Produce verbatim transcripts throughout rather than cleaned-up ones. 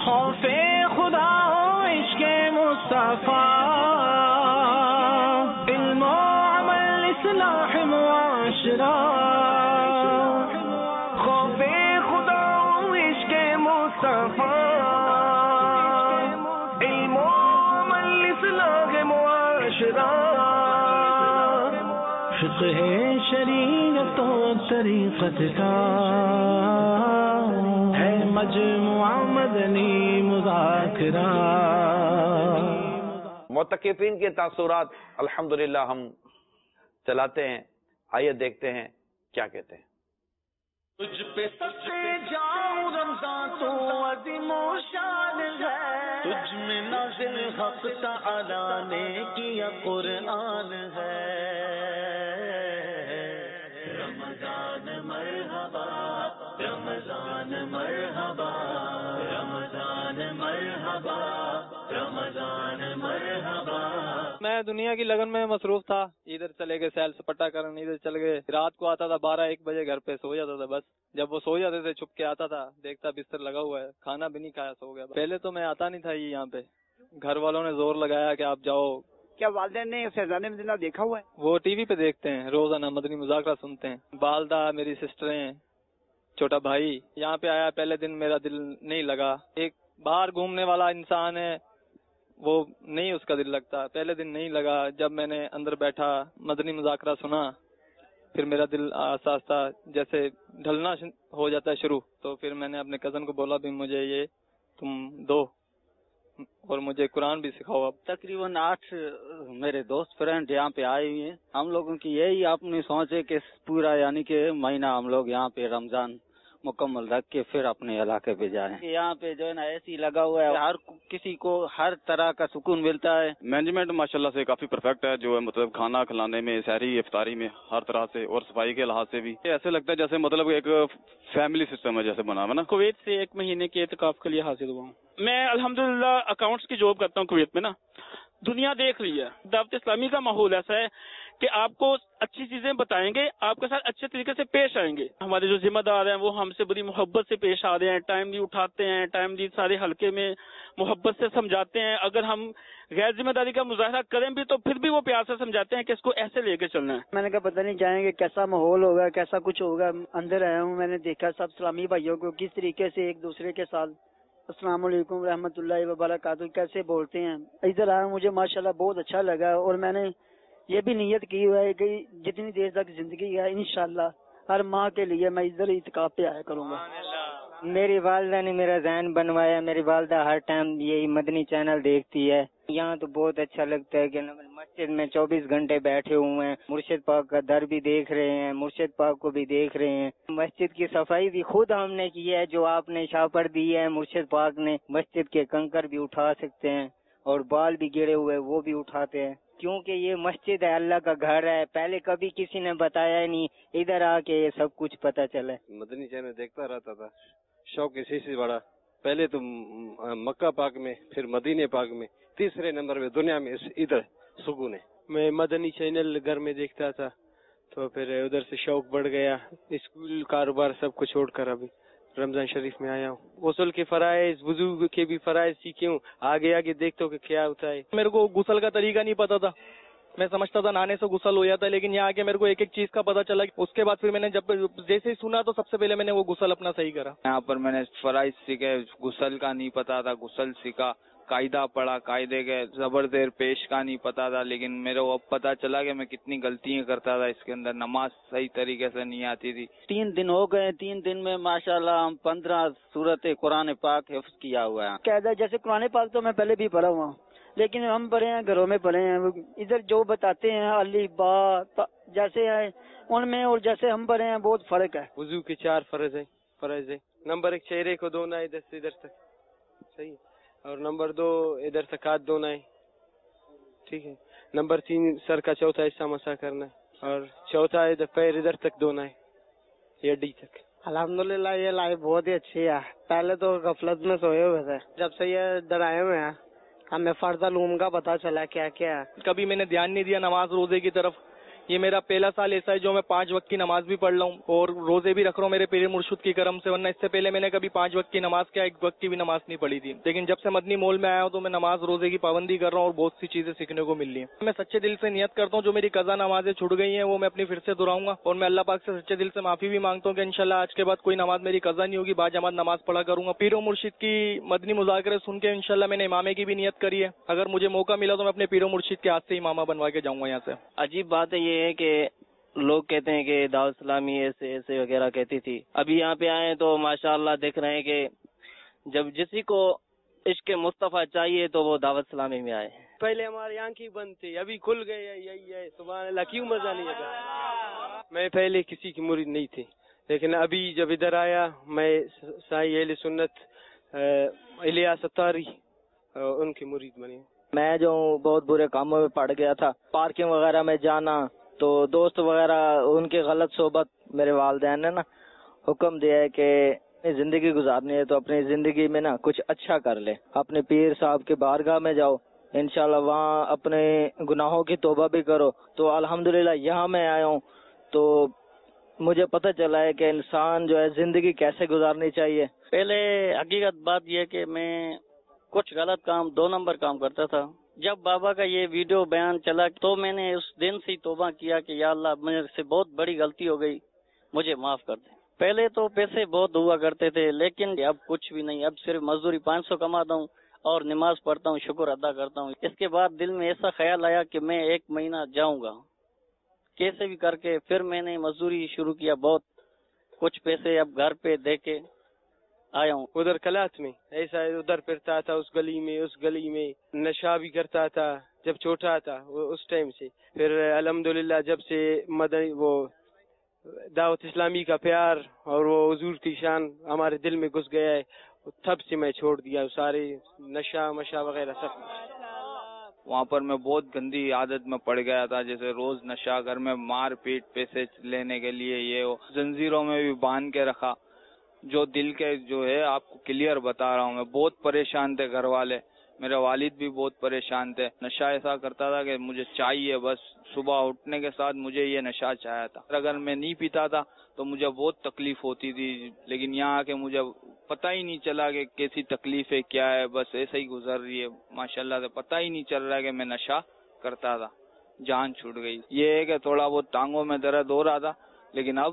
خوف خدا ہو عشق مصطفیٰ، علم و عمل اصلاح معاشرہ، خوف خدا ہو عشق مصطفیٰ، علم و عمل اصلاح معاشرہ، فقہ شریعت و طریقت کا ہے مجموعہ مدنی مذاکرہ۔ معتکفین کے تاثرات الحمدللہ ہم چلاتے ہیں، آئیے دیکھتے ہیں کیا کہتے ہیں۔ تجھ پہ سب سے جاؤں رمضان تو عظیم و شان ہے، تجھ میں نازل حق تعالی نے کیا قرآن ہے، رمضان مرحبا رمضان مرحبا رمضان مرحبا رمضان مرحبا۔ میں دنیا کی لگن میں مصروف تھا، ادھر چلے گئے سیل سپاٹا کرنے، ادھر چل گئے، رات کو آتا تھا بارہ ایک بجے گھر پہ، سو جاتا تھا بس، جب وہ سو جاتے تھے چھپ کے آتا تھا، دیکھتا بستر لگا ہوا ہے، کھانا بھی نہیں کھایا، سو گیا۔ پہلے تو میں آتا نہیں تھا یہاں پہ، گھر والوں نے زور لگایا کہ آپ جاؤ۔ کیا والدین نے فیضان مدینہ دیکھا ہوا ہے؟ وہ ٹی وی پہ دیکھتے ہیں، روزانہ مدنی مذاکرہ سنتے ہیں، والدہ، میری سسٹریں، چھوٹا بھائی۔ یہاں پہ آیا پہلے دن میرا دل نہیں لگا، ایک باہر گھومنے والا انسان ہے وہ نہیں اس کا دل لگتا، پہلے دن نہیں لگا۔ جب میں نے اندر بیٹھا مدنی مذاکرہ سنا، پھر میرا دل آہستہ آہستہ جیسے ڈھلنا ہو جاتا ہے شروع، تو پھر میں نے اپنے کزن کو بولا بھی مجھے یہ تم دو اور مجھے قرآن بھی سکھاؤ۔ اب تقریباً آٹھ میرے دوست فرینڈ یہاں پہ آئے ہوئے ہیں، ہم لوگوں کی یہی اپنی سوچ ہے کہ پورا یعنی کہ مہینہ ہم لوگ یہاں پہ رمضان مکمل رکھ کے پھر اپنے علاقے پہ جائیں۔ یہاں پہ جو ہے نا اے سی لگا ہوا ہے، ہر کسی کو ہر طرح کا سکون ملتا ہے۔ مینجمنٹ ماشاءاللہ سے کافی پرفیکٹ ہے، جو ہے مطلب کھانا کھلانے میں، سحری افطاری میں، ہر طرح سے، اور صفائی کے لحاظ سے بھی ایسے لگتا ہے جیسے مطلب ایک فیملی سسٹم ہے جیسے بنا ہوا نا۔ کویت سے ایک مہینے کے اعتکاف کے لیے حاصل ہوا ہوں میں، الحمدللہ اکاؤنٹس کی جاب کرتا ہوں کویت میں نا۔ دنیا دیکھ لی ہے، دعوت اسلامی کا ماحول ایسا ہے کہ آپ کو اچھی چیزیں بتائیں گے، آپ کے ساتھ اچھے طریقے سے پیش آئیں گے۔ ہمارے جو ذمہ دار ہیں وہ ہم سے بڑی محبت سے پیش آ رہے ہیں، ٹائملی اٹھاتے ہیں، ٹائملی سارے حلقے میں محبت سے سمجھاتے ہیں۔ اگر ہم غیر ذمہ داری کا مظاہرہ کریں بھی تو پھر بھی وہ پیار سے سمجھاتے ہیں کہ اس کو ایسے لے کے چلنا ہے۔ میں نے کہا پتہ نہیں جائیں گے کیسا ماحول ہوگا، کیسا کچھ ہوگا۔ اندر آیا ہوں، میں نے دیکھا سب اسلامی بھائیوں کو کس طریقے سے ایک دوسرے کے ساتھ السلام علیکم رحمۃ اللہ وبرکاتہ کیسے بولتے ہیں۔ ادھر آیا مجھے ماشاءاللہ بہت اچھا لگا، اور میں نے یہ بھی نیت کی ہوا ہے کہ جتنی دیر تک زندگی ہے انشاءاللہ ہر ماہ کے لیے میں ادھر اعتکاف پہ آیا کروں گا۔ میری والدہ نے میرا ذہن بنوایا، میری والدہ ہر ٹائم یہی مدنی چینل دیکھتی ہے۔ یہاں تو بہت اچھا لگتا ہے کہ مسجد میں چوبیس گھنٹے بیٹھے ہوئے ہیں، مرشد پاک کا در بھی دیکھ رہے ہیں، مرشد پاک کو بھی دیکھ رہے ہیں۔ مسجد کی صفائی بھی خود ہم نے کی ہے، جو آپ نے شاپر دی ہے مرشد پاک نے۔ مسجد کے کنکر بھی اٹھا سکتے ہیں اور بال بھی گرے ہوئے وہ بھی اٹھاتے ہیں، کیونکہ یہ مسجد ہے، اللہ کا گھر ہے۔ پہلے کبھی کسی نے بتایا ہی نہیں، ادھر آ کے یہ سب کچھ پتہ چلا۔ مدنی چینل دیکھتا رہتا تھا، شوق اسی سے بڑا، پہلے تو مکہ پاک میں، پھر مدینے پاک میں، تیسرے نمبر میں دنیا میں ادھر سکون ہے۔ میں مدنی چینل گھر میں دیکھتا تھا تو پھر ادھر سے شوق بڑھ گیا، اسکول کاروبار سب کو چھوڑ کر ابھی رمضان شریف میں آیا ہوں۔ غسل کے فرائض، وضو کے بھی فرائض سیکھے ہوں، آگے آگے دیکھتا ہوں کہ کیا ہوتا ہے۔ میرے کو غسل کا طریقہ نہیں پتا تھا، میں سمجھتا تھا نہانے سے غسل ہو جاتا ہے، لیکن یہاں آ کے میرے کو ایک ایک چیز کا پتا چلا۔ اس کے بعد پھر میں نے جب جیسے ہی سنا تو سب سے پہلے میں نے وہ غسل اپنا صحیح کرا۔ یہاں پر میں نے فرائض سیکھے، غسل کا نہیں پتا تھا، غسل سیکھا، قاعدہ پڑھا، قاعدے کے زبر زیر پیش کا نہیں پتا تھا، لیکن میرے کو اب پتا چلا کہ میں کتنی غلطیاں کرتا تھا اس کے اندر۔ نماز صحیح طریقے سے نہیں آتی تھی۔ تین دن ہو گئے، تین دن میں ماشاءاللہ ہم پندرہ سورت قرآن پاک حفظ کیا ہوا ہے۔ قاعدہ جیسے قرآن پاک تو میں پہلے بھی پڑھا ہوا ہوں، لیکن ہم پڑھے ہیں گھروں میں پڑھے ہیں، ادھر جو بتاتے ہیں الف با جیسے ہے ان میں اور جیسے ہم پڑھے ہیں بہت فرق ہے۔ وضو کے چار فرض ہے فرض ہے نمبر ایک چہرے کو دھونا ہے ادھر سے ادھر تک، صحیح، اور نمبر دو ادھر تک ہاتھ دھونا ہے، ٹھیک ہے۔ نمبر تین سر کا چوتھا حصہ مسح کرنا ہے، اور چوتھا ادھر پیر ادھر تک دھونا ہے، یہ ڈی تک۔ الحمدللہ یہ لائف بہت ہی اچھی ہے۔ پہلے تو غفلت میں سوئے ہوئے تھے، جب سے یہ ڈرائے ہوئے ہیں ہمیں فرض علوم کا پتہ چلا کیا کیا ہے۔ کبھی میں نے دھیان نہیں دیا نماز روزے کی طرف، یہ میرا پہلا سال ایسا ہے جو میں پانچ وقت کی نماز بھی پڑھ رہا ہوں اور روزے بھی رکھ رہا ہوں میرے پیر مرشد کی کرم سے، ورنہ اس سے پہلے میں نے کبھی پانچ وقت کی نماز کیا ایک وقت کی بھی نماز نہیں پڑھی تھی. لیکن جب سے مدنی مول میں آیا ہوں تو میں نماز روزے کی پابندی کر رہا ہوں اور بہت سی چیزیں سیکھنے کو مل رہی ہیں. میں سچے دل سے نیت کرتا ہوں جو میری قضا نمازیں چھوٹ گئی ہیں وہ میں اپنی پھر سے دہراؤں گا، اور میں اللہ پاک سے سچے دل سے معافی بھی مانگتا ہوں کہ انشاءاللہ آج کے بعد کوئی نماز میری قضا نہیں ہوگی، با جماعت نماز پڑھا کروں گا. پیر و مرشد کی مدنی مذاکرے سن کے انشاءاللہ میں نے امامے کی بھی نیت کری ہے. اگر مجھے موقع ملا تو میں اپنے پیر و مرشد کے ہاتھ سے امامہ بنوا کے جاؤں گا یہاں سے. عجیب بات یہ ہے کہ لوگ کہتے ہیں کہ دعوت اسلامی ایسے ایسے وغیرہ کہتی تھی، ابھی یہاں پہ آئے تو ماشاءاللہ دیکھ رہے ہیں کہ جب جسی کو عشق مصطفیٰ چاہیے تو وہ دعوت اسلامی میں آئے. پہلے ہماری آنکھیں بند تھی، ابھی کھل گئے. یہی ہے سبحان اللہ، کیوں مزہ نہیں آتا. میں پہلے کسی کی مرید نہیں تھی، لیکن ابھی جب ادھر آیا میں سائی اہل سنت الیاس ستاری ان کی مرید بنی. میں جو بہت برے کاموں میں پڑ گیا تھا، پارکنگ وغیرہ میں جانا، تو دوست وغیرہ ان کی غلط صحبت، میرے والدین نے نا حکم دیا ہے کہ زندگی گزارنی ہے تو اپنی زندگی میں نا کچھ اچھا کر لے. اپنے پیر صاحب کی بارگاہ میں جاؤ، انشاءاللہ وہاں اپنے گناہوں کی توبہ بھی کرو. تو الحمدللہ یہاں میں آیا ہوں تو مجھے پتہ چلا ہے کہ انسان جو ہے زندگی کیسے گزارنی چاہیے. پہلے حقیقت بات یہ کہ میں کچھ غلط کام دو نمبر کام کرتا تھا. جب بابا کا یہ ویڈیو بیان چلا تو میں نے اس دن سے توبہ کیا کہ یا اللہ میرے سے بہت بڑی غلطی ہو گئی، مجھے معاف کر دیں. پہلے تو پیسے بہت ہوا کرتے تھے لیکن اب کچھ بھی نہیں، اب صرف مزدوری پانچ سو کماتا ہوں اور نماز پڑھتا ہوں، شکر ادا کرتا ہوں. اس کے بعد دل میں ایسا خیال آیا کہ میں ایک مہینہ جاؤں گا کیسے بھی کر کے. پھر میں نے مزدوری شروع کیا، بہت کچھ پیسے اب گھر پہ دے کے آیا ہوں. ادھر کلات میں ایسا ادھر پھرتا تھا، اس گلی میں اس گلی میں نشہ بھی کرتا تھا جب چھوٹا تھا اس ٹائم سے. پھر الحمدللہ جب سے مدنی وہ دعوت اسلامی کا پیار اور وہ حضور کی شان ہمارے دل میں گھس گیا ہے، تب سے میں چھوڑ دیا سارے نشہ مشہ وغیرہ سب. وہاں پر میں بہت گندی عادت میں پڑ گیا تھا، جیسے روز نشہ، گھر میں مار پیٹ پیسے لینے کے لیے، یہ وہ زنجیروں میں بھی باندھ کے رکھا. جو دل کے جو ہے آپ کو کلیئر بتا رہا ہوں میں، بہت پریشان تھے گھر والے، میرے والد بھی بہت پریشان تھے. نشہ ایسا کرتا تھا کہ مجھے چاہیے، بس صبح اٹھنے کے ساتھ مجھے یہ نشہ چاہیا تھا. اگر میں نہیں پیتا تھا تو مجھے بہت تکلیف ہوتی تھی، لیکن یہاں آ کے مجھے پتہ ہی نہیں چلا کہ کیسی تکلیف ہے کیا ہے، بس ایسے ہی گزر رہی ہے ماشاءاللہ سے. پتہ ہی نہیں چل رہا کہ میں نشہ کرتا تھا، جان چھوٹ گئی. یہ ہے کہ تھوڑا بہت ٹانگوں میں درد ہو رہا تھا لیکن اب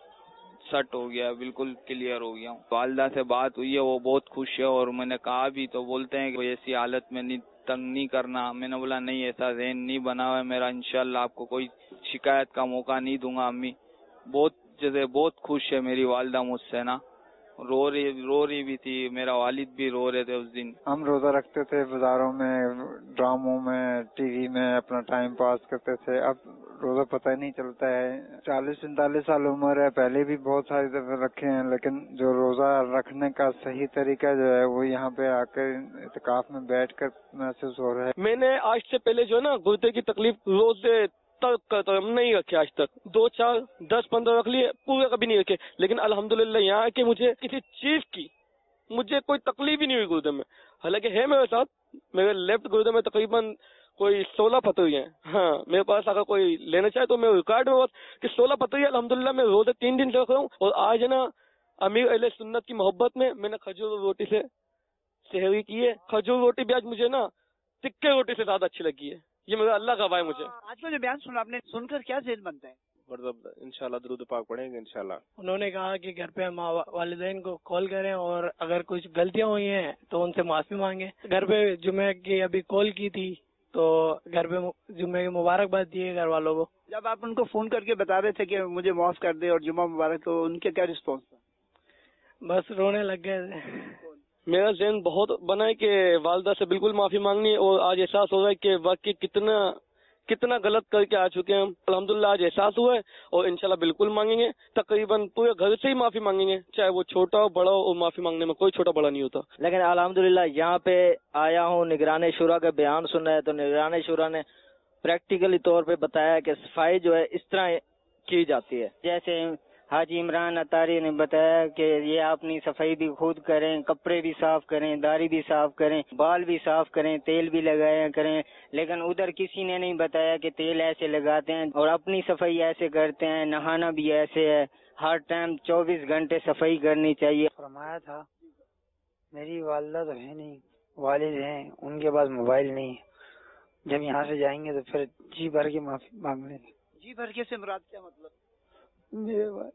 سٹ ہو گیا، بالکل کلیئر ہو گیا ہوں. والدہ سے بات ہوئی ہے، وہ بہت خوش ہے اور میں نے کہا بھی تو بولتے ہیں کہ ایسی حالت میں نہیں تنگ نہیں کرنا. میں نے بولا نہیں، ایسا ذہن نہیں بنا ہوا ہے میرا، انشاءاللہ آپ کو کوئی شکایت کا موقع نہیں دوں گا. امی بہت جیسے بہت خوش ہے میری والدہ مجھ سے نا، رو رہی رو رہی بھی تھی، میرا والد بھی رو رہے تھے اس دن. ہم روزہ رکھتے تھے، بازاروں میں ڈراموں میں ٹی وی میں اپنا ٹائم پاس کرتے تھے. اب روزہ پتہ ہی نہیں چلتا ہے. چالیس پینتالیس سال عمر ہے، پہلے بھی بہت ساری دفعہ رکھے ہیں، لیکن جو روزہ رکھنے کا صحیح طریقہ جو ہے وہ یہاں پہ آ کر اعتکاف میں بیٹھ کر محسوس ہو رہا ہے. میں نے آج سے پہلے جو ہے نا گردے کی تکلیف روزے تک کرتا ہم نہیں رکھے، آج تک دو چار دس پندرہ رکھ لیے، پورے کبھی نہیں رکھے. لیکن الحمدللہ یہاں کہ مجھے کسی چیز کی مجھے کوئی تکلیف ہی نہیں ہوئی گردے میں. حالانکہ ہے میرے ساتھ، میرے لیفٹ گردے میں تقریباً کوئی سولہ پتھری ہیں. ہاں میرے پاس اگر کوئی لینا چاہے تو میں ریکارڈ میں بس کہ سولہ پتھری الحمدللہ میں روزے تین دن سے رکھ رہا ہوں. اور آج ہے نا امیر اہل سنت کی محبت میں میں نے کھجور روٹی سے سحری کی ہے. کھجور روٹی بھی آج مجھے نا تکے روٹی سے زیادہ اچھی لگی ہے. یہ میرا اللہ کا وعدہ مجھے. آج کا جو بیان سنا آپ نے، سن کر کیا ذہن بنتا ہے؟ انشاءاللہ درود پاک پڑھیں گے انشاءاللہ. انہوں نے کہا کہ گھر پہ ماں والدین کو کال کریں اور اگر کچھ غلطیاں ہوئی ہیں تو ان سے معافی مانگیں. گھر پہ جمعہ کی ابھی کال کی تھی تو گھر پہ جمعہ کی مبارکباد دیے گھر والوں کو. جب آپ ان کو فون کر کے بتا رہے تھے کہ مجھے معاف کر دے اور جمعہ مبارک، تو ان کے کیا رسپانس تھا؟ بس رونے لگ گئے تھے. میرا ذہن بہت بنا ہے کہ والدہ سے بالکل معافی مانگنی ہے، اور آج احساس ہو رہا ہے کہ واقعی کتنا کتنا غلط کر کے آ چکے ہیں ہم. الحمدللہ آج احساس ہوا ہے اور انشاءاللہ بالکل مانگیں گے. تقریباً پورے گھر سے ہی معافی مانگیں گے، چاہے وہ چھوٹا ہو بڑا ہو، اور معافی مانگنے میں کوئی چھوٹا بڑا نہیں ہوتا. لیکن الحمدللہ یہاں پہ آیا ہوں، نگران شورا کا بیان سنا ہے تو نگران شورا نے پریکٹیکلی طور پہ بتایا کہ صفائی جو ہے اس طرح کی جاتی ہے. جیسے حاجی عمران اطاری نے بتایا کہ یہ اپنی صفائی بھی خود کریں، کپڑے بھی صاف کریں، داڑھی بھی صاف کریں، بال بھی صاف کریں، تیل بھی لگایا کریں، لیکن ادھر کسی نے نہیں بتایا کہ تیل ایسے لگاتے ہیں اور اپنی صفائی ایسے کرتے ہیں، نہانا بھی ایسے ہے، ہر ٹائم چوبیس گھنٹے صفائی کرنی چاہیے۔ فرمایا تھا میری والدہ تو ہے نہیں، والد ہیں، ان کے پاس موبائل نہیں ہے، جب یہاں سے جائیں گے تو پھر جی بھر کے معافی مانگ لیں گے۔ جی بھر کے سے مراد کیا مطلب؟ میرے والد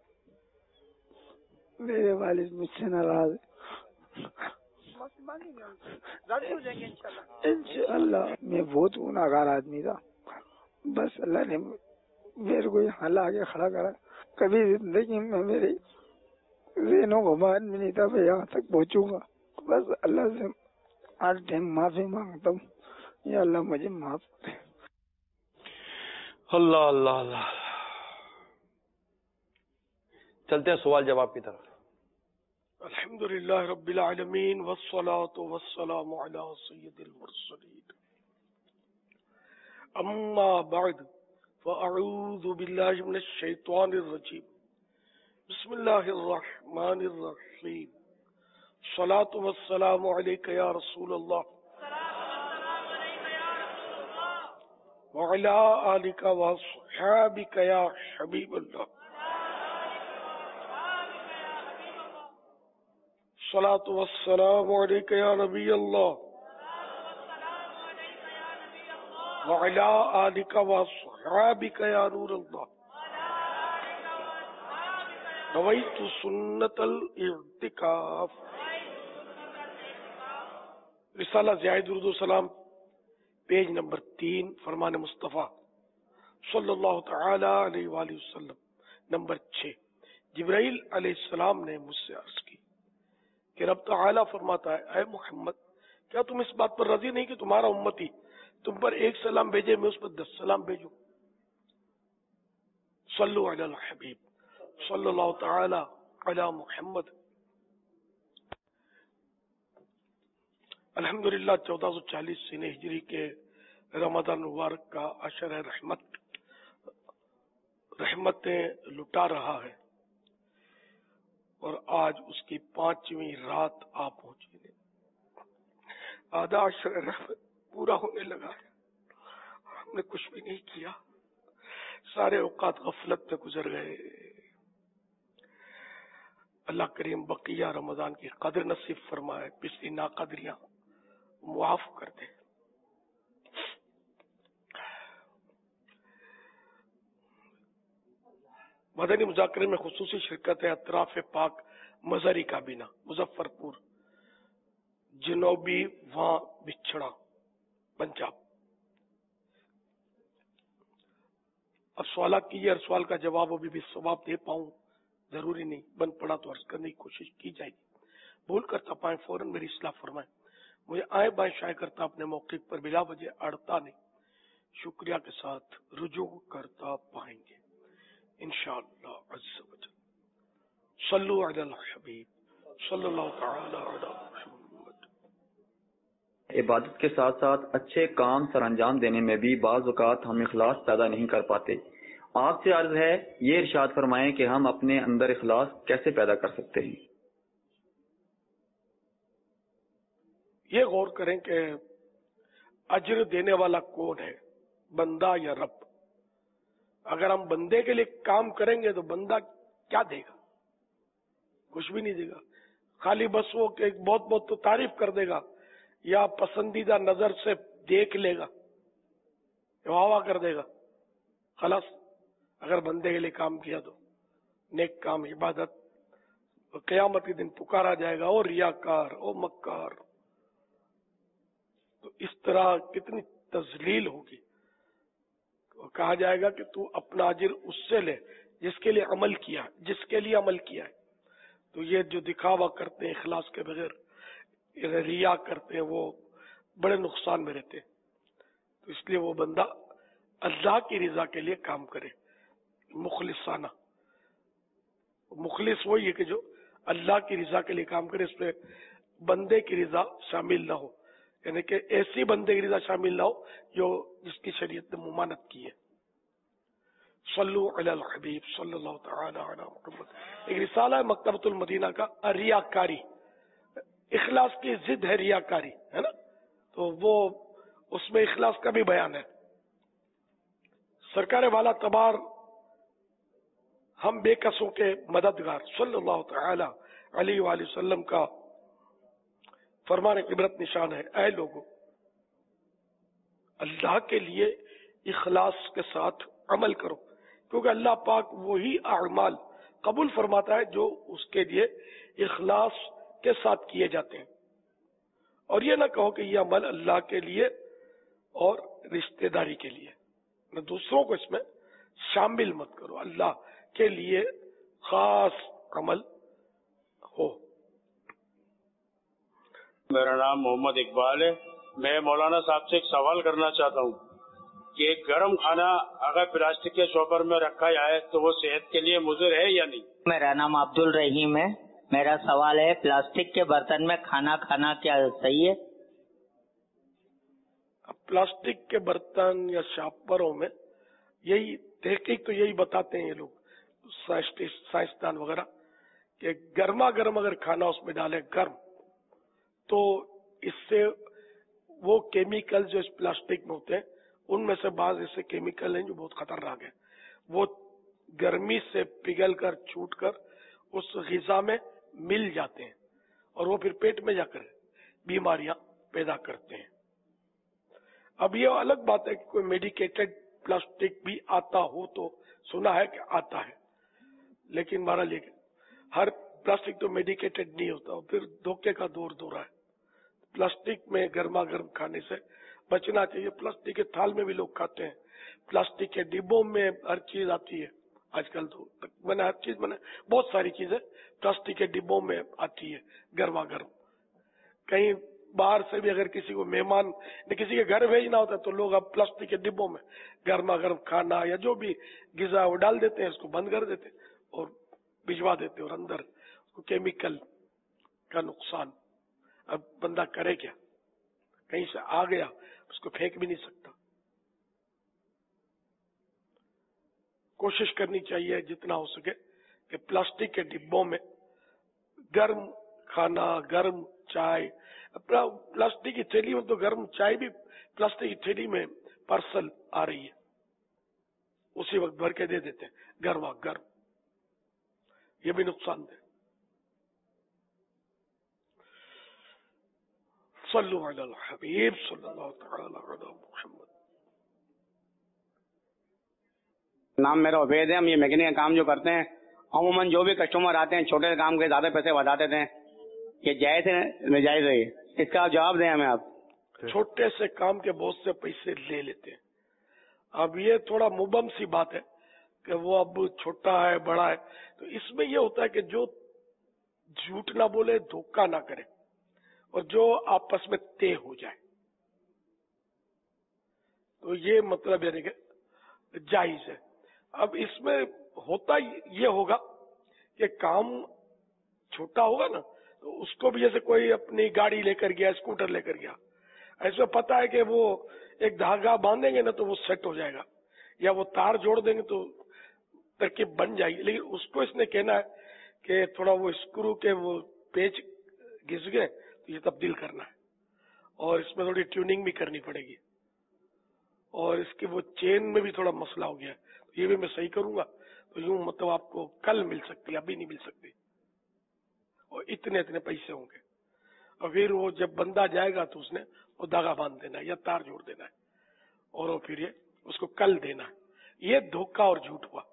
میرے والد مجھ سے ناراض ہے، معافی مانگیں گے، ان سے راضی ہو جائیں گے انشاءاللہ۔ انشاءاللہ۔ میں بہت گناہگار آدمی تھا، بس اللہ نے میرے کو یہاں لا کے کھڑا کرا، کبھی زندگی میں میرے ذہن و گمان میں نہیں تھا میں یہاں تک پہنچوں گا، بس اللہ سے ہر ٹائم معافی مانگتا ہوں، یا اللہ مجھے معاف کرے۔ اللہ اللہ اللہ۔ چلتے ہیں سوال جواب کی طرف۔ الحمدللہ رب العالمین والصلاة والسلام علی سید المرسلین، اما بعد فاعوذ باللہ من الشیطان الرجیم، بسم اللہ الرحمن الرحیم، الصلاة والسلام علیک یا رسول اللہ وعلی آلک واصحابک یا حبیب اللہ، الصلاة والسلام علیک یا نبی اللہ وعلی آلک واصحابک یا نور اللہ، نویت سنت الاعتکاف۔ رسالہ ضیاء درود و سلام، پیج نمبر تین، فرمان مصطفیٰ صلی اللہ تعالی علیہ وآلہ وسلم، نمبر چھ۔ جبرائیل علیہ السلام نے مجھ سے عرض کی کہ رب تعالیٰ فرماتا ہے، اے محمد کیا تم اس بات پر راضی نہیں کہ تمہارا امتی تم پر ایک سلام بھیجے، میں اس پر دس سلام بھیجوں؟ صلو علی الحبیب صلی اللہ تعالی علی محمد۔ الحمدللہ چودہ سو چالیس سن ہجری کے رمضان مبارک کا عشر رحمت رحمتیں لٹا رہا ہے، اور آج اس کی پانچویں رات آ پہنچی ہے، آدھا عشر رحمت پورا ہونے لگا ہے، ہم نے کچھ بھی نہیں کیا، سارے اوقات غفلت میں گزر گئے۔ اللہ کریم بقیہ رمضان کی قدر نصیب فرمائے، پچھلی ناقدریاں معاف کر دے۔ مدنی مذاکرے میں خصوصی شرکت ہے اطراف پاک مزاری کابینہ، مظفر پور، جنوبی وہاں بچھڑا، پنجاب۔ اب سوالات کیجیے، ہر سوال کا جواب ابھی بھی ثواب دے پاؤں ضروری نہیں، بن پڑا تو عرض کرنے کی کوشش کی جائے گی، بھول کرتا پائیں فوراً میری اصلاح فرمائیں، مجھے آئے بائیں شائع کرتا اپنے موقع پر بلا وجہ اڑتا نہیں، شکریہ کے ساتھ رجوع کرتا پائیں گے انشاءاللہ عز و جل۔ صلو علی الحبیب صلی اللہ تعالی علی محمد۔ عبادت کے ساتھ ساتھ اچھے کام سر انجام دینے میں بھی بعض اوقات ہم اخلاص پیدا نہیں کر پاتے، آپ سے عرض ہے یہ ارشاد فرمائیں کہ ہم اپنے اندر اخلاص کیسے پیدا کر سکتے ہیں؟ یہ غور کریں کہ اجر دینے والا کون ہے، بندہ یا رب؟ اگر ہم بندے کے لیے کام کریں گے تو بندہ کیا دے گا؟ کچھ بھی نہیں دے گا، خالی بس وہ کہ بہت بہت تو تعریف کر دے گا، یا پسندیدہ نظر سے دیکھ لے گا، واہ واہ کر دے گا، خلاص۔ اگر بندے کے لیے کام کیا تو نیک کام، عبادت، قیامت کے دن پکارا جائے گا، اور ریاکار او مکار، تو اس طرح کتنی تذلیل ہوگی۔ کہا جائے گا کہ تو اپنا اجر اس سے لے جس کے لیے عمل کیا، جس کے لیے عمل کیا ہے۔ تو یہ جو دکھاوا کرتے ہیں اخلاص کے بغیر، ریا کرتے ہیں، وہ بڑے نقصان میں رہتے ہیں۔ تو اس لیے وہ بندہ اللہ کی رضا کے لیے کام کرے، مخلصانہ۔ مخلص وہی ہے کہ جو اللہ کی رضا کے لیے کام کرے، اس میں بندے کی رضا شامل نہ ہو، یعنی کہ ایسی بندے کی رضا شامل نہ ہو جو جس کی شریعت نے ممانت کی ہے۔ सल्लु अलल हबीब सल्लल्लाहु तआला अला मुहम्मद। एक रिसाला है मकतबतुल मदीना का, रियाकारी, इखलास की जिद है रियाकारी, है ना, तो वो उसमें इखलास का भी बयान है। सरकार वाला तबार हम बेकसों के मददगार सल्लल्लाहु तआला अलैहि वसल्लम का फरमान इबरत निशान है, ऐ लोगों अल्लाह के लिए इखलास के साथ अमल करो, क्योंकि अल्लाह पाक वही अमाल कबूल फरमाता है जो उसके लिए इखलास के साथ किए जाते हैं। और ये ना कहो कि ये अमल अल्लाह के लिए और रिश्तेदारी के लिए, न दूसरों को इसमें शामिल मत करो, अल्लाह के लिए खास अमल हो। मेरा नाम मोहम्मद इकबाल है। मैं मौलाना साहब से एक सवाल करना चाहता हूँ कि गर्म खाना अगर प्लास्टिक के शॉपर में रखा जाए तो वो सेहत के लिए मुज़िर है या नहीं? मेरा नाम अब्दुल रहीम है। मेरा सवाल है, प्लास्टिक के बर्तन में खाना खाना क्या सही है? प्लास्टिक के बर्तन या शॉपरों में यही तहकीक तो यही बताते हैं ये लोग साइंसदान वगैरह कि गर्मा गर्म अगर खाना उसमें डाले गर्म, तो इससे वो केमिकल जो इस प्लास्टिक में होते हैं उनमें से बाज ऐसे केमिकल हैं जो बहुत खतरनाक है, वो गर्मी से पिघल कर छूट कर उस ग़िज़ा में मिल जाते हैं और वो फिर पेट में जाकर बीमारियां पैदा करते हैं। अब ये अलग बात है कि कोई मेडिकेटेड प्लास्टिक भी आता हो, तो सुना है कि आता है, लेकिन हमारा लेकिन हर प्लास्टिक तो मेडिकेटेड नहीं होता, फिर धोखे का दौर दौरा है। प्लास्टिक में गर्मा गर्म खाने से बचना चाहिए। प्लास्टिक के थाल में भी लोग खाते हैं, प्लास्टिक के डिब्बों में हर चीज आती है आजकल, तो मैंने हर चीज मैंने बहुत सारी चीजें प्लास्टिक के डिब्बों में आती है गर्मा गर्म। कहीं बाहर से भी अगर किसी को मेहमान ने किसी के घर भेजना होता है तो लोग अब प्लास्टिक के डिब्बों में गर्मा गर्म खाना या जो भी ग़िज़ा वो डाल देते हैं, उसको बंद कर देते हैं और भिजवा देते हैं, और अंदर केमिकल का नुकसान। अब बंदा करे क्या, कहीं से आ गया उसको फेंक भी नहीं सकता। कोशिश करनी चाहिए जितना हो सके कि प्लास्टिक के डिब्बों में गर्म खाना, गर्म चाय, प्लास्टिक की थैली में तो गर्म चाय भी प्लास्टिक की थैली में पार्सल आ रही है, उसी वक्त भर के दे देते हैं गर्मा गर्म, ये भी नुकसानदेह। सल्लु अलल हबीब सल्लल्लाहु तआला अला मुहम्मद। नाम मेरा उबैद है। हम ये मैकेनिक का काम जो करते हैं, अमूमन जो भी कस्टमर आते हैं छोटे से काम के ज्यादा पैसे बता देते हैं, ये जायज है नाजायज है, इसका जवाब दें हमें आप। छोटे से काम के बहुत से पैसे ले लेते हैं। अब ये थोड़ा मुबम सी बात है कि वो अब छोटा है बड़ा है, तो इसमें ये होता है कि जो झूठ ना बोले, धोखा ना करे, और जो आपस में तय हो जाए, तो ये मतलब यानी कि जायज है। अब इसमें होता ये होगा कि काम छोटा होगा ना, तो उसको भी जैसे कोई अपनी गाड़ी लेकर गया, स्कूटर लेकर गया, ऐसे पता है कि वो एक धागा बांधेंगे ना तो वो सेट हो जाएगा, या वो तार जोड़ देंगे तो तरकीब बन जाएगी। लेकिन उसको इसने कहना है कि थोड़ा वो स्क्रू के वो पेच घिस गए तो ये तब्दील करना है, और इसमें थोड़ी ट्यूनिंग भी करनी पड़ेगी, और इसकी वो चेन में भी थोड़ा मसला हो गया है, तो ये भी मैं सही करूंगा, तो यूं मतलब आपको कल मिल सकती है, अभी नहीं मिल सकती, और इतने इतने पैसे होंगे। और फिर वो जब बंदा जाएगा तो उसने वो धागा बांध देना है या तार जोड़ देना है, और वो फिर ये उसको कल देना है। ये धोखा और झूठ हुआ।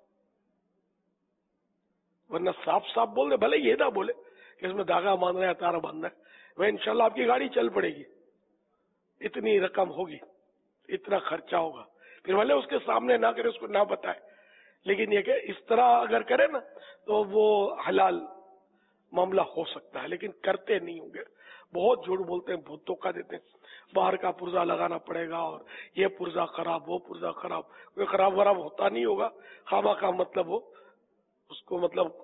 वरना साफ साफ बोल दे, भले ये ना बोले कि इसमें धागा बांधना है, तार बांधना है, वह इंशाल्लाह आपकी गाड़ी चल पड़ेगी, इतनी रकम होगी, इतना खर्चा होगा, फिर भले उसके सामने ना करे, उसको ना बताए, लेकिन ये कि इस तरह अगर करे ना तो वो हलाल मामला हो सकता है, लेकिन करते नहीं होंगे। बहुत झूठ बोलते हैं, बहुत धोखा देते हैं, बाहर का पुर्जा लगाना पड़ेगा, और ये पुर्जा खराब, वो पुर्जा खराब, कोई खराब वराब होता नहीं होगा, खामा का मतलब वो उसको मतलब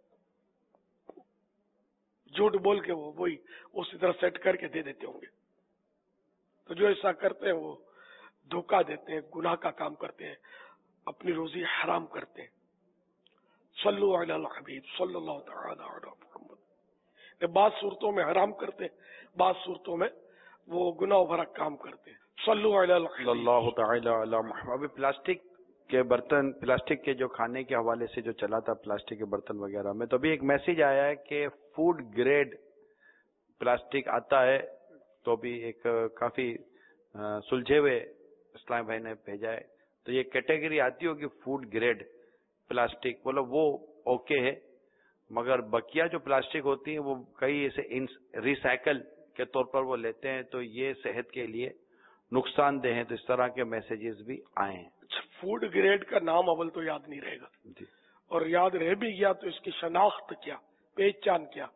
झूठ बोल के वो वही उसी तरह सेट करके दे देते होंगे। तो जो ऐसा करते हैं वो धोखा देते हैं, गुनाह का काम करते हैं। अपनी रोजी हराम करते हैं। सल्लु अलल हबीब सल्लल्लाहु तआला अलैहि वसल्लम। बाद सूरतों में हराम करते हैं, बाद सूरतों में वो गुनाह भरा काम करते हैं। सल्लु अलल हबीब सल्लल्लाहु तआला अला मुहम्मद। अभी प्लास्टिक के बर्तन, प्लास्टिक के जो खाने के हवाले से जो चला था प्लास्टिक के बर्तन वगैरह में, तो अभी एक मैसेज आया है कि फूड ग्रेड प्लास्टिक आता है। तो अभी एक काफी सुलझे हुए इस्लाम भाई ने भेजा है। तो ये कैटेगरी आती होगी फूड ग्रेड प्लास्टिक, मतलब वो ओके है, मगर बकिया जो प्लास्टिक होती है वो कई ऐसे रिसाइकल के तौर पर वो लेते हैं, तो ये सेहत के लिए नुकसानदेह है। तो इस तरह के मैसेजेस भी आए हैं। फूड ग्रेड का नाम अव्वल तो याद नहीं रहेगा जी, और याद रह भी गया तो इसकी शनाख्त क्या, पहचान क्या।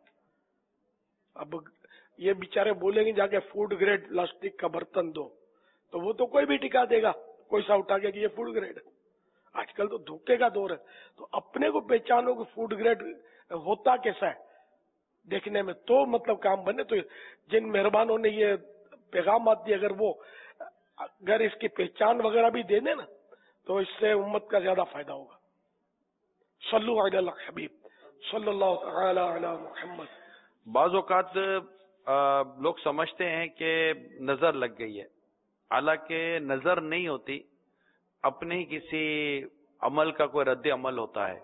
अब ये बेचारे बोलेंगे जाके फूड ग्रेड प्लास्टिक का बर्तन दो, तो वो तो कोई भी टिका देगा, कोई सा उठा के कि ये फूड ग्रेड है। आजकल तो धोखे का दौर है, तो अपने को पहचानो कि फूड ग्रेड होता कैसा है देखने में, तो मतलब काम बने। तो जिन मेहरबानों ने ये पैगाम दिए, अगर वो अगर इसकी पहचान वगैरह भी दे दे ना, तो इससे उम्मत का ज्यादा फायदा होगा। सल्लु अलल हबीब सल्लल्लाहु तआला अला मुहम्मद। बाज़ औक़ात लोग समझते हैं कि नजर लग गई है, हालांकि नजर नहीं होती, अपने ही किसी अमल का कोई रद्द अमल होता है।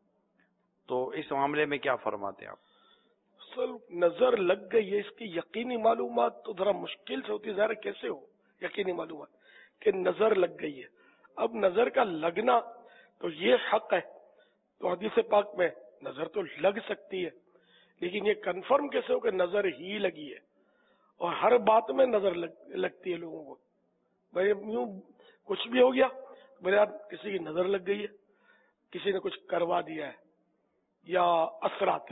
तो इस मामले में क्या फरमाते हैं आप? सर, नजर लग गई है, इसकी यकीनी मालूमात तो जरा मुश्किल से होती है। ज़ाहिर कैसे हो यकीनी मालूमात कि नजर लग गई है। अब नजर का लगना तो ये हक है, तो हदीस पाक में नजर तो लग सकती है, लेकिन ये कंफर्म कैसे हो कि नजर ही लगी है। और हर बात में नजर लग, लगती है लोगों को। भाई यूं कुछ भी हो गया, भाई यार किसी की नजर लग गई है, किसी ने कुछ करवा दिया है या असरात है,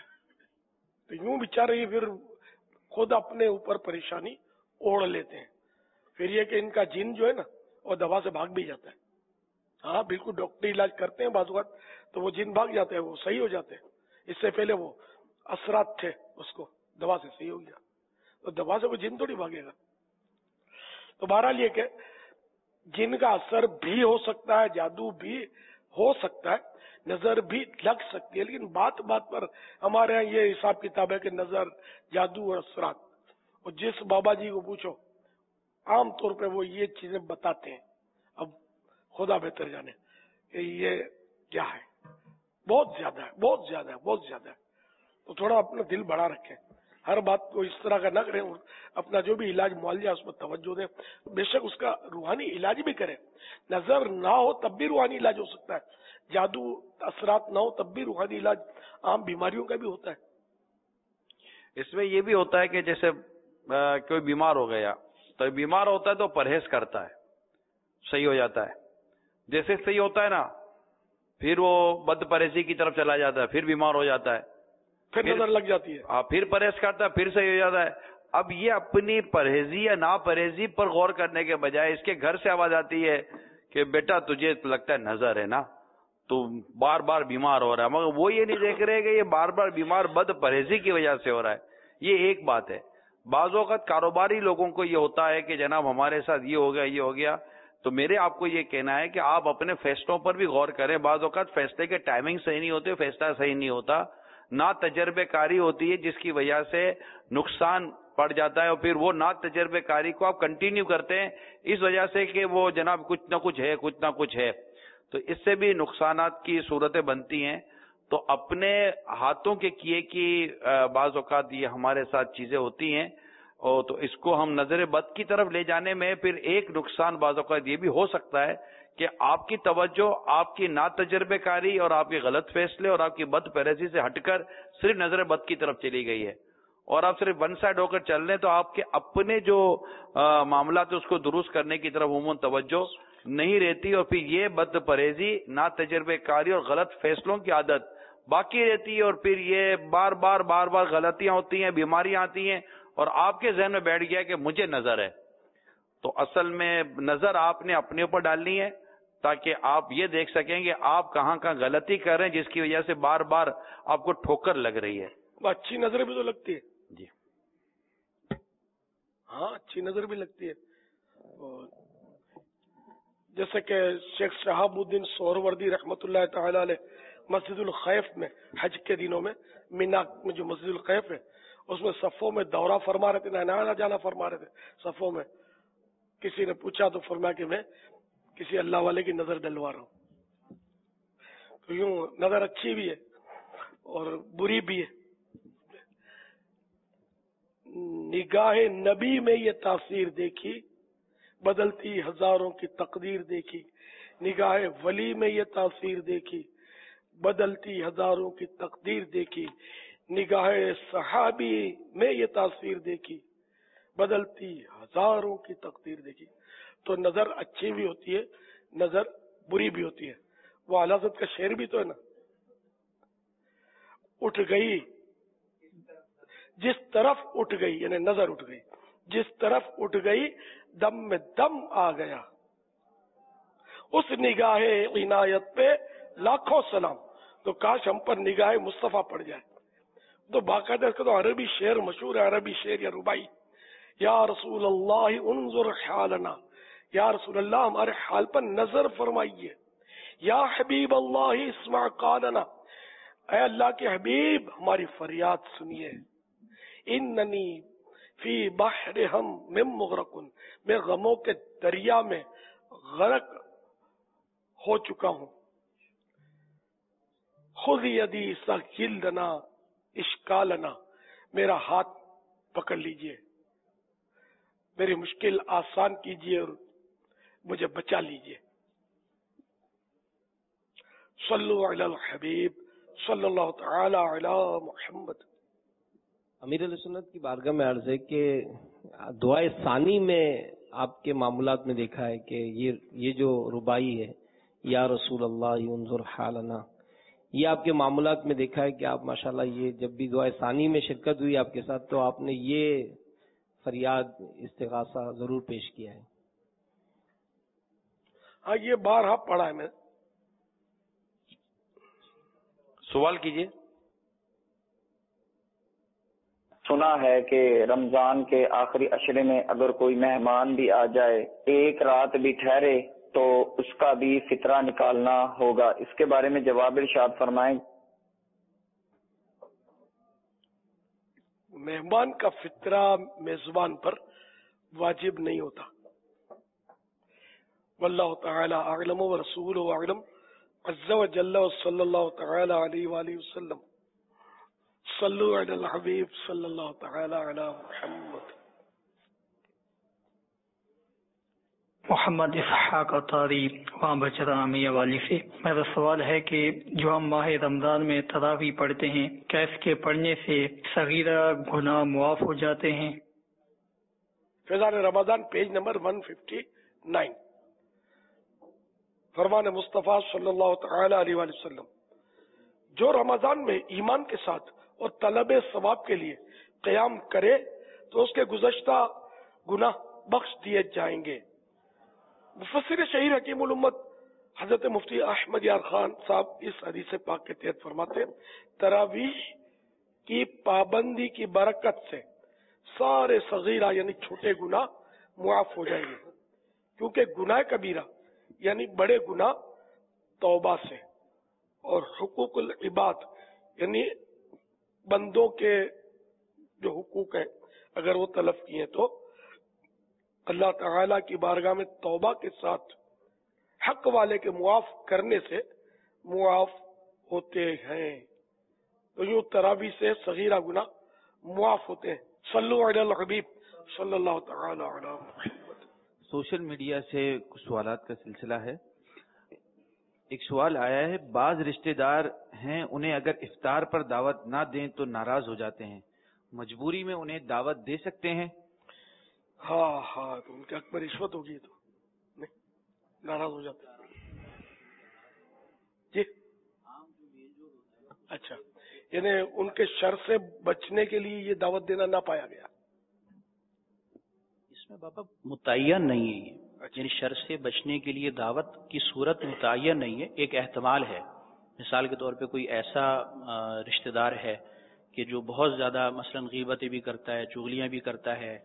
तो यूं बेचारे फिर खुद अपने ऊपर परेशानी ओढ़ लेते हैं। फिर ये कि इनका जिन जो है ना, वो दवा से भाग भी जाता है। हाँ बिल्कुल, डॉक्टर इलाज करते हैं बाज़ वक़्त, तो वो जिन भाग जाते हैं, वो सही हो जाते हैं। इससे पहले वो असरात थे, उसको दवा से सही हो गया, तो दवा से वो जिन थोड़ी भागेगा। तो बहरहाल ये कि जिन का असर भी हो सकता है, जादू भी हो सकता है, नजर भी लग सकती है, लेकिन बात बात पर हमारे यहाँ ये हिसाब किताब है कि नजर, जादू और असरात, और जिस बाबा जी को पूछो आम तौर पे वो ये चीजें बताते हैं। अब खुदा बेहतर जाने कि ये क्या है, बहुत ज्यादा है, बहुत ज्यादा है, बहुत ज्यादा है। तो थोड़ा अपना दिल बड़ा रखें, हर बात को इस तरह का न करें, अपना जो भी इलाज मुआवजा उस पर तवज्जो दें। बेशक उसका रूहानी इलाज भी करें, नजर ना हो तब भी रूहानी इलाज हो सकता है, जादू असरात ना हो तब भी रूहानी इलाज आम बीमारियों का भी होता है। इसमें ये भी होता है कि जैसे आ, कोई बीमार हो गया, तो बीमार होता है तो परहेज करता है, सही हो जाता है। जैसे सही होता है ना, फिर वो बद परहेजी की तरफ चला जाता है, फिर बीमार हो जाता है, फिर, फिर नजर लग जाती है। हाँ, फिर परहेज करता है, फिर सही हो जाता है। अब ये अपनी परहेजी या ना परहेजी पर गौर करने के बजाय इसके घर से आवाज आती है कि बेटा तुझे लगता है नजर है ना, तू बार बार बीमार हो रहा है, मगर वो ये नहीं देख रहे कि ये बार बार बीमार बद परहेजी की वजह से हो रहा है। ये एक बात है। बाज़ औक़ात कारोबारी लोगों को ये होता है कि जनाब हमारे साथ ये हो गया, ये हो गया। तो मेरे आपको ये कहना है कि आप अपने फैसलों पर भी गौर करें। बाज़ औक़ात फैसले के टाइमिंग सही नहीं होते, फैसला सही नहीं होता, ना तजर्बेकारी होती है, जिसकी वजह से नुकसान पड़ जाता है, और फिर वो ना तजर्बेकारी को आप कंटिन्यू करते हैं इस वजह से कि वो जनाब कुछ ना कुछ है, कुछ ना कुछ है, तो इससे भी नुकसानात की सूरतें बनती हैं। तो अपने हाथों के किए की बाज़ औक़ात ये हमारे साथ चीजें होती हैं, और तो इसको हम नजर बद की तरफ ले जाने में फिर एक नुकसान बाज़ औक़ात ये भी हो सकता है कि आपकी तवज्जो आपकी ना तजर्बेकारी और आपके गलत फैसले और आपकी बद परहेजी से हटकर सिर्फ नजर बद की तरफ चली गई है, और आप सिर्फ वन साइड होकर चल रहे हैं, तो आपके अपने जो आ, मामला थे उसको दुरुस्त करने की तरफ उमूमन तवज्जो नहीं रहती, और फिर ये बद परहेजी, ना तजर्बेकारी और गलत फैसलों की आदत बाकी रहती है, और फिर ये बार बार बार बार गलतियां होती हैं, बीमारियां आती हैं, और आपके जहन में बैठ गया कि मुझे नजर है। तो असल में नजर आपने अपने ऊपर डालनी है, ताकि आप ये देख सकें कि आप कहां कहां गलती कर रहे हैं, जिसकी वजह से बार बार आपको ठोकर लग रही है। अच्छी नजर भी तो लगती है जी, हाँ अच्छी नजर भी लगती है। और जैसे कि शेख शहाबुद्दीन सोहरवर्दी रहमतुल्लाह ताला अलैह मस्जिदुल खैफ में हज के दिनों में मीना में जो मस्जिदुल खैफ है उसमें सफ़ों में दौरा फरमा रहे थे, ना आना जाना फरमा रहे थे सफ़ों में। किसी ने पूछा तो फरमाया कि मैं किसी अल्लाह वाले की नजर डलवा रहा हूँ। तो यूं नजर अच्छी भी है और बुरी भी है। निगाहे नबी में ये तासीर देखी, बदलती हजारों की तकदीर देखी। निगाहे वली में ये तासीर देखी, बदलती हजारों की तकदीर देखी। निगाहे सहाबी में ये तासीर देखी, बदलती हजारों की तकदीर देखी। तो नजर अच्छी भी होती है, नजर बुरी भी होती है। वो आला हज़रत का शेर भी तो है ना, उठ गई जिस तरफ उठ गई, यानी नजर उठ गई, जिस तरफ उठ गई दम में दम आ गया। उस निगाहे इनायत पे लाखों सलाम। तो काश हम पर निगाहे मुस्तफा पड़ जाए। तो बाकायदा इसका तो अरबी शेर मशहूर है, अरबी शेर या रुबाई। या रसूल अल्लाह उन्जुर हालना, या रसूल अल्लाह हमारे हाल पर नजर फरमाइए। या हबीब अल्लाह इस्मा कालना, ऐ अल्लाह के हबीब हमारी फरियाद सुनिए। इन्ननी फी बहर हम मिम मुगरकुन, मैं गमों के दरिया में गरक हो चुका हूँ। खुद यदी सखिलना इश्कालना, मेरा हाथ पकड़ लीजिए, मेरी मुश्किल आसान कीजिए और मुझे बचा लीजिए। सल्लु अलल हबीब सल्लल्लाहु तआला अला मुहम्मद। अमीर अहले सुन्नत की बारगाह में अर्ज है कि दुआ सानी में आपके मामूलात में देखा है कि ये ये जो रुबाई है या रसूल अल्लाह उन्जुर हालना, ये आपके मामूलात में देखा है कि आप माशाल्लाह ये जब भी दुआ सानी में शिरकत हुई आपके साथ तो आपने ये फरियाद इस्तिगासा जरूर पेश किया है। हाँ, ये बारहा पढ़ा है मैं। सवाल कीजिए। सुना है कि रमजान के आखिरी अशरे में अगर कोई मेहमान भी आ जाए, एक रात भी ठहरे, तो उसका भी फितरा निकालना होगा। इसके बारे में जवाब इरशाद फरमाएं। मेहमान का फितरा मेजबान पर वाजिब नहीं होता। वल्लाहु तआला अअलम व रसूलुहु अअलम अज़्ज़ा व जल्ला व सल्लल्लाहु तआला अलैहि व आलिहि वसल्लम। सल्लु अलल हबीब सल्लल्लाहु तआला अला मुहम्मद। मोहम्मद इसहाक तारी वहाँ बचरामी वाली से मेरा सवाल है कि जो हम माह रमजान में तरावी पढ़ते हैं, क्या इसके पढ़ने से सगीरा गुनाह मुआफ हो जाते हैं? फैजान रमजान पेज नंबर एक सौ उनसठ। फरमान मुस्तफ़ा सल्लल्लाहु तआला अलैहि वसल्लम, जो रमजान में ईमान के साथ और तलब सवाब के लिए क़याम करे तो उसके गुज़श्ता गुनाह बख्श दिए जाएंगे। मुफस्सिर शहीर हकीमुल उम्मत हजरत मुफ्ती अहमद यार खान साहब इस हदीस पाक के तहत फरमाते हैं, तरावीह की पाबंदी की बरकत से सारे सगीरा यानी छोटे गुनाह मुआफ हो जाएंगे, क्योंकि गुनाह कबीरा यानी बड़े गुनाह तौबा से और हुकूकुल इबाद यानी बंदों के जो हुकूक है अगर वो तलफ किए तो अल्लाह ताला की बारगाह में तौबा के साथ हक वाले के मुआफ करने से मुआफ होते हैं। तो यूं तरावी से सगीरा गुनाह मुआफ होते हैं। सल्लु अलल हबीब सल्लल्लाहु तआला अला मुहम्मद। सोशल मीडिया से कुछ सवालात का सिलसिला है। एक सवाल आया है, बाज रिश्तेदार हैं, उन्हें अगर इफ्तार पर दावत ना दें तो नाराज हो जाते हैं, मजबूरी में उन्हें दावत दे सकते हैं? हाँ हाँ, तो उनके हक में रिश्वत होगी तो नहीं, नाराज हो जाते हैं जी। अच्छा, यानी उनके शर से बचने के लिए ये दावत देना ना पाया गया। इसमें बाबा मुतय्यन नहीं है, यानी शर से बचने के लिए दावत की सूरत मुतय्यन नहीं है, एक एहतमाल है। मिसाल के तौर पे कोई ऐसा रिश्तेदार है कि जो बहुत ज्यादा मसलन गीबतें भी करता है, चुगलियां भी करता है,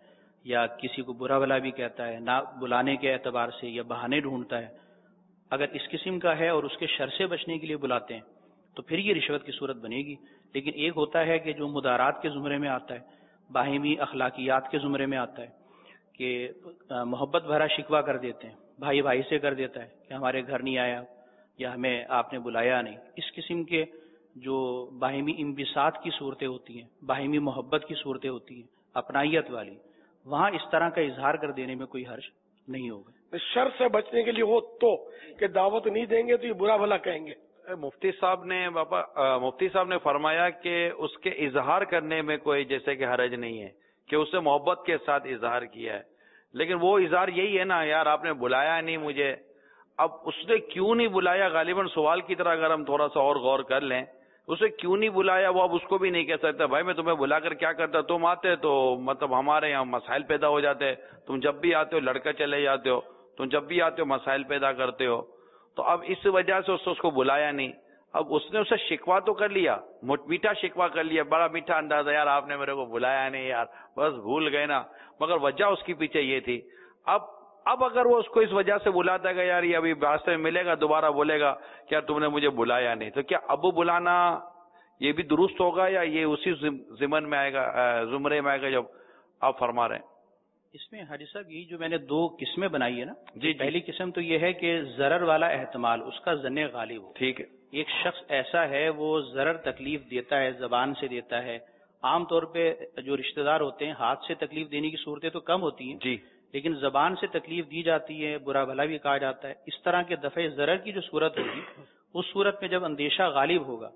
یا کسی کو برا بھلا بھی کہتا ہے، نہ بلانے کے اعتبار سے یا بہانے ڈھونڈتا ہے، اگر اس قسم کا ہے اور اس کے شر سے بچنے کے لیے بلاتے ہیں تو پھر یہ رشوت کی صورت بنے گی. لیکن ایک ہوتا ہے کہ جو مدارات کے زمرے میں آتا ہے، باہمی اخلاقیات کے زمرے میں آتا ہے، کہ محبت بھرا شکوہ کر دیتے ہیں، بھائی بھائی سے کر دیتا ہے کہ ہمارے گھر نہیں آیا یا ہمیں آپ نے بلایا نہیں. اس قسم کے جو باہمی انبساط کی صورتیں ہوتی ہیں، باہمی محبت کی صورتیں ہوتی ہیں، اپنائیت والی، وہاں اس طرح کا اظہار کر دینے میں کوئی حرج نہیں ہوگا. شر سے بچنے کے لیے ہو تو کہ دعوت نہیں دیں گے تو یہ برا بھلا کہیں گے. مفتی صاحب نے بابا مفتی صاحب نے فرمایا کہ اس کے اظہار کرنے میں کوئی جیسے کہ حرج نہیں ہے کہ اس سے محبت کے ساتھ اظہار کیا ہے، لیکن وہ اظہار یہی ہے نا، یار آپ نے بلایا نہیں مجھے. اب اس نے کیوں نہیں بلایا، غالباً سوال کی طرح اگر ہم تھوڑا سا اور غور کر لیں، اسے کیوں نہیں بلایا وہ اب اس کو بھی نہیں کہہ سکتا بھائی میں تمہیں بلا کر کیا کرتا، تم آتے تو مطلب ہمارے یہاں مسائل پیدا ہو جاتے، تم جب بھی آتے ہو لڑکا چلے جاتے ہو، تم جب بھی آتے ہو مسائل پیدا کرتے ہو. تو اب اس وجہ سے اس کو بلایا نہیں. اب اس نے اسے شکوا تو کر لیا، میٹھا شکوا کر لیا، بڑا میٹھا انداز ہے، یار آپ نے میرے کو بلایا نہیں یار، بس بھول گئے نا، مگر وجہ اس کے پیچھے یہ تھی. اب اب اگر وہ اس کو اس وجہ سے بلاتا ہے کہ یار یہ ابھی راستے میں ملے گا دوبارہ بولے گا کہ یار تم نے مجھے بلایا نہیں، تو کیا اب بلانا یہ بھی درست ہوگا یا یہ اسی ضمن میں آئے گا، زمرے میں آئے گا جب آپ فرما رہے ہیں؟ اس میں حاجی صاحب یہی جو میں نے دو قسمیں بنائی ہے نا، جی پہلی قسم تو یہ ہے کہ ضرر والا احتمال اس کا ظن غالب ہو. ٹھیک ہے. ایک شخص ایسا ہے وہ ضرر تکلیف دیتا ہے، زبان سے دیتا ہے. عام طور پہ جو رشتہ دار ہوتے ہیں ہاتھ سے تکلیف دینے کی صورتیں تو کم ہوتی ہیں جی، لیکن زبان سے تکلیف دی جاتی ہے، برا بھلا بھی کہا جاتا ہے. اس طرح کے دفع ضرر کی جو صورت ہوگی اس صورت میں جب اندیشہ غالب ہوگا،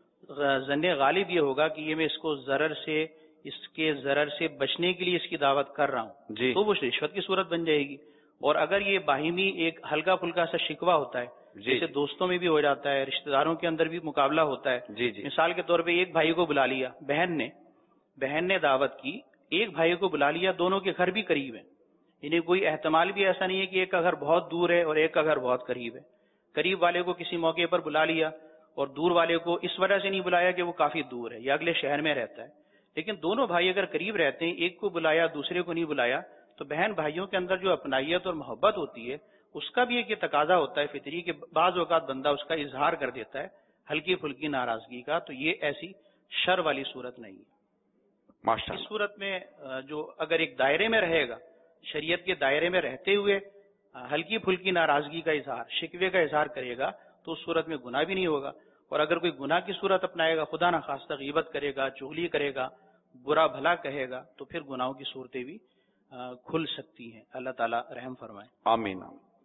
ظن غالب یہ ہوگا کہ یہ میں اس کو ضرر سے، اس کے ضرر سے بچنے کے لیے اس کی دعوت کر رہا ہوں، جی، تو وہ رشوت کی صورت بن جائے گی. اور اگر یہ باہمی ایک ہلکا پھلکا سا شکوہ ہوتا ہے، جی، جیسے دوستوں میں بھی ہو جاتا ہے، رشتہ داروں کے اندر بھی مقابلہ ہوتا ہے. جی جی مثال کے طور پہ ایک بھائی کو بلا لیا، بہن نے بہن نے دعوت کی، ایک بھائی کو بلا لیا، دونوں کے گھر بھی قریب ہیں، یعنی کوئی احتمال بھی ایسا نہیں ہے کہ ایک کا گھر بہت دور ہے اور ایک کا گھر بہت قریب ہے. قریب والے کو کسی موقع پر بلا لیا اور دور والے کو اس وجہ سے نہیں بلایا کہ وہ کافی دور ہے یا اگلے شہر میں رہتا ہے. لیکن دونوں بھائی اگر قریب رہتے ہیں، ایک کو بلایا دوسرے کو نہیں بلایا، تو بہن بھائیوں کے اندر جو اپنائیت اور محبت ہوتی ہے اس کا بھی ایک یہ تقاضا ہوتا ہے فطری کہ بعض اوقات بندہ اس کا اظہار کر دیتا ہے ہلکی پھلکی ناراضگی کا. تو یہ ایسی شر والی صورت نہیں ہے. ماشاءاللہ. اس صورت میں جو اگر ایک دائرے میں رہے گا، شریعت کے دائرے میں رہتے ہوئے ہلکی پھلکی ناراضگی کا اظہار، شکوے کا اظہار کرے گا تو اس صورت میں گناہ بھی نہیں ہوگا. اور اگر کوئی گناہ کی صورت اپنائے گا، خدا نخواستہ غیبت کرے گا، چغلی کرے گا، برا بھلا کہے گا، تو پھر گناہوں کی صورتیں بھی کھل سکتی ہیں. اللہ تعالیٰ رحم فرمائے. آمین.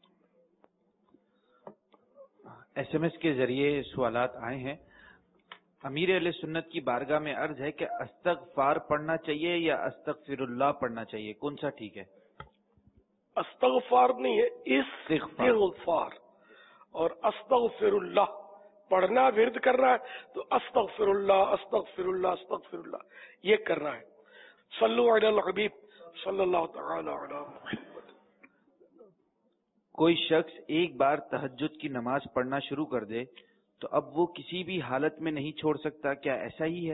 ایس ایم ایس کے ذریعے سوالات آئے ہیں. امیر اہل سنت کی بارگاہ میں عرض ہے کہ استغفار پڑھنا چاہیے یا استغفر اللہ پڑھنا چاہیے، کون سا ٹھیک ہے؟ استغفار نہیں ہے، استغفار. اور استغفر اللہ پڑھنا ورد کرنا ہے تو استغفر اللہ استغفر اللہ استغفر اللہ یہ کرنا ہے. صلو علی الحبیب صلی اللہ تعالی علی محمد. کوئی شخص ایک بار تہجد کی نماز پڑھنا شروع کر دے تو اب وہ کسی بھی حالت میں نہیں چھوڑ سکتا، کیا ایسا ہی ہے؟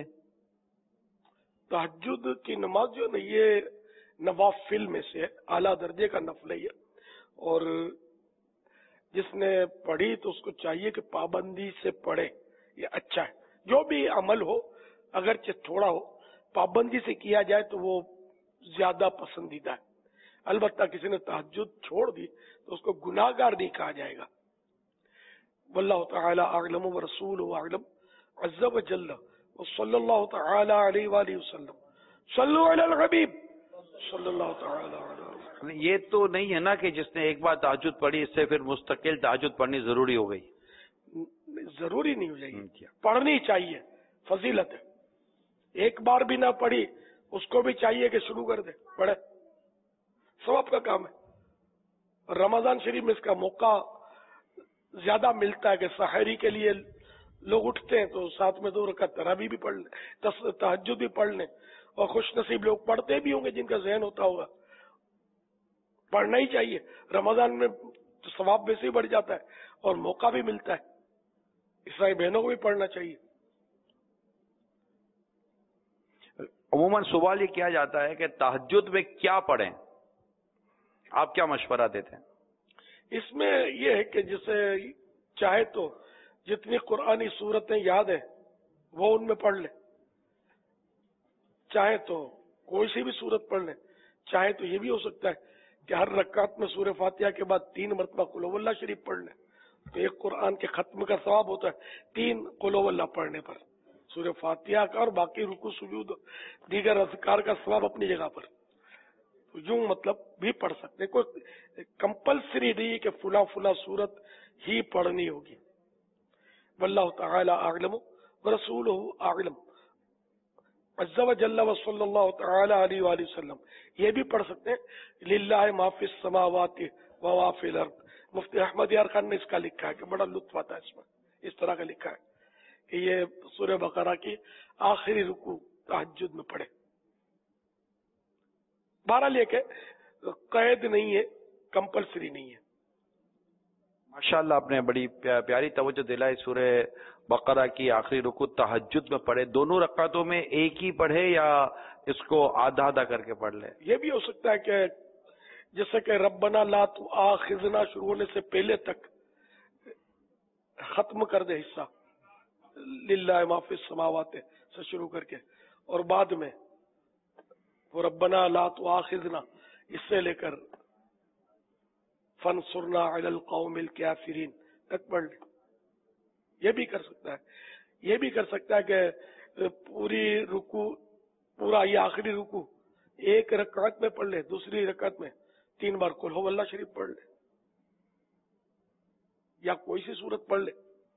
تہجد کی نماز جو ہے یہ نوافل میں سے اعلیٰ درجے کا نفل ہے، اور جس نے پڑھی تو اس کو چاہیے کہ پابندی سے پڑھے، یہ اچھا ہے. جو بھی عمل ہو اگرچہ تھوڑا ہو پابندی سے کیا جائے تو وہ زیادہ پسندیدہ ہے. البتہ کسی نے تہجد چھوڑ دی تو اس کو گناہ گار نہیں کہا جائے گا. واللہ تعالی اعلم ورسولہ اعلم عز وجل وصلی اللہ تعالی علیہ وآلہ وسلم. صلو علی الحبیب صلی اللہ تعالی علیہ. یہ تو نہیں ہے نا کہ جس نے ایک بار تہجد پڑھی اس سے پھر مستقل تہجد پڑھنی ضروری ہو گئی؟ ضروری نہیں ہو جائے گی، پڑھنی چاہیے، فضیلت ہے. ایک بار بھی نہ پڑھی اس کو بھی چاہیے کہ شروع کر دے، پڑھے، ثواب کا کام ہے. رمضان شریف میں اس کا موقع زیادہ ملتا ہے کہ سحری کے لیے لوگ اٹھتے ہیں تو ساتھ میں دو رکعت تراویح بھی پڑھ لیں، تہجد بھی پڑھ لیں. اور خوش نصیب لوگ پڑھتے بھی ہوں گے جن کا ذہن ہوتا ہوگا. پڑھنا ہی چاہیے، رمضان میں تو ثواب ویسے ہی بڑھ جاتا ہے اور موقع بھی ملتا ہے. عیسائی بہنوں کو بھی پڑھنا چاہیے. عموماً سوال یہ کیا جاتا ہے کہ تہجد میں کیا پڑھیں، آپ کیا مشورہ دیتے ہیں؟ اس میں یہ ہے کہ جسے چاہے تو جتنی قرآنی صورتیں یاد ہیں وہ ان میں پڑھ لیں، چاہے تو کوئی سی بھی صورت پڑھ لیں، چاہے تو یہ بھی ہو سکتا ہے کہ ہر رکعت میں سورہ فاتحہ کے بعد تین مرتبہ قل هو اللہ شریف پڑھ لیں، تو ایک قرآن کے ختم کا ثواب ہوتا ہے تین قل هو اللہ پڑھنے پر، سورہ فاتحہ کا اور باقی رکوع سجود دیگر اذکار کا ثواب اپنی جگہ پر، تو یوں مطلب بھی پڑھ سکتے، کوئی کمپلسری نہیں کہ فلاں فلاں صورت ہی پڑھنی ہوگی۔ واللہ تعالی اعلم ورسولہ اعلم عز وجل وصلی اللہ تعالی علیہ وآلہ وسلم، یہ بھی پڑھ سکتے ہیں للہ ما فی السماوات و ما فی الارض۔ مفتی احمد یار خان نے اس کا لکھا ہے کہ بڑا لطف آتا ہے اس میں، اس طرح کا لکھا ہے کہ یہ سورہ بقرہ کی آخری رکوع تہجد میں پڑھے۔ بہرحال یہ کہ قید نہیں ہے، کمپلسری نہیں ہے۔ ماشاءاللہ آپ نے بڑی پیاری توجہ دلائی، سورہ بقرہ کی آخری رکوع تہجد میں پڑھے، دونوں رکعتوں میں ایک ہی پڑھے یا اس کو آدھا آدھا کر کے پڑھ لے؟ یہ بھی ہو سکتا ہے کہ جیسے کہ ربنا لا تؤاخذنا شروع ہونے سے پہلے تک ختم کر دے حصہ للہ ما فی السماوات سے شروع کر کے، اور بعد میں وہ ربنا لا تؤاخذنا اس سے لے کر فانصرنا علی القوم الکافرین تک پڑھ لے۔ یہ بھی کر سکتا ہے، یہ بھی کر سکتا ہے کہ پوری رکوع پورا یہ آخری رکوع ایک رکعت میں پڑھ لے، دوسری رکعت میں تین بار قل هو اللہ شریف پڑھ لے، یا کوئی سی صورت پڑھ لے۔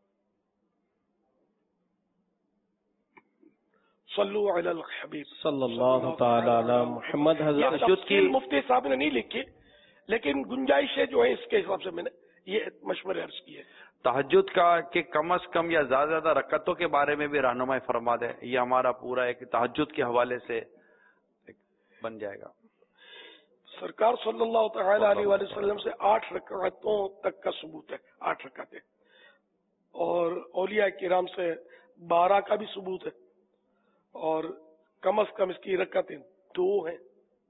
صلو علی الحبیب صلی اللہ تعالی علی محمد۔ یہ تفصیل مفتی صاحب نے نہیں لکھی، لیکن گنجائشیں جو ہے اس کے حساب سے میں نے یہ مشورے عرض کی ہے۔ تہجد کا کہ کم از کم یا زیادہ زیادہ رکعتوں کے بارے میں بھی رہنمائی فرما دیں، یہ ہمارا پورا ایک تہجد کے حوالے سے بن جائے گا۔ سرکار صلی اللہ تعالی علیہ وآلہ وسلم سے آٹھ رکعتوں تک کا ثبوت ہے، آٹھ رکعتیں، اور اولیاء کرام سے بارہ کا بھی ثبوت ہے، اور کم از کم اس کی رکعتیں دو ہیں،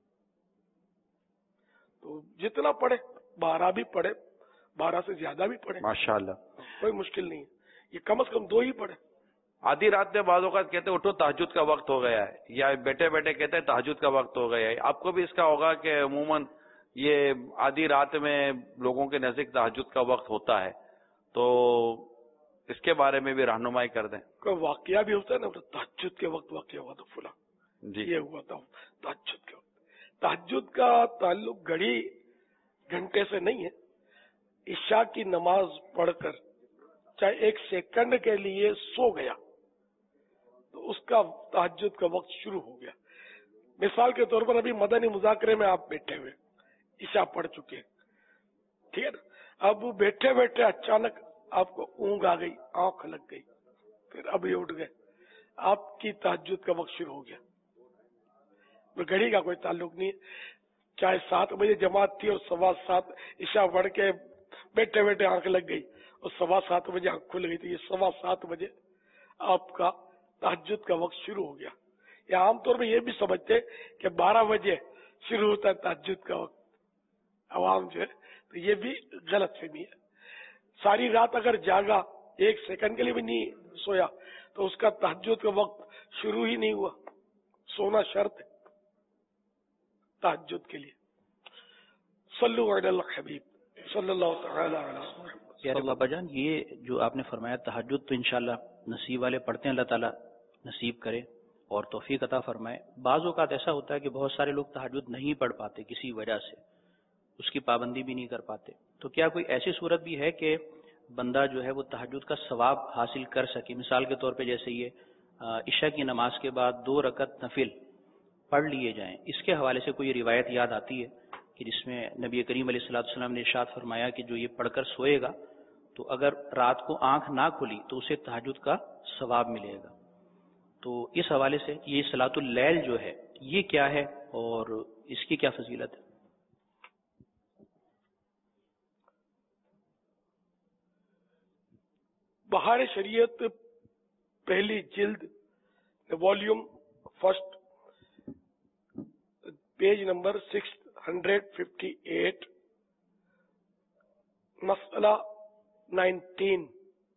تو جتنا پڑھے بارہ بھی پڑھے، بارہ سے زیادہ بھی پڑھے، ماشاءاللہ کوئی مشکل نہیں ہے، یہ کم از کم دو ہی پڑھے۔ آدھی رات میں بعض اوقات کہتے ہیں اٹھو تہجد کا وقت ہو گیا ہے، یا بیٹھے بیٹھے کہتے ہیں تہجد کا وقت ہو گیا ہے، آپ کو بھی اس کا ہوگا کہ عموماً یہ آدھی رات میں لوگوں کے نزدیک تہجد کا وقت ہوتا ہے، تو اس کے بارے میں بھی رہنمائی کر دیں۔ کوئی واقعہ بھی ہوتا ہے نا، تہجد کے وقت واقعہ ہوا تو فلاں جی یہ ہوا تھا تہجد کے وقت۔ تہجد کا تعلق گھڑی گھنٹے سے نہیں ہے، عشاء کی نماز پڑھ کر چاہے ایک سیکنڈ کے لیے سو گیا تو اس کا تہجد کا وقت شروع ہو گیا۔ مثال کے طور پر ابھی مدنی مذاکرے میں آپ بیٹھے ہوئے عشاء پڑھ چکے، ٹھیک ہے نا، اب بیٹھے بیٹھے اچانک آپ کو اونگ آ گئی، آنکھ لگ گئی، پھر ابھی اٹھ گئے، آپ کی تہجد کا وقت شروع ہو گیا۔ گھڑی کا کوئی تعلق نہیں ہے، چاہے سات بجے جماعت تھی اور سوا سات عشاء پڑھ کے بیٹھے بیٹھے آنکھ لگ گئی اور سوا سات بجے آنکھ کھل گئی، تو یہ سوا سات بجے آپ کا تہجد کا وقت شروع ہو گیا۔ یا عام طور پہ یہ بھی سمجھتے کہ بارہ بجے شروع ہوتا ہے تہجد کا وقت، عوام جو ہے، تو یہ بھی غلط فہمی ہے۔ ساری رات اگر جاگا، ایک سیکنڈ کے لیے بھی نہیں سویا، تو اس کا تہجد کا وقت شروع ہی نہیں ہوا۔ سونا شرط ہے تہجد کے لیے۔ صلو علی الحبیب صلی اللہ تعالی علیہ وسلم۔ پیارے بابا جان، یہ جو آپ نے فرمایا تہجد تو انشاءاللہ نصیب والے پڑھتے ہیں، اللہ تعالیٰ نصیب کرے اور توفیق عطا فرمائے۔ بعض اوقات ایسا ہوتا ہے کہ بہت سارے لوگ تہجد نہیں پڑھ پاتے کسی وجہ سے، اس کی پابندی بھی نہیں کر پاتے، تو کیا کوئی ایسی صورت بھی ہے کہ بندہ جو ہے وہ تہجد کا ثواب حاصل کر سکے؟ مثال کے طور پہ جیسے یہ عشاء کی نماز کے بعد دو رکعت نفل پڑھ لیے جائیں، اس کے حوالے سے کوئی روایت یاد آتی ہے کہ جس میں نبی کریم علیہ الصلوۃ والسلام نے ارشاد فرمایا کہ جو یہ پڑھ کر سوئے گا تو اگر رات کو آنکھ نہ کھلی تو اسے تہجد کا ثواب ملے گا؟ تو اس حوالے سے یہ صلاۃ اللیل جو ہے یہ کیا ہے اور اس کی کیا فضیلت ہے؟ بہار شریعت پہلی جلد volume first page number six hundred fifty eight, मसला नाइनटीन।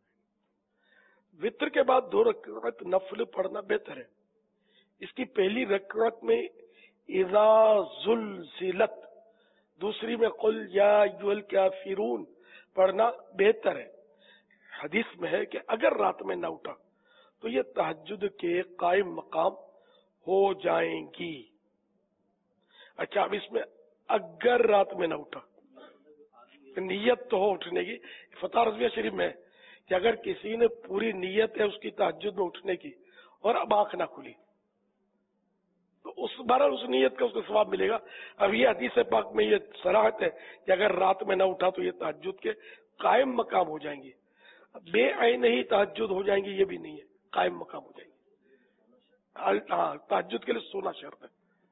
वित्र के बाद दो रकात नफल पढ़ना बेहतर है। इसकी पहली रकात में इज़ा ज़ुलज़िलत, दूसरी में कुल या अय्युहल काफिरून पढ़ना बेहतर है। हदीस में है कि अगर रात में न उठा तो ये तहज्जुद के कायम मकाम हो जाएंगी। अच्छा, अब इसमें अगर रात में न उठा, नियत तो हो उठने की। फतह रज़विया शरीफ में है कि अगर किसी ने पूरी नियत है उसकी तहज्जुद में उठने की और अब आंख ना खुली तो उस बार उस नियत का उसको सवाब मिलेगा। अब ये हदीस पाक में ये सराहत है कि अगर रात में ना उठा तो ये तहज्जुद के कायम मकाम हो जाएंगे। बेआइन ही तहज्जुद हो जाएंगी ये भी नहीं है, कायम मकाम हो जाएंगे। हाँ, तहज्जुद के लिए सोना शर्त है।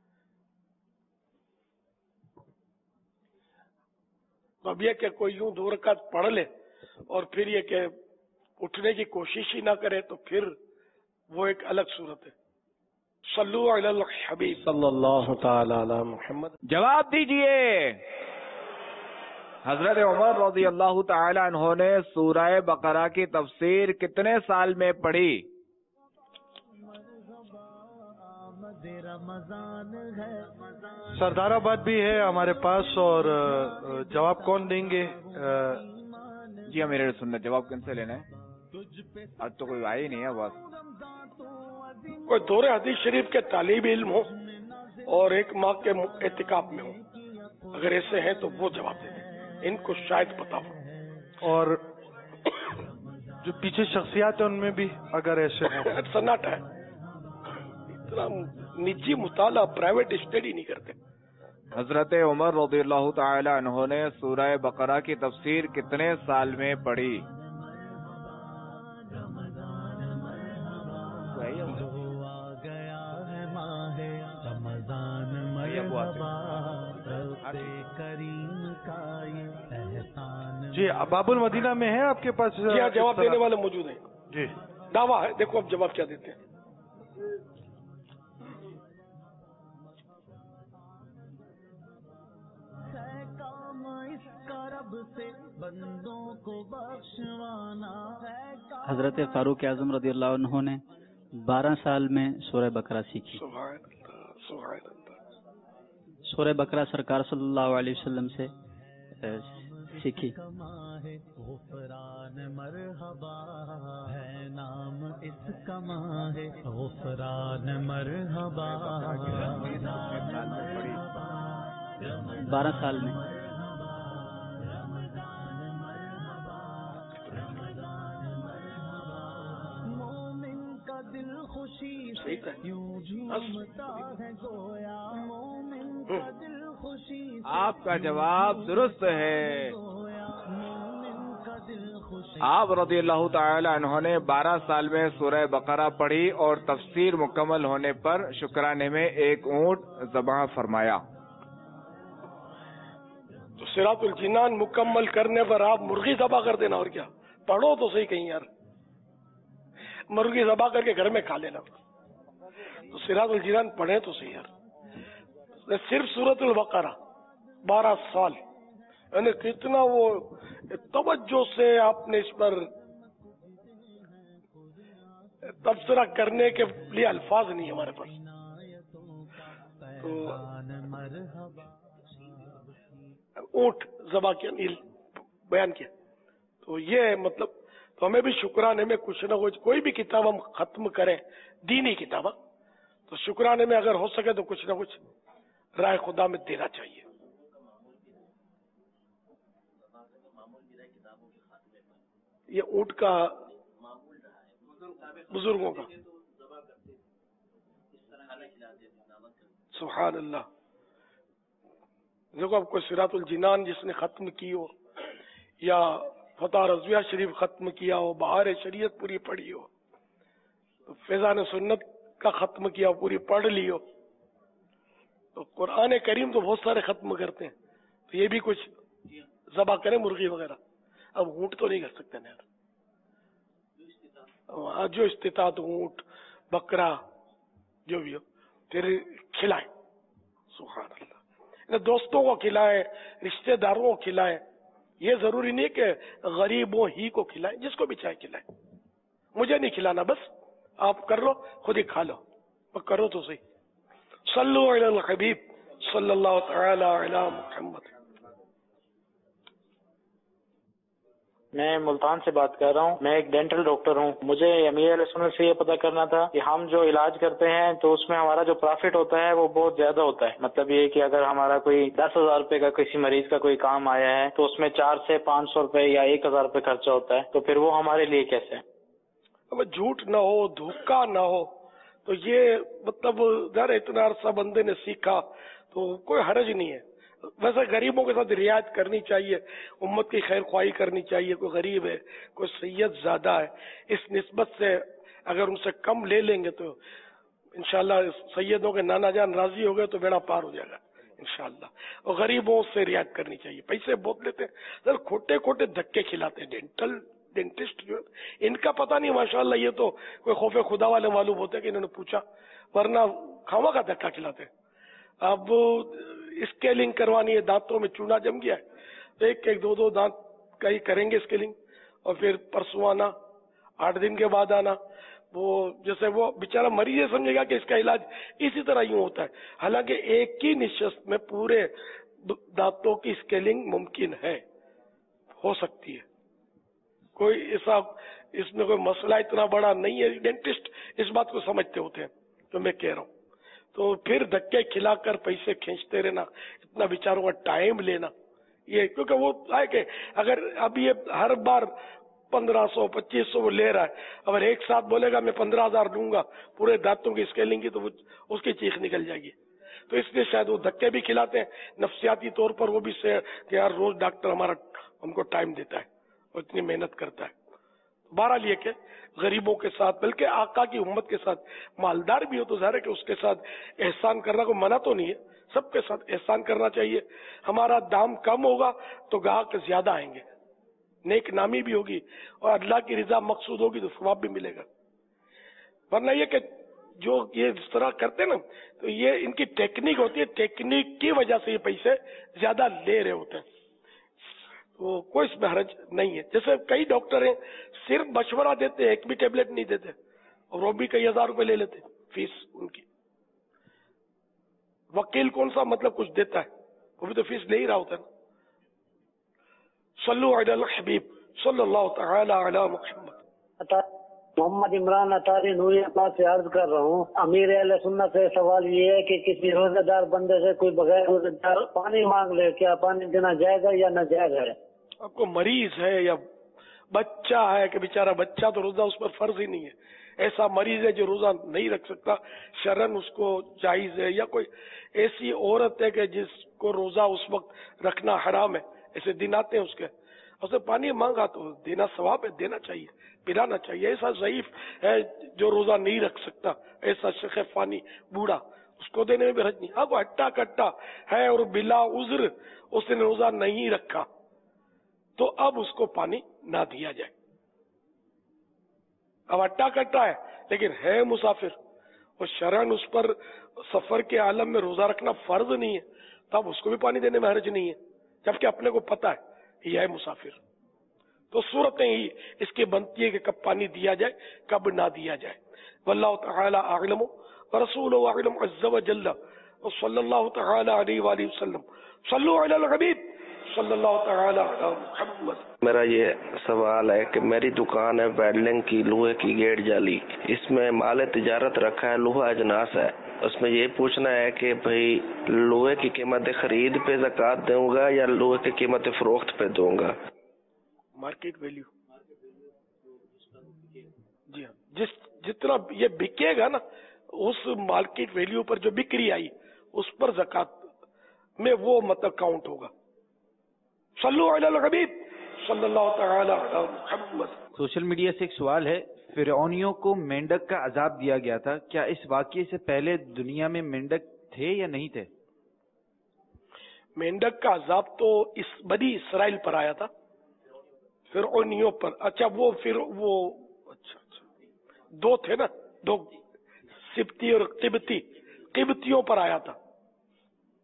तो अब ये कि कोई यूं दो रकात पढ़ ले और फिर ये कि उठने की कोशिश ही ना करे तो फिर वो एक अलग सूरत है। सल्लु अलल हबीब सल्लल्लाहु तआला अला मुहम्मद। जवाब दीजिए। हजरत उमर रज़ी अल्लाह तआला अन्हु ने सूरह बकरा की तफसीर कितने साल में पढ़ी? सरदाराबाद भी है हमारे पास, और जवाब कौन देंगे? जी अमीर सुन्नत, जवाब किन से लेना है? आज तो कोई आया ही नहीं है। बस कोई दोरे हदीस शरीफ के तालिब इल्म हो और एक माह के एतिकाफ में हो, अगर ऐसे हैं तो वो जवाब दे दें, इनको शायद पता हो। और जो पीछे शख्सियात है उनमें भी अगर ऐसे हैं। सन्नाटा है, इतना निजी मुताला, प्राइवेट स्टडी नहीं करते। हजरत उमर रज़ियल्लाहु तआला अन्हु ने सूरह बकरा की तफसीर कितने साल में पढ़ी? जी बाबुल मदीना में है आपके पास? जी हाँ, जवाब देने वाले मौजूद हैं। जी दावा है, देखो अब जवाब क्या देते हैं। हजरत फारूक आजम रज़ियल्लाहु अन्हु ने बारह साल में सूरह बकरा सीखी। सूरह बकरा सरकार सल्लल्लाहु अलैहि वसल्लम से सीखी। बारह साल में। आपका जवाब दुरुस्त है। आप रज़ियल्लाहु तआला अन्हु ने बारह साल में सूरह बकरा पढ़ी और तफसीर मुकम्मल होने पर शुक्राने में एक ऊंट ज़बह फरमाया। तो सिरातुल जिनान मुकम्मल करने पर आप मुर्गी ज़बह कर देना, और क्या, पढ़ो तो सही कहीं यार, मुर्गी ज़बह करके घर में खा लेना। तो सिरातुल जिनान पढ़े तो सही यार। सिर्फ सूरतुल बकरा बारह साल, यानी कितना वो तवज्जो से आपने इस पर तबसरा करने के लिए अल्फाज नहीं हमारे पास। तो ऊंट ज़बह किया, नील बयान किया, तो ये मतलब, तो हमें भी शुक्राने में कुछ ना कुछ, कोई भी किताब हम खत्म करें, दीनी किताब, तो शुक्राने में अगर हो सके तो कुछ ना कुछ राय खुदा में देना चाहिए। ये ऊंट का बुजुर्गों का, सुभान अल्लाह। देखो, आपको सिरातुल जिनान जिसने खत्म की हो, या फतह रज़विया शरीफ खत्म किया हो, बहार शरीयत पूरी पढ़ी हो, तो फैज़ान सुन्नत का खत्म किया, पूरी पढ़ ली हो, तो कुरान करीम तो बहुत सारे खत्म करते हैं, तो ये भी कुछ ज़बह करें मुर्गी वगैरह। अब ऊंट तो नहीं कर सकते ना यार, जो इस्तिताअत ऊंट बकरा जो भी हो, फिर खिलाए। सुभान अल्लाह। दोस्तों को खिलाएं, रिश्तेदारों को खिलाएं, ये जरूरी नहीं कि गरीबों ही को खिलाएं, जिसको भी चाहे खिलाएं। मुझे नहीं खिलाना, बस आप कर लो, खुद ही खा लो, और करो तो सही। सल्लु अलल हबीब सल्लल्लाहु तआला अला मुहम्मद। मैं मुल्तान से बात कर रहा हूँ। मैं एक डेंटल डॉक्टर हूँ। मुझे अमीर अहले सुन्नत से ये पता करना था कि हम जो इलाज करते हैं तो उसमें हमारा जो प्रॉफिट होता है वो बहुत ज्यादा होता है। मतलब ये कि अगर हमारा कोई दस हजार रुपए का किसी मरीज का कोई काम आया है तो उसमें चार से पाँच सौ रुपए या एक हजार रुपए खर्चा होता है, तो फिर वो हमारे लिए कैसे है? अब झूठ ना हो, धोखा ना हो, तो ये मतलब यार इतना अरसा बंदे ने सीखा तो कोई हर्ज नहीं है। वैसे गरीबों के साथ रियायत करनी चाहिए, उम्मत की खैर ख्वाही करनी चाहिए। कोई गरीब है, कोई सैयद ज्यादा है, इस निस्बत से अगर उनसे कम ले लेंगे तो इंशाल्लाह सैयदों के नाना जान राजी हो गए तो बेड़ा पार हो जाएगा इंशाल्लाह। और गरीबों से रियायत करनी चाहिए। पैसे बहुत लेते हैं सर, खोटे खोटे धक्के खिलाते हैं। डेंटल डेंटिस्ट जो इनका पता नहीं माशाल्लाह, ये तो कोई खौफे खुदा वाले मालूम होते हैं कि इन्होंने पूछा, वरना खामा का धक्का खिलाते हैं। अब स्केलिंग करवानी है, दांतों में चूना जम गया है, तो एक एक दो दो दांत का ही करेंगे स्केलिंग, और फिर परसों आना, आठ दिन के बाद आना। वो जैसे वो बेचारा मरीज ये समझेगा कि इसका इलाज इसी तरह यूं होता है, हालांकि एक ही निश्चित में पूरे दांतों की स्केलिंग मुमकिन है, हो सकती है। कोई ऐसा इसमें कोई मसला इतना बड़ा नहीं है। डेंटिस्ट इस बात को समझते होते हैं तो मैं कह रहा हूँ। तो फिर धक्के खिलाकर पैसे खींचते रहना, इतना बेचारों का टाइम लेना, ये क्योंकि वो है कि अगर अब ये हर बार पंद्रह सौ पच्चीस सौ वो ले रहा है, अगर एक साथ बोलेगा मैं पंद्रह हजार दूंगा पूरे दांतों की स्केलिंग की, तो वो उसकी चीख निकल जाएगी। तो इसलिए शायद वो धक्के भी खिलाते हैं नफ्सियाती तौर पर। वो भी से कि यार रोज डॉक्टर हमारा हमको टाइम देता है और इतनी मेहनत करता है। बहरहाल ये के गरीबों के साथ, बल्कि आका की उम्मत के साथ, मालदार भी हो तो जाहिर है कि उसके साथ एहसान करना को मना तो नहीं है, सबके साथ एहसान करना चाहिए। हमारा दाम कम होगा तो ग्राहक ज्यादा आएंगे, नेक नामी भी होगी और अल्लाह की रिजा मकसूद होगी तो सवाब भी मिलेगा। वरना ये कि जो ये इस तरह करते ना, तो ये इनकी टेक्निक होती है, टेक्निक की वजह से ये पैसे ज्यादा ले रहे होते हैं। तो कोई इसमें हर्ज नहीं है। जैसे कई डॉक्टर हैं सिर्फ मशवरा देते हैं, एक भी टेबलेट नहीं देते, और वो भी कई हजार रुपए ले लेते फीस उनकी। वकील कौन सा मतलब कुछ देता है, वो भी तो फीस ले ही रहा होता है ना। सल्लु अलल हबीब सल्लल्लाहु तआला अला मुहम्मद। मोहम्मद इमरान अतारी नूरी पास से अर्ज कर रहा हूँ। अमीर अहले सुन्नत से सवाल ये है कि किसी रोजेदार बंदे से कोई बगैर रोजेदार पानी मांग ले, क्या पानी देना जाएगा या न जाएगा है? आपको मरीज है या बच्चा है कि बेचारा बच्चा तो रोजा उस पर फर्ज ही नहीं है, ऐसा मरीज है जो रोजा नहीं रख सकता, शरन उसको जायज है, या कोई ऐसी औरत है कि जिसको रोजा उस वक्त रखना हराम है, ऐसे दिन आते हैं उसके, उसने पानी मांगा तो देना सवाब है, देना चाहिए, पिलाना चाहिए। ऐसा ज़ईफ है जो रोजा नहीं रख सकता, ऐसा शेख फानी बूढ़ा, उसको देने में भी हर्ज नहीं। हाँ वो हट्टा कट्टा है और बिला उज्र उसने रोजा नहीं रखा तो अब उसको पानी ना दिया जाए। अब अट्टा कट्टा है लेकिन है मुसाफिर और शरण उस पर सफर के आलम में रोजा रखना फर्ज नहीं है, तब उसको भी पानी देने में हर्ज नहीं है, जबकि अपने को पता है कि यह है मुसाफिर। तो सूरतें ही इसकी बनती है कि कब पानी दिया जाए कब ना दिया जाए। वल्लाहु तआला अअलम व रसूलुहु अअलम अज़्ज़ व जल्ल व सल्लल्लाहु तआला अलैहि व सल्लम। सल्लु अलल हबीब सल्लल्लाहु तआला अला मुहम्मद। मेरा ये सवाल है कि मेरी दुकान है वेल्डिंग की, लोहे की गेट जाली, इसमें माल तिजारत रखा है, लोहा अजनास है। उसमें ये पूछना है कि भाई लोहे की कीमत खरीद पे ज़कात दूंगा या लोहे की कीमत फरोख्त पे दूंगा? मार्केट वैल्यू, जी हाँ, जिस जितना ये बिकेगा ना उस मार्केट वैल्यू पर जो बिक्री आई उस पर ज़कात में वो मतलब काउंट होगा। सल्लु अलल हबीब सल्लल्लाहु तआला अला मुहम्मद। सोशल मीडिया से एक सवाल है, फिरौनियों को मेंढक का अजाब दिया गया था, क्या इस वाकये से पहले दुनिया में मेंढक थे या नहीं थे? मेंढक का अजाब तो इस बनी इसराइल पर आया था, फिरौनियों पर। अच्छा वो फिर वो अच्छा अच्छा दो थे ना, दो सिब्ती और किब्ती, किब्तियों पर आया था।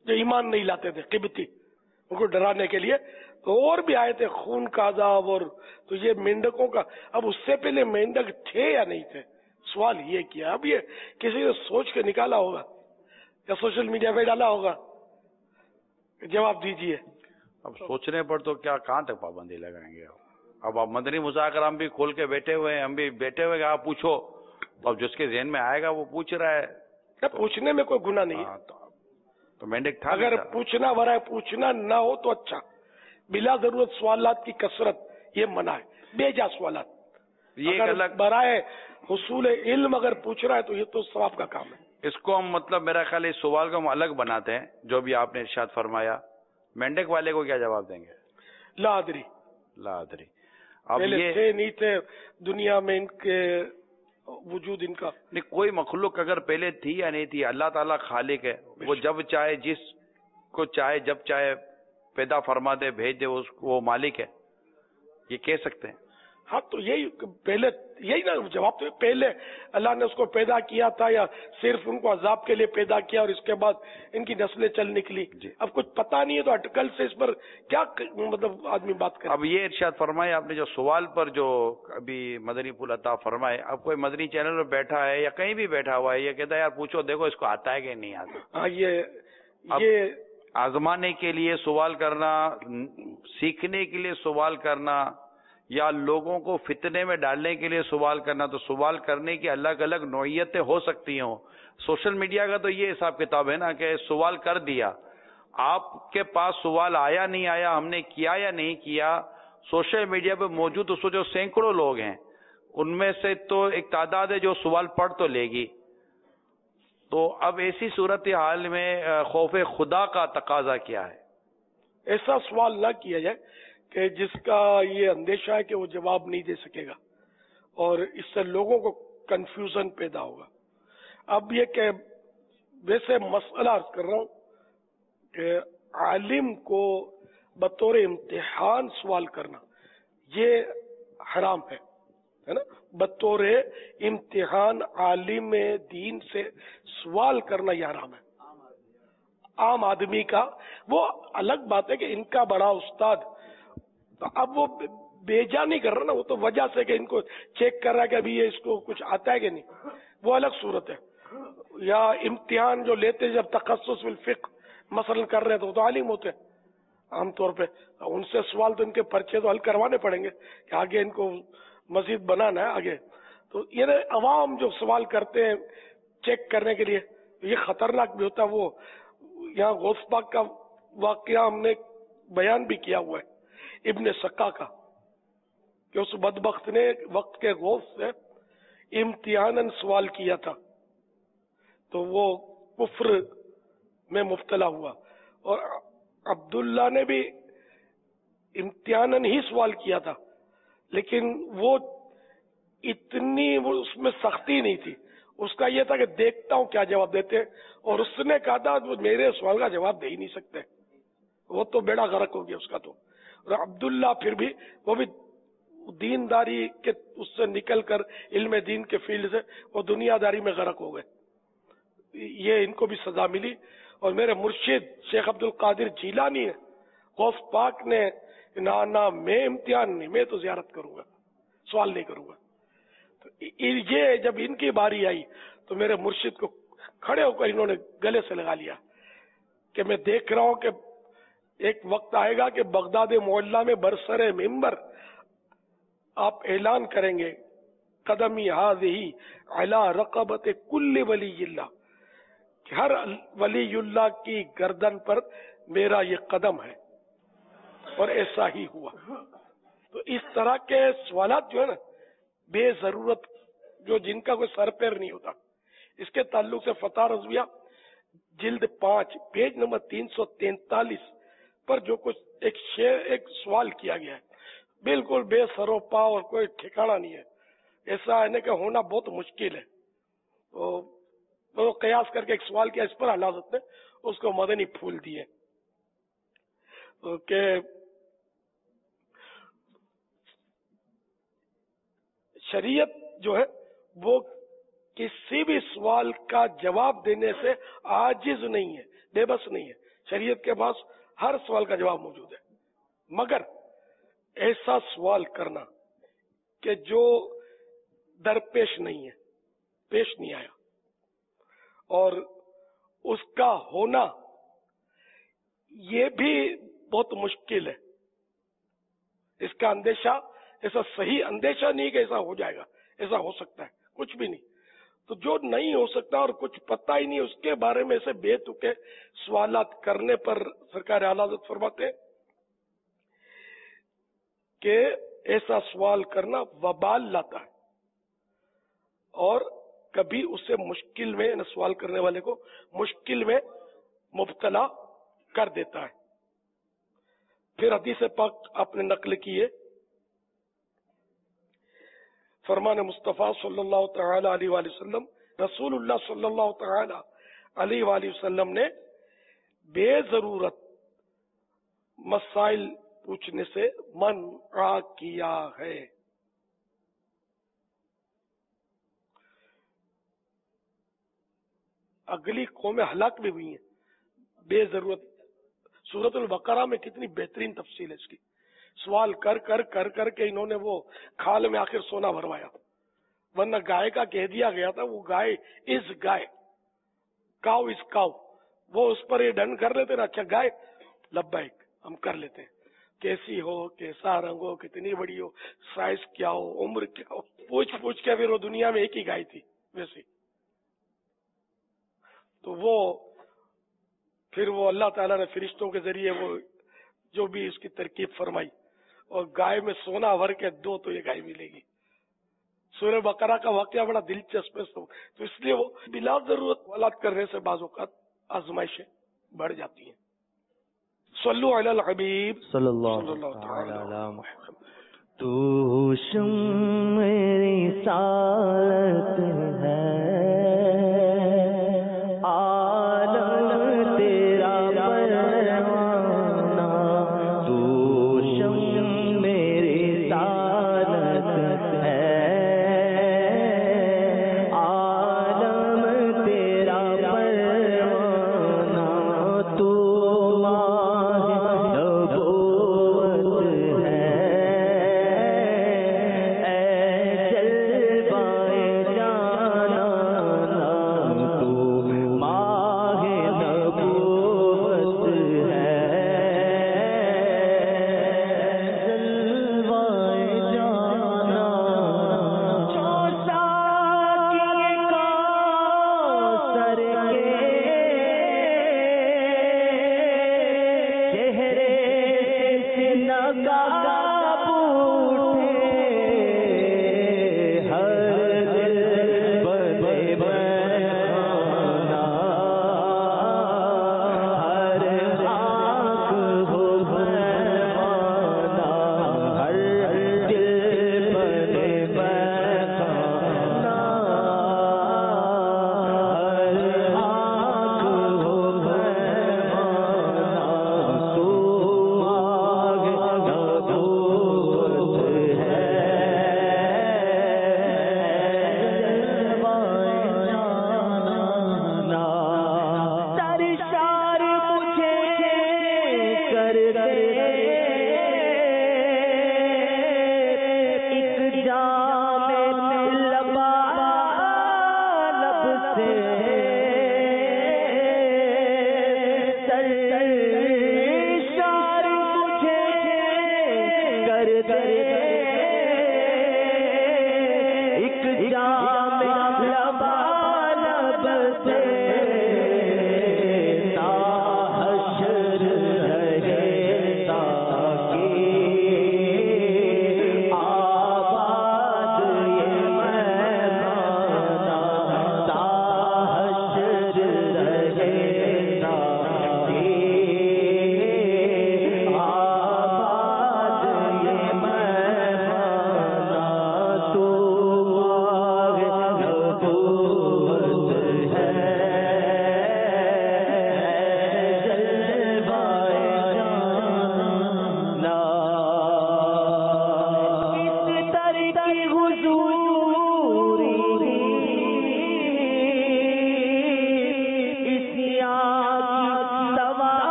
جو ایمان نہیں لاتے تھے قبطی، ان کو ڈرانے کے لیے تو اور بھی آئے تھے خون کا عذاب اور تو یہ مینڈکوں کا. اب اس سے پہلے مینڈک تھے یا نہیں تھے، سوال یہ کیا. اب یہ کسی نے سوچ کے نکالا ہوگا یا سوشل میڈیا پہ ڈالا ہوگا؟ جواب دیجئے. اب سوچنے پر تو کیا کہاں تک پابندی لگائیں گے. اب آپ مدنی مذاکرہ ہم بھی کھول کے بیٹھے ہوئے ہیں، ہم بھی بیٹھے ہوئے آپ پوچھو، اب جس کے ذہن میں آئے گا وہ پوچھ رہا ہے. پوچھنے میں کوئی گناہ نہیں ہے. تو مینڈک تھا اگر پوچھنا ورائے پوچھنا نہ ہو تو اچھا. بلا ضرورت سوالات کی کثرت یہ منع ہے، بے جا سوالات. یہ الگ برائے حصول علم اگر پوچھ رہا ہے تو یہ تو ثواب کا کام ہے. اس کو ہم مطلب میرا خیال اس سوال کو ہم الگ بناتے ہیں جو بھی آپ نے ارشاد فرمایا. مینڈک والے کو کیا جواب دیں گے؟ لا ادری. لا ادری. اب پہلے یہ تھے نہیں تھے دنیا میں ان کے وجود ان کا نہیں. کوئی مخلوق اگر پہلے تھی یا نہیں تھی، اللہ تعالیٰ خالق ہے. وہ جب چاہے جس کو چاہے جب چاہے پیدا فرما دے بھیج دے، اس کو وہ مالک ہے. یہ کہہ سکتے ہیں. ہاں تو یہی پہلے یہی نا جواب تو پہلے اللہ نے اس کو پیدا کیا تھا یا صرف ان کو عذاب کے لیے پیدا کیا اور اس کے بعد ان کی نسلیں چل نکلی. اب کچھ پتا نہیں ہے تو اٹکل سے اس پر کیا مطلب آدمی بات کرے. اب یہ ارشاد فرمائے آپ نے جو سوال پر جو ابھی مدنی پھول عطا فرمائے. اب کوئی مدنی چینل پر بیٹھا ہے یا کہیں بھی بیٹھا ہوا ہے، یہ کہتا ہے یار پوچھو دیکھو اس کو آتا ہے کہ نہیں آتا. ہاں یہ یہ آزمانے کے لیے سوال کرنا، سیکھنے کے لیے سوال کرنا، یا لوگوں کو فتنے میں ڈالنے کے لیے سوال کرنا، تو سوال کرنے کی الگ الگ نوعیتیں ہو سکتی ہوں. سوشل میڈیا کا تو یہ حساب کتاب ہے نا کہ سوال کر دیا، آپ کے پاس سوال آیا نہیں آیا، ہم نے کیا یا نہیں کیا، سوشل میڈیا پہ موجود اس جو سینکڑوں لوگ ہیں ان میں سے تو ایک تعداد ہے جو سوال پڑھ تو لے گی. تو اب ایسی صورتحال میں خوف خدا کا تقاضا کیا ہے؟ ایسا سوال نہ کیا جائے کہ جس کا یہ اندیشہ ہے کہ وہ جواب نہیں دے سکے گا اور اس سے لوگوں کو کنفیوژن پیدا ہوگا. اب یہ کہ ویسے مسئلہ عرض کر رہا ہوں کہ عالم کو بطور امتحان سوال کرنا یہ حرام ہے ہے نا. بطور امتحان عالم دین سے سوال کرنا یہ حرام ہے. عام آدمی کا وہ الگ بات ہے کہ ان کا بڑا استاد تو اب وہ بیجا نہیں کر رہا نا، وہ تو وجہ سے کہ ان کو چیک کر رہا ہے کہ ابھی یہ اس کو کچھ آتا ہے کہ نہیں، وہ الگ صورت ہے. یا امتحان جو لیتے جب تخصص بالفقہ مثلا کر رہے ہیں تو وہ تو عالم ہوتے ہیں عام طور پہ، ان سے سوال تو ان کے پرچے تو حل کروانے پڑیں گے کہ آگے ان کو مزید بنانا ہے آگے. تو یہ عوام جو سوال کرتے ہیں چیک کرنے کے لیے یہ خطرناک بھی ہوتا ہے. وہ یہاں غوث پاک کا واقعہ ہم نے بیان بھی کیا ہوا ہے ابن سکا کا کہ اس بدبخت نے وقت کے غوث سے امتحاناً سوال کیا تھا تو وہ کفر میں مبتلا ہوا، اور عبداللہ نے بھی امتحاناً ہی سوال کیا تھا لیکن وہ اتنی وہ اس میں سختی نہیں تھی. اس کا یہ تھا کہ دیکھتا ہوں کیا جواب دیتے ہیں، اور اس نے کہا تھا وہ میرے سوال کا جواب دے ہی نہیں سکتے، وہ تو بیڑا غرق ہو گیا اس کا. تو اور عبداللہ پھر بھی وہ بھی دینداری کے اس سے نکل کر علم دین کے فیلڈ سے وہ دنیا داری میں غرق ہو گئے. یہ ان کو بھی سزا ملی. اور میرے مرشد شیخ عبد القادر جیلانی ہے غوث پاک نے نہ نہ میں امتحان نہیں، میں تو زیارت کروں گا، سوال نہیں کروں گا. تو یہ جب ان کی باری آئی تو میرے مرشد کو کھڑے ہو کر انہوں نے گلے سے لگا لیا کہ میں دیکھ رہا ہوں کہ ایک وقت آئے گا کہ بغداد معلیٰ میں برسر ممبر آپ اعلان کریں گے قدمی ہذہ علی رقبت کل ولی اللہ، کہ ہر ولی اللہ کی گردن پر میرا یہ قدم ہے. اور ایسا ہی ہوا. تو اس طرح کے سوالات جو ہے نا بے ضرورت جو جن کا کوئی سر پیر نہیں ہوتا، اس کے تعلق سے فتح رضویہ جلد پانچ پیج نمبر تین سو تینتالیس پر جو کچھ ایک شعر ایک سوال کیا گیا ہے بالکل بے سرو پا اور کوئی ٹھکانا نہیں ہے. ایسا ہے کہ ہونا بہت مشکل ہے. تو قیاس کر کے ایک سوال کیا، اس پر حضرت نے اس کو مدنی پھول دیے کہ شریعت جو ہے وہ کسی بھی سوال کا جواب دینے سے عاجز نہیں ہے، بے بس نہیں ہے. शरीयत के पास हर सवाल का जवाब मौजूद है, मगर ऐसा सवाल करना कि जो दरपेश नहीं है, पेश नहीं आया, और उसका होना ये भी बहुत मुश्किल है। इसका अंदेशा, ऐसा सही अंदेशा नहीं कि ऐसा हो जाएगा, ऐसा हो सकता है, कुछ भी नहीं। तो जो नहीं हो सकता और कुछ पता ही नहीं, उसके बारे में ऐसे बेतुके सवालात करने पर सरकार आला हज़रत फरमाते हैं कि ऐसा सवाल करना वबाल लाता है और कभी उसे मुश्किल में, न सवाल करने वाले को मुश्किल में मुब्तला कर देता है। फिर हदीस पाक आपने नकल की है, फरमान मुस्तफ़ा सल्लल्लाहु तआला अलैहि वसल्लम, रसूलुल्लाह सल्लल्लाहु तआला अलैहि वसल्लम ने बेजरूरत मसाइल पूछने से मना किया है। अगली कौमें हलाक भी हुई हैं बेजरूरत। सूरतुल बकरा में कितनी बेहतरीन तफसील है इसकी। सवाल कर कर कर कर के इन्होंने वो खाल में आखिर सोना भरवाया, वरना गाय का कह दिया गया था, वो गाय इस गाय, काउ इस काउ, वो उस पर ये डन कर लेते ना, अच्छा गाय लब्बैक हम कर लेते हैं, कैसी हो, कैसा रंग हो, कितनी बड़ी हो, साइज क्या हो, उम्र क्या हो, पूछ पूछ के फिर वो दुनिया में एक ही गाय थी वैसी। तो वो फिर वो अल्लाह ताला ने फरिश्तों के जरिए वो जो भी उसकी तरकीब फरमाई, और गाय में सोना भर के दो तो ये गाय मिलेगी। सूरह बकरा का वाकया बड़ा दिलचस्प है, तो इसलिए वो बिला जरूरत औलाद करने से बाज़ औक़ात आजमाइशें बढ़ जाती हैं। सल्लु अलल हबीब सल्लल्लाहु अलैहि वसल्लम। तू शुम्म रिसालत है, आलम तेरा परवाना, तू शुम्म रिसालत है, आलम तेरा परवाना, तू जाना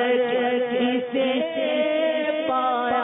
کسے پایا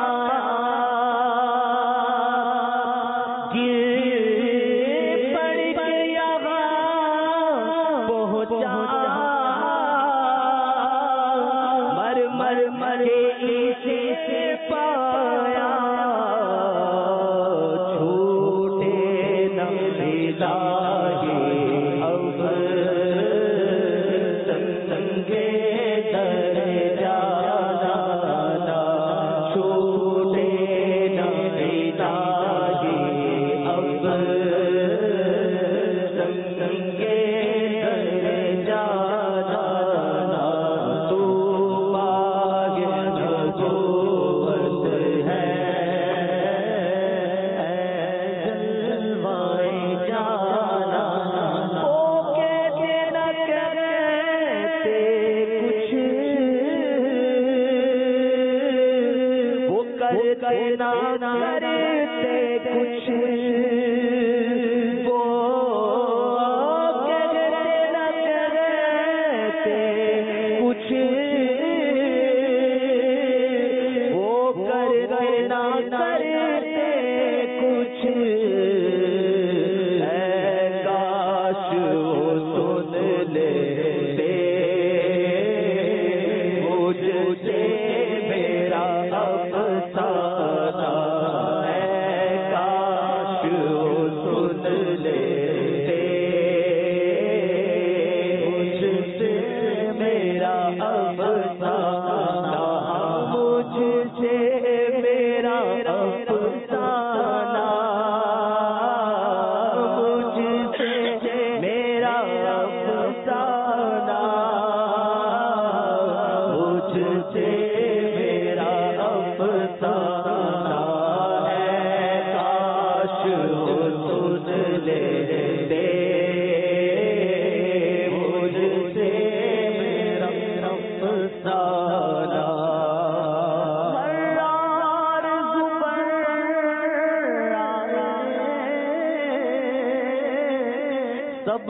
سب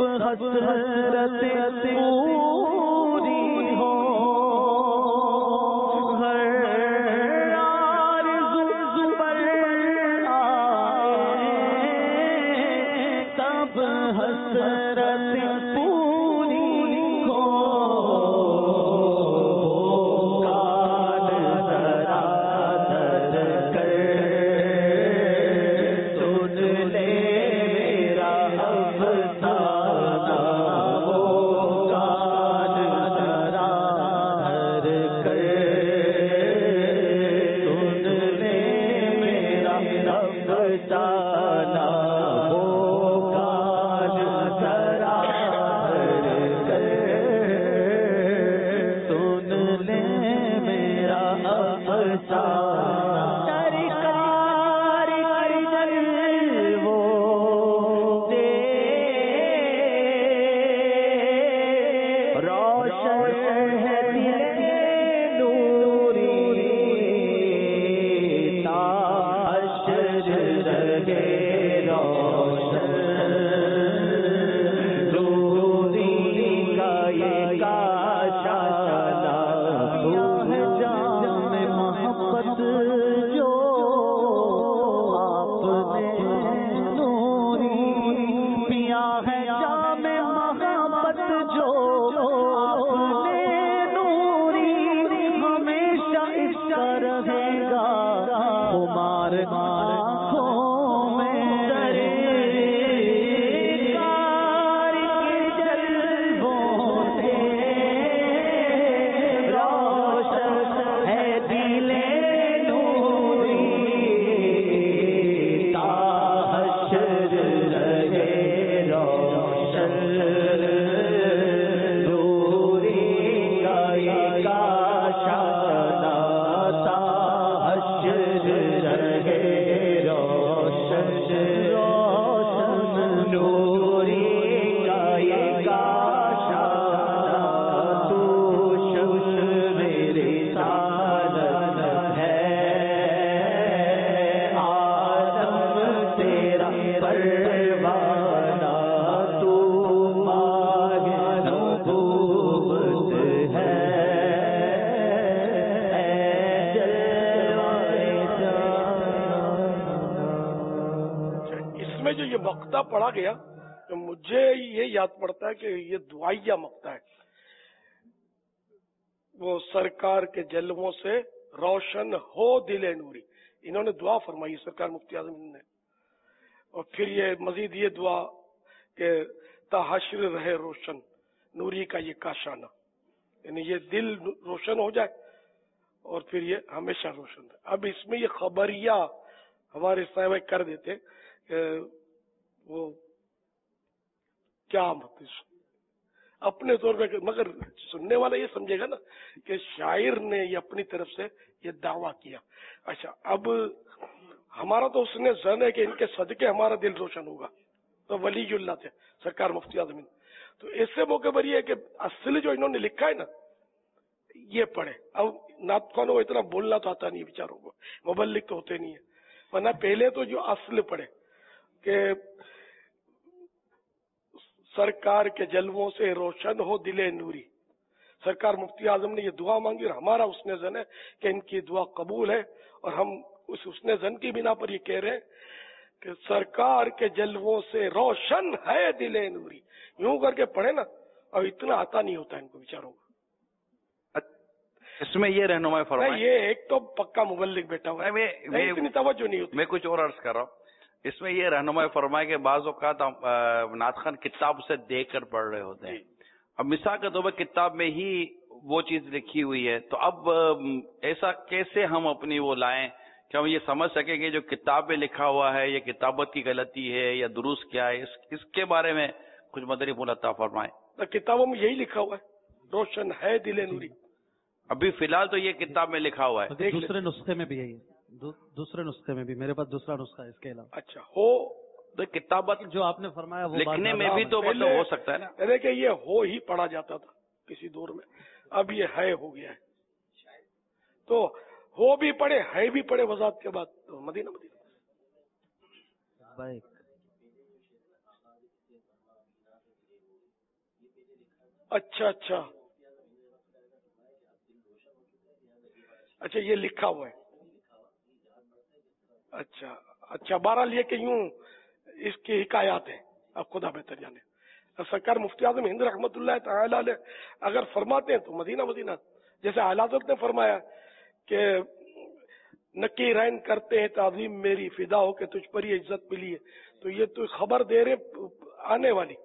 حسرت پوری ہو ہر آرزو پر آئے سب حسرت پوری ہو کان ذرا در کر سن لے میرا افسانہ محبت میں جو یہ مقطع پڑھا گیا تو مجھے یہ یاد پڑتا ہے کہ یہ دعائیہ مقطع ہے. وہ سرکار کے جلووں سے روشن ہو دل نوری، انہوں نے دعا فرمائی سرکار مفتی اعظم نے. اور پھر یہ مزید یہ دعا کہ تا حشر رہے روشن نوری کا یہ کاشانہ، یعنی یہ دل روشن ہو جائے اور پھر یہ ہمیشہ روشن رہے. اب اس میں یہ خبریہ ہمارے صاحب کر دیتے کہ وہ کیا مطلب اپنے طور پہ، مگر سننے والا یہ سمجھے گا نا کہ شاعر نے یہ اپنی طرف سے یہ دعویٰ کیا. اچھا اب ہمارا تو اس نے زن ہے کہ ان کے صدقے ہمارا دل روشن ہوگا، تو ولی اللہ تھے سرکار مفتی اعظم. تو ایسے موقع پر یہ ہے کہ اصل جو انہوں نے لکھا ہے نا یہ پڑھے. اب نعت خوانوں کو اتنا بولنا تو آتا نہیں بیچاروں کو، مبلغ تو ہوتے نہیں ہے، ورنہ پہلے تو جو اصل پڑھے کہ سرکار کے جلووں سے روشن ہو دل نوری. سرکار مفتی اعظم نے یہ دعا مانگی اور ہمارا حسن زن ہے کہ ان کی دعا قبول ہے، اور ہم اس حسن زن کی بنا پر یہ کہہ رہے ہیں کہ سرکار کے جلووں سے روشن ہے دل نوری. یوں کر کے پڑھے نا، اور اتنا آتا نہیں ہوتا ان کو بیچاروں کو. اس میں یہ رہنمائی فرمائیں، یہ ایک تو پکا مبلغ بیٹا ہوا ہے، اتنی توجہ نہیں ہوتی. میں کچھ اور عرض کر رہا ہوں. اس میں یہ رہنمائی فرمائے کہ بعض اوقات نعت خوان کتاب سے دیکھ کر پڑھ رہے ہوتے ہیں. اب مثال کے طور پر کتاب میں ہی وہ چیز لکھی ہوئی ہے، تو اب ایسا کیسے ہم اپنی وہ لائیں کہ ہم یہ سمجھ سکیں کہ جو کتاب میں لکھا ہوا ہے یہ کتابت کی غلطی ہے یا درست کیا ہے؟ اس, اس کے بارے میں کچھ مدنی پھول عطا فرمائیں. کتابوں میں یہی لکھا ہوا ہے روشن ہے دل نوری. ابھی فی الحال تو یہ کتاب میں لکھا ہوا ہے. دوسرے نسخے میں بھی یہی ہے، دوسرے نسخے میں بھی میرے پاس دوسرا نسخہ ہے اس کے علاوہ. اچھا ہو تو کتابت جو آپ نے فرمایا وہ لکھنے میں بھی تو مطلب ہو سکتا ہے نا، یعنی کہ یہ ہو ہی پڑھا جاتا تھا کسی دور میں، اب یہ ہے ہو گیا ہے. تو ہو بھی پڑھے ہے بھی پڑھے وضاحت کے بعد مدینہ مدینہ. اچھا اچھا اچھا یہ لکھا ہوا ہے. اچھا اچھا بہرحال یہ کہ یوں اس کی حکایات ہیں، اب خدا بہتر جانے. سرکار مفتی اعظم ہند رحمت اللہ تعالی علیہ اگر فرماتے ہیں تو مدینہ مدینہ، جیسے اعلیٰ حضرت نے فرمایا کہ نکی رین کرتے ہیں تعظیم میری فدا ہو کہ تجھ پر یہ عزت ملی ہے. تو یہ تو خبر دے رہے آنے والی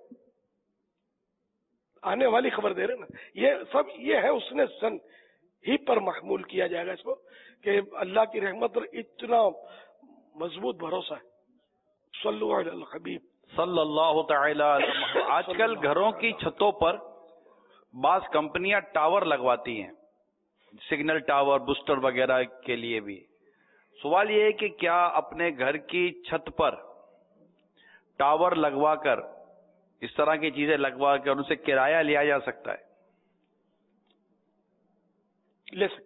آنے والی خبر دے رہے نا. یہ سب یہ ہے اس نے سن ہی پر محمول کیا جائے گا اس کو کہ اللہ کی رحمت پر اتنا مضبوط بھروسہ ہے. صلو علی الحبیب صلی اللہ تعالی علیہ محمد. آج کل گھروں کی چھتوں پر بعض کمپنیاں ٹاور لگواتی ہیں، سگنل ٹاور، بوسٹر وغیرہ کے لیے بھی. سوال یہ ہے کہ کیا اپنے گھر کی چھت پر ٹاور لگوا کر، اس طرح کی چیزیں لگوا کر ان سے کرایہ لیا جا سکتا ہے؟ لے سکتے.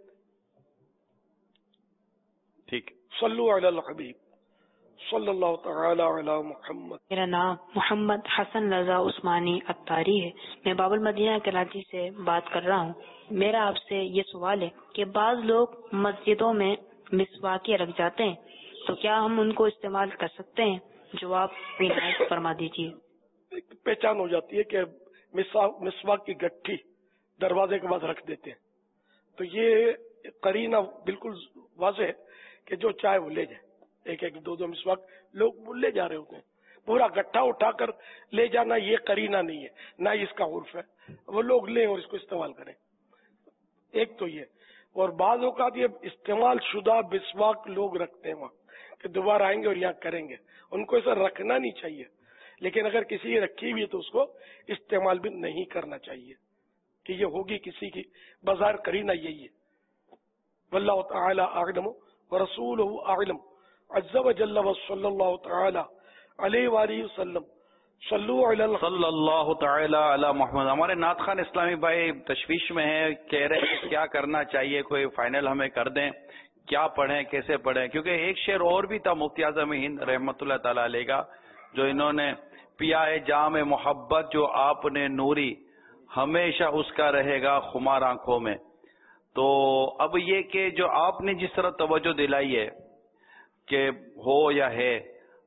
ٹھیک. صلو علی الحبیب صلی اللہ تعالی علی محمد. میرا نام محمد حسن رضا عثمانی اتاری ہے. میں باب المدینہ کراچی سے بات کر رہا ہوں. میرا آپ سے یہ سوال ہے کہ بعض لوگ مسجدوں میں مسواکیں رکھ جاتے ہیں، تو کیا ہم ان کو استعمال کر سکتے ہیں؟ جواب عنایت فرما دیجیے. پہچان ہو جاتی ہے کہ مسواک کی گٹھی دروازے کے بعد رکھ دیتے ہیں، تو یہ قرینہ بالکل واضح ہے کہ جو چاہے وہ لے جائے. ایک ایک دو دو مسواک لوگ لے جا رہے ہوتے ہیں، پورا گٹھا اٹھا کر لے جانا یہ قرینہ نہیں ہے، نہ اس کا عرف ہے. وہ لوگ لیں اور اس کو استعمال کریں. ایک تو یہ، اور بعض اوقات یہ استعمال شدہ مسواک لوگ رکھتے ہیں وہاں کہ دوبارہ آئیں گے اور یہاں کریں گے. ان کو ایسا رکھنا نہیں چاہیے، لیکن اگر کسی کی رکھی ہوئی ہے تو اس کو استعمال بھی نہیں کرنا چاہیے کہ یہ ہوگی کسی کی بظاہر قرینہ یہی ہے. واللہ تعالی اعلم ورسولہ اعلم عز وجل وصلی اللہ تعالی علیہ وآلہ وسلم. صلو علی صلی اللہ تعالی علی محمد. ہمارے نعت خوان اسلامی بھائی تشویش میں ہیں، کہہ رہے ہیں کیا کرنا چاہیے، کوئی فائنل ہمیں کر دیں، کیا پڑھیں کیسے پڑھیں. کیونکہ ایک شعر اور بھی تھا مفتی اعظم ہند رحمت اللہ تعالی علیہ کا، جو انہوں نے پیا ہے جام محبت جو آپ نے نوری، ہمیشہ اس کا رہے گا خمار آنکھوں میں. تو اب یہ کہ جو آپ نے جس طرح توجہ دلائی ہے کہ ہو یا ہے،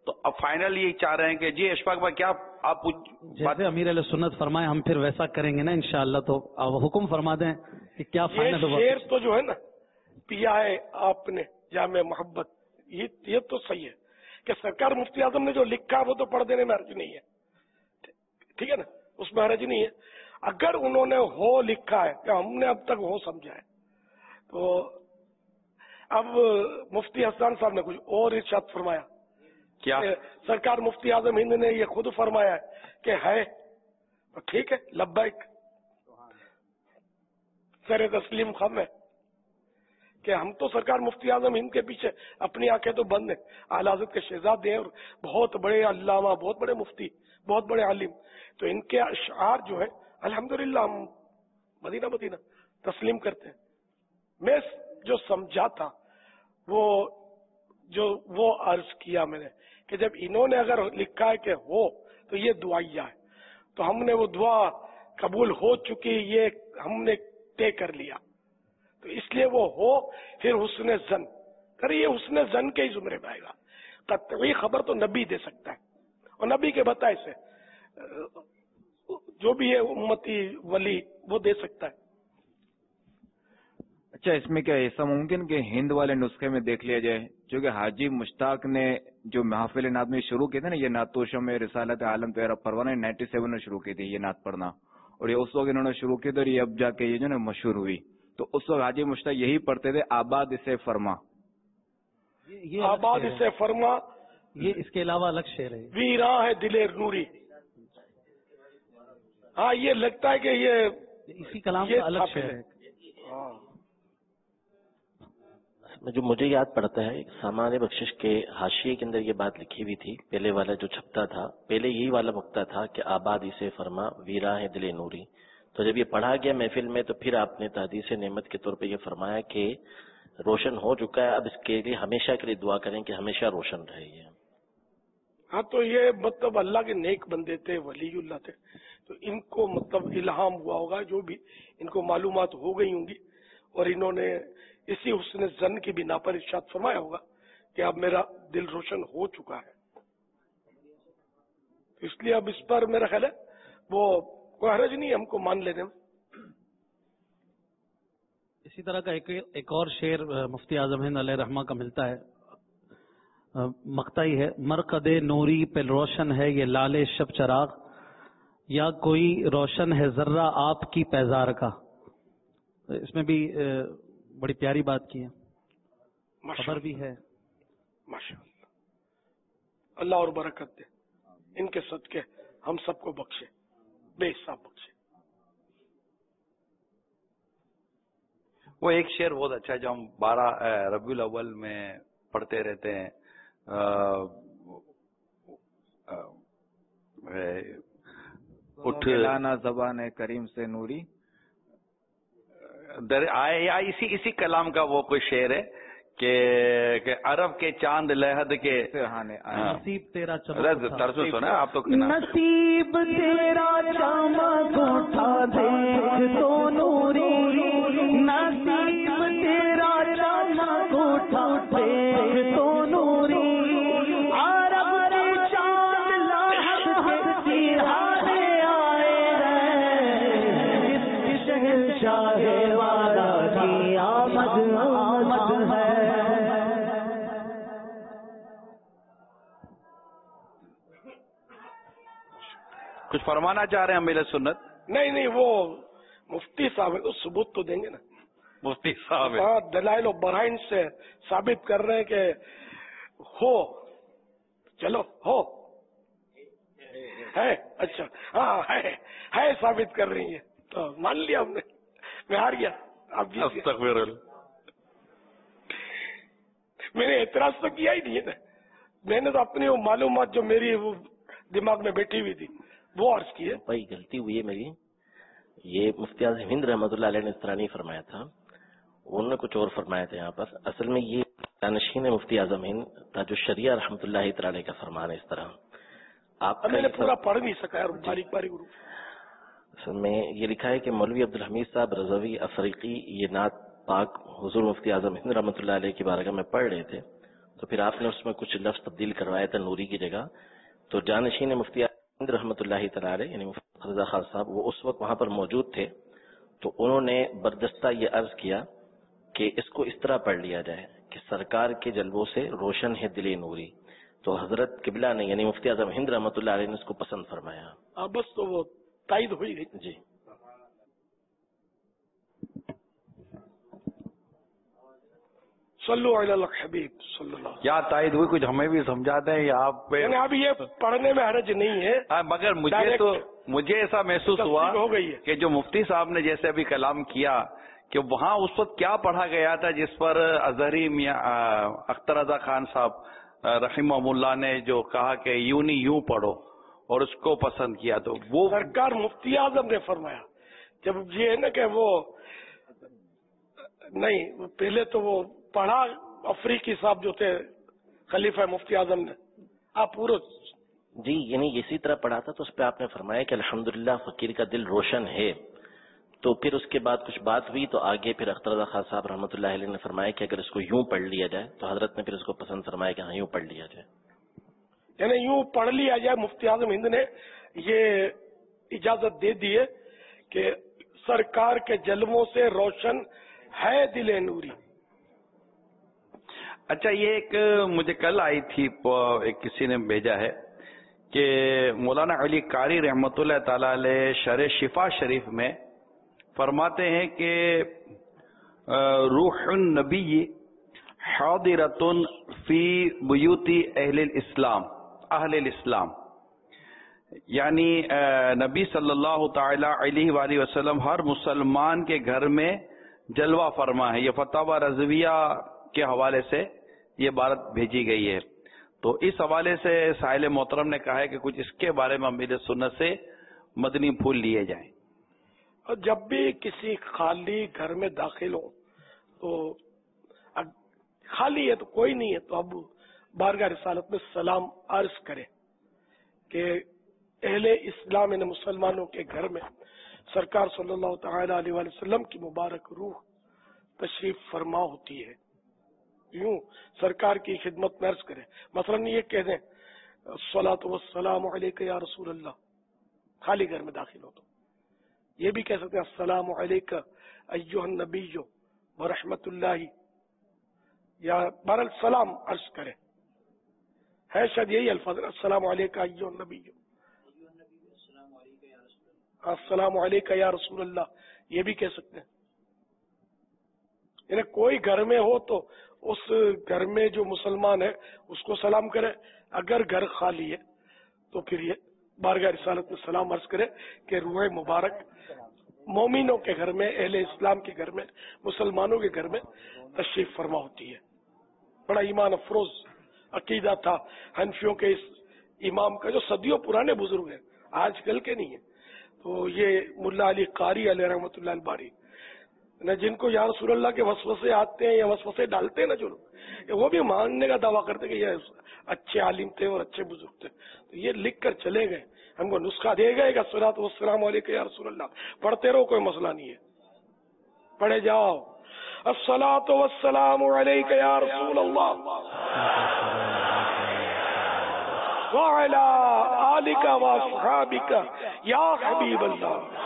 تو اب فائنل یہ چاہ رہے ہیں کہ جی اشفاق بھائی کیا آپ جیسے امیر علیہ سنت فرمائے ہم پھر ویسا کریں گے نا انشاءاللہ. تو آپ حکم فرما دیں کہ کیا فائنل یہ ہوا. شعر تو جو ہے نا پیا ہے آپ نے جامع محبت، یہ یہ تو صحیح ہے کہ سرکار مفتی اعظم نے جو لکھا وہ تو پڑھ دینے میں حرج نہیں ہے، ٹھیک ہے نا، اس میں حرج نہیں ہے. اگر انہوں نے ہو لکھا ہے کہ ہم نے اب تک ہو سمجھا ہے، تو اب مفتی حسان صاحب نے کچھ اور ارشاد فرمایا کیا سرکار مفتی اعظم ہند نے یہ خود فرمایا ہے کہ ہے، تو ٹھیک ہے، لبیک، سر تسلیم خم ہے کہ ہم تو سرکار مفتی اعظم ہند کے پیچھے اپنی آنکھیں تو بند ہیں. اعلی حضرت کے شہزادے ہیں اور بہت بڑے علامہ، بہت بڑے مفتی، بہت بڑے عالم، تو ان کے اشعار جو ہے الحمدللہ ہم مدینہ مدینہ تسلیم کرتے ہیں. میں جو سمجھا تھا وہ جو وہ عرض کیا میں نے کہ جب انہوں نے اگر لکھا ہے کہ ہو تو یہ دعائیہ ہے، تو ہم نے وہ دعا قبول ہو چکی، یہ ہم نے طے کر لیا، تو اس لیے وہ ہو. پھر حسن زن کرے، یہ حسن زن کے ہی زمرے میں آئے گا. قطعی خبر تو نبی دے سکتا ہے، اور نبی کے بتائے سے جو بھی ہے امتی ولی وہ دے سکتا ہے. اچھا، اس میں کیا ایسا ممکن کہ ہند والے نسخے میں دیکھ لیا جائے، جو کہ حاجی مشتاق نے جو محافل نعت میں شروع کی تھے نا، یہ نعتوشوں میں رسالت عالم تیرا پروانہ نائنٹی سیون میں شروع کی تھی یہ نعت پڑھنا، اور یہ اس وقت انہوں نے شروع کی تھی اور یہ اب جا کے یہ جو نا مشہور ہوئی. تو اس وقت حاجی مشتاق یہی پڑھتے تھے، آباد اسے فرما، آباد اسے فرما، یہ اس کے علاوہ الگ شعر ہے، ویراں ہے دلیر نوری. ہاں یہ لگتا ہے کہ یہ اسی کلام کا الگ شعر ہے. جو مجھے یاد پڑتا ہے سامان بخشش کے حاشیے کے اندر یہ بات لکھی ہوئی تھی، پہلے والا جو چھپتا تھا پہلے یہی والا مکتا تھا کہ آبادی سے فرما ویراں ہے دل نوری. تو جب یہ پڑھا گیا محفل میں تو پھر آپ نے تحدیث نعمت کے طور پہ یہ فرمایا کہ روشن ہو چکا ہے، اب اس کے لیے ہمیشہ کے لیے دعا کریں کہ ہمیشہ روشن رہے. یہ ہاں تو یہ مطلب اللہ کے نیک بندے تھے، ولی اللہ تھے، تو ان کو مطلب الہام ہوا ہوگا، جو بھی ان کو معلومات ہو گئی ہوں گی، اور انہوں نے اسی حسن زن کی بنا پر ارشاد فرمایا ہوگا کہ اب میرا دل روشن ہو چکا ہے. اس لیے اب اس پر میرا خیال ہے وہ کوئی حرج نہیں ہم کو مان لینے میں. اسی طرح کا ایک ایک اور شعر مفتی اعظم ہند علیہ رحمہ کا ملتا ہے، مقطعی ہے، مرقد نوری پہ روشن ہے یہ لال شب چراغ، یا کوئی روشن ہے ذرہ آپ کی پیزار کا. اس میں بھی بڑی پیاری بات کی ہے، خبر بھی ہے. ماشاء اللہ، اللہ اور برکت دے، ان کے صدقے ہم سب کو بخشے، بے حساب بخشے. وہ ایک شعر بہت اچھا ہے جو ہم بارہ ربیع الاول میں پڑھتے رہتے ہیں، اٹھ لانا زبان کریم سے نوری، در آئے یا اسی اسی کلام کا وہ کوئی شعر ہے کہ کہ عرب کے چاند لہد کے نصیب تیرا ترجمہ سنا آپ تو، نصیب تیرا چمک اٹھا دیکھ تو نوری، نصیب تیرا چمک اٹھا دیکھ تو نوری، عرب کے چاند لہد کے سہارے آئے ہیں، اس شہنشاہ والا کی آمد آمد ہے. کچھ فرمانا چاہ رہے ہیں میرے سنت؟ نہیں نہیں، وہ مفتی صاحب ہے، ثبوت تو دیں گے نا. مفتی صاحب ہاں، دلائل و برہین سے ثابت کر رہے ہیں کہ ہو، چلو ہو ہے، اچھا ہاں ہے ہے ثابت کر رہی ہیں تو مان لیا ہم نے. میں ہار گیا، آپ استغفر اللہ. میں نے اعتراض تو کیا ہی نہیں ہے نا، میں نے تو اپنی وہ معلومات جو میری وہ دماغ میں بیٹھی ہوئی تھی وہ عرض کی ہے. بھائی غلطی ہوئی ہے میری، یہ مفتی اعظم ہند رحمۃ اللہ علیہ نے اس طرح نہیں فرمایا تھا، انہوں نے کچھ اور فرمایا تھا. یہاں پر اصل میں یہ جانشین مفتی اعظم ہند تاج الشریعہ رحمۃ اللہ تعالی کا فرمان ہے. اس طرح آپ میں نے پورا پڑھ نہیں سکا ہے، باریک باریک اصل میں یہ لکھا ہے کہ مولوی عبدالحمید صاحب رضوی افریقی یہ نعت پاک حضور مفتی اعظم ہند رحمۃ اللہ علیہ کی بارگاہ میں پڑھ رہے تھے. تو پھر آپ نے اس میں کچھ لفظ تبدیل کروایا تھا نوری کی جگہ. تو جانشین مفتی اعظم رحمۃ اللہ تعالی علیہ یعنی مفتی رضا خان صاحب وہ اس وقت وہاں پر موجود تھے، تو انہوں نے بردستہ یہ عرض کیا کہ اس کو اس طرح پڑھ لیا جائے کہ سرکار کے جلووں سے روشن ہے دل نوری. تو حضرت قبلہ نے یعنی مفتی اعظم ہند رحمۃ اللہ علیہ نے اس کو پسند فرمایا. ہاں بس تو وہ تائید ہوئی گئی. جی صلو علی الحبیب صلی اللہ. کیا تائید ہوئی کچھ ہمیں بھی سمجھا دیں یا آپ پہ؟ اب یہ پڑھنے میں حرج نہیں ہے، مگر مجھے تو مجھے ایسا محسوس ہوا ہو گئی ہے کہ جو مفتی صاحب نے جیسے ابھی کلام کیا کہ وہاں اس وقت کیا پڑھا گیا تھا جس پر اظہری میاں اختر رضا خان صاحب رحمہ اللہ نے جو کہا کہ یوں نہیں یوں پڑھو اور اس کو پسند کیا، تو وہ سرکار مفتی اعظم نے فرمایا. جب یہ ہے نا کہ وہ نہیں پہلے تو وہ پڑھا افریقی صاحب جو تھے خلیفہ مفتی اعظم نے، آپ پورا جی یعنی اسی طرح پڑھا تھا. تو اس پہ آپ نے فرمایا کہ الحمدللہ فقیر کا دل روشن ہے. تو پھر اس کے بعد کچھ بات ہوئی تو آگے پھر اختر رضا خان صاحب رحمۃ اللہ علیہ نے فرمایا کہ اگر اس کو یوں پڑھ لیا جائے تو حضرت نے پھر اس کو پسند فرمایا کہ ہاں یوں پڑھ لیا جائے. یعنی یوں پڑھ لیا جائے. مفتی اعظم ہند نے یہ اجازت دے دی ہے کہ سرکار کے جلووں سے روشن ہے دل نوری. اچھا یہ ایک مجھے کل آئی تھی ایک کسی نے بھیجا ہے کہ مولانا علی قاری رحمۃ اللہ تعالی علیہ شرح شفا شریف میں فرماتے ہیں کہ روح النبی حاضرۃ فی بیوت اہل الاسلام اہل الاسلام، یعنی نبی صلی اللہ تعالی علیہ وآلہ وسلم ہر مسلمان کے گھر میں جلوہ فرما ہے. یہ فتاوی رضویہ کے حوالے سے یہ عبارت بھیجی گئی ہے. تو اس حوالے سے سائل محترم نے کہا ہے کہ کچھ اس کے بارے میں امیر سنت سے مدنی پھول لیے جائیں. اور جب بھی کسی خالی گھر میں داخل ہو تو خالی ہے تو کوئی نہیں ہے تو اب بارگاہ رسالت میں سلام عرض کرے کہ اہل اسلام ان مسلمانوں کے گھر میں سرکار صلی اللہ تعالی علیہ وآلہ وسلم کی مبارک روح تشریف فرما ہوتی ہے. یوں سرکار کی خدمت میں عرض کرے. مثلا یہ کہہ دیں الصلاۃ والسلام علیک یا رسول اللہ، خالی گھر میں داخل ہو تو یہ بھی کہہ سکتے ہیں السلام علیک ایھا النبی ورحمۃ اللہ، یا بہرحال سلام عرض کرے. ہے شاید یہی الفاظ السلام علیک ایھا النبی، السلام علیک یا رسول اللہ، یہ بھی کہہ سکتے ہیں. یعنی کوئی گھر میں ہو تو اس گھر میں جو مسلمان ہے اس کو سلام کرے. اگر گھر خالی ہے تو پھر یہ بارگاہ رسالت میں سلام عرض کرے کہ روح مبارک مومنوں کے گھر میں، اہل اسلام کے گھر میں، مسلمانوں کے گھر میں تشریف فرما ہوتی ہے. بڑا ایمان افروز عقیدہ تھا حنفیوں کے اس امام کا جو صدیوں پرانے بزرگ ہیں، آج کل کے نہیں ہیں. تو یہ ملا علی قاری علیہ رحمۃ اللہ الباری نہ جن کو یا رسول اللہ کے وسوسے آتے ہیں یا وسوسے ڈالتے ہیں نا جو لوگ، وہ بھی ماننے کا دعویٰ کرتے کہ یہ اچھے عالم تھے اور اچھے بزرگ تھے. تو یہ لکھ کر چلے گئے، ہم کو نسخہ دے گئے کہ الصلاۃ والسلام علیک یا رسول اللہ، پڑھتے رہو کوئی مسئلہ نہیں ہے، پڑھے جاؤ الصلاۃ والسلام علیک یا رسول اللہ وعلی آلک واصحابک یا حبیب اللہ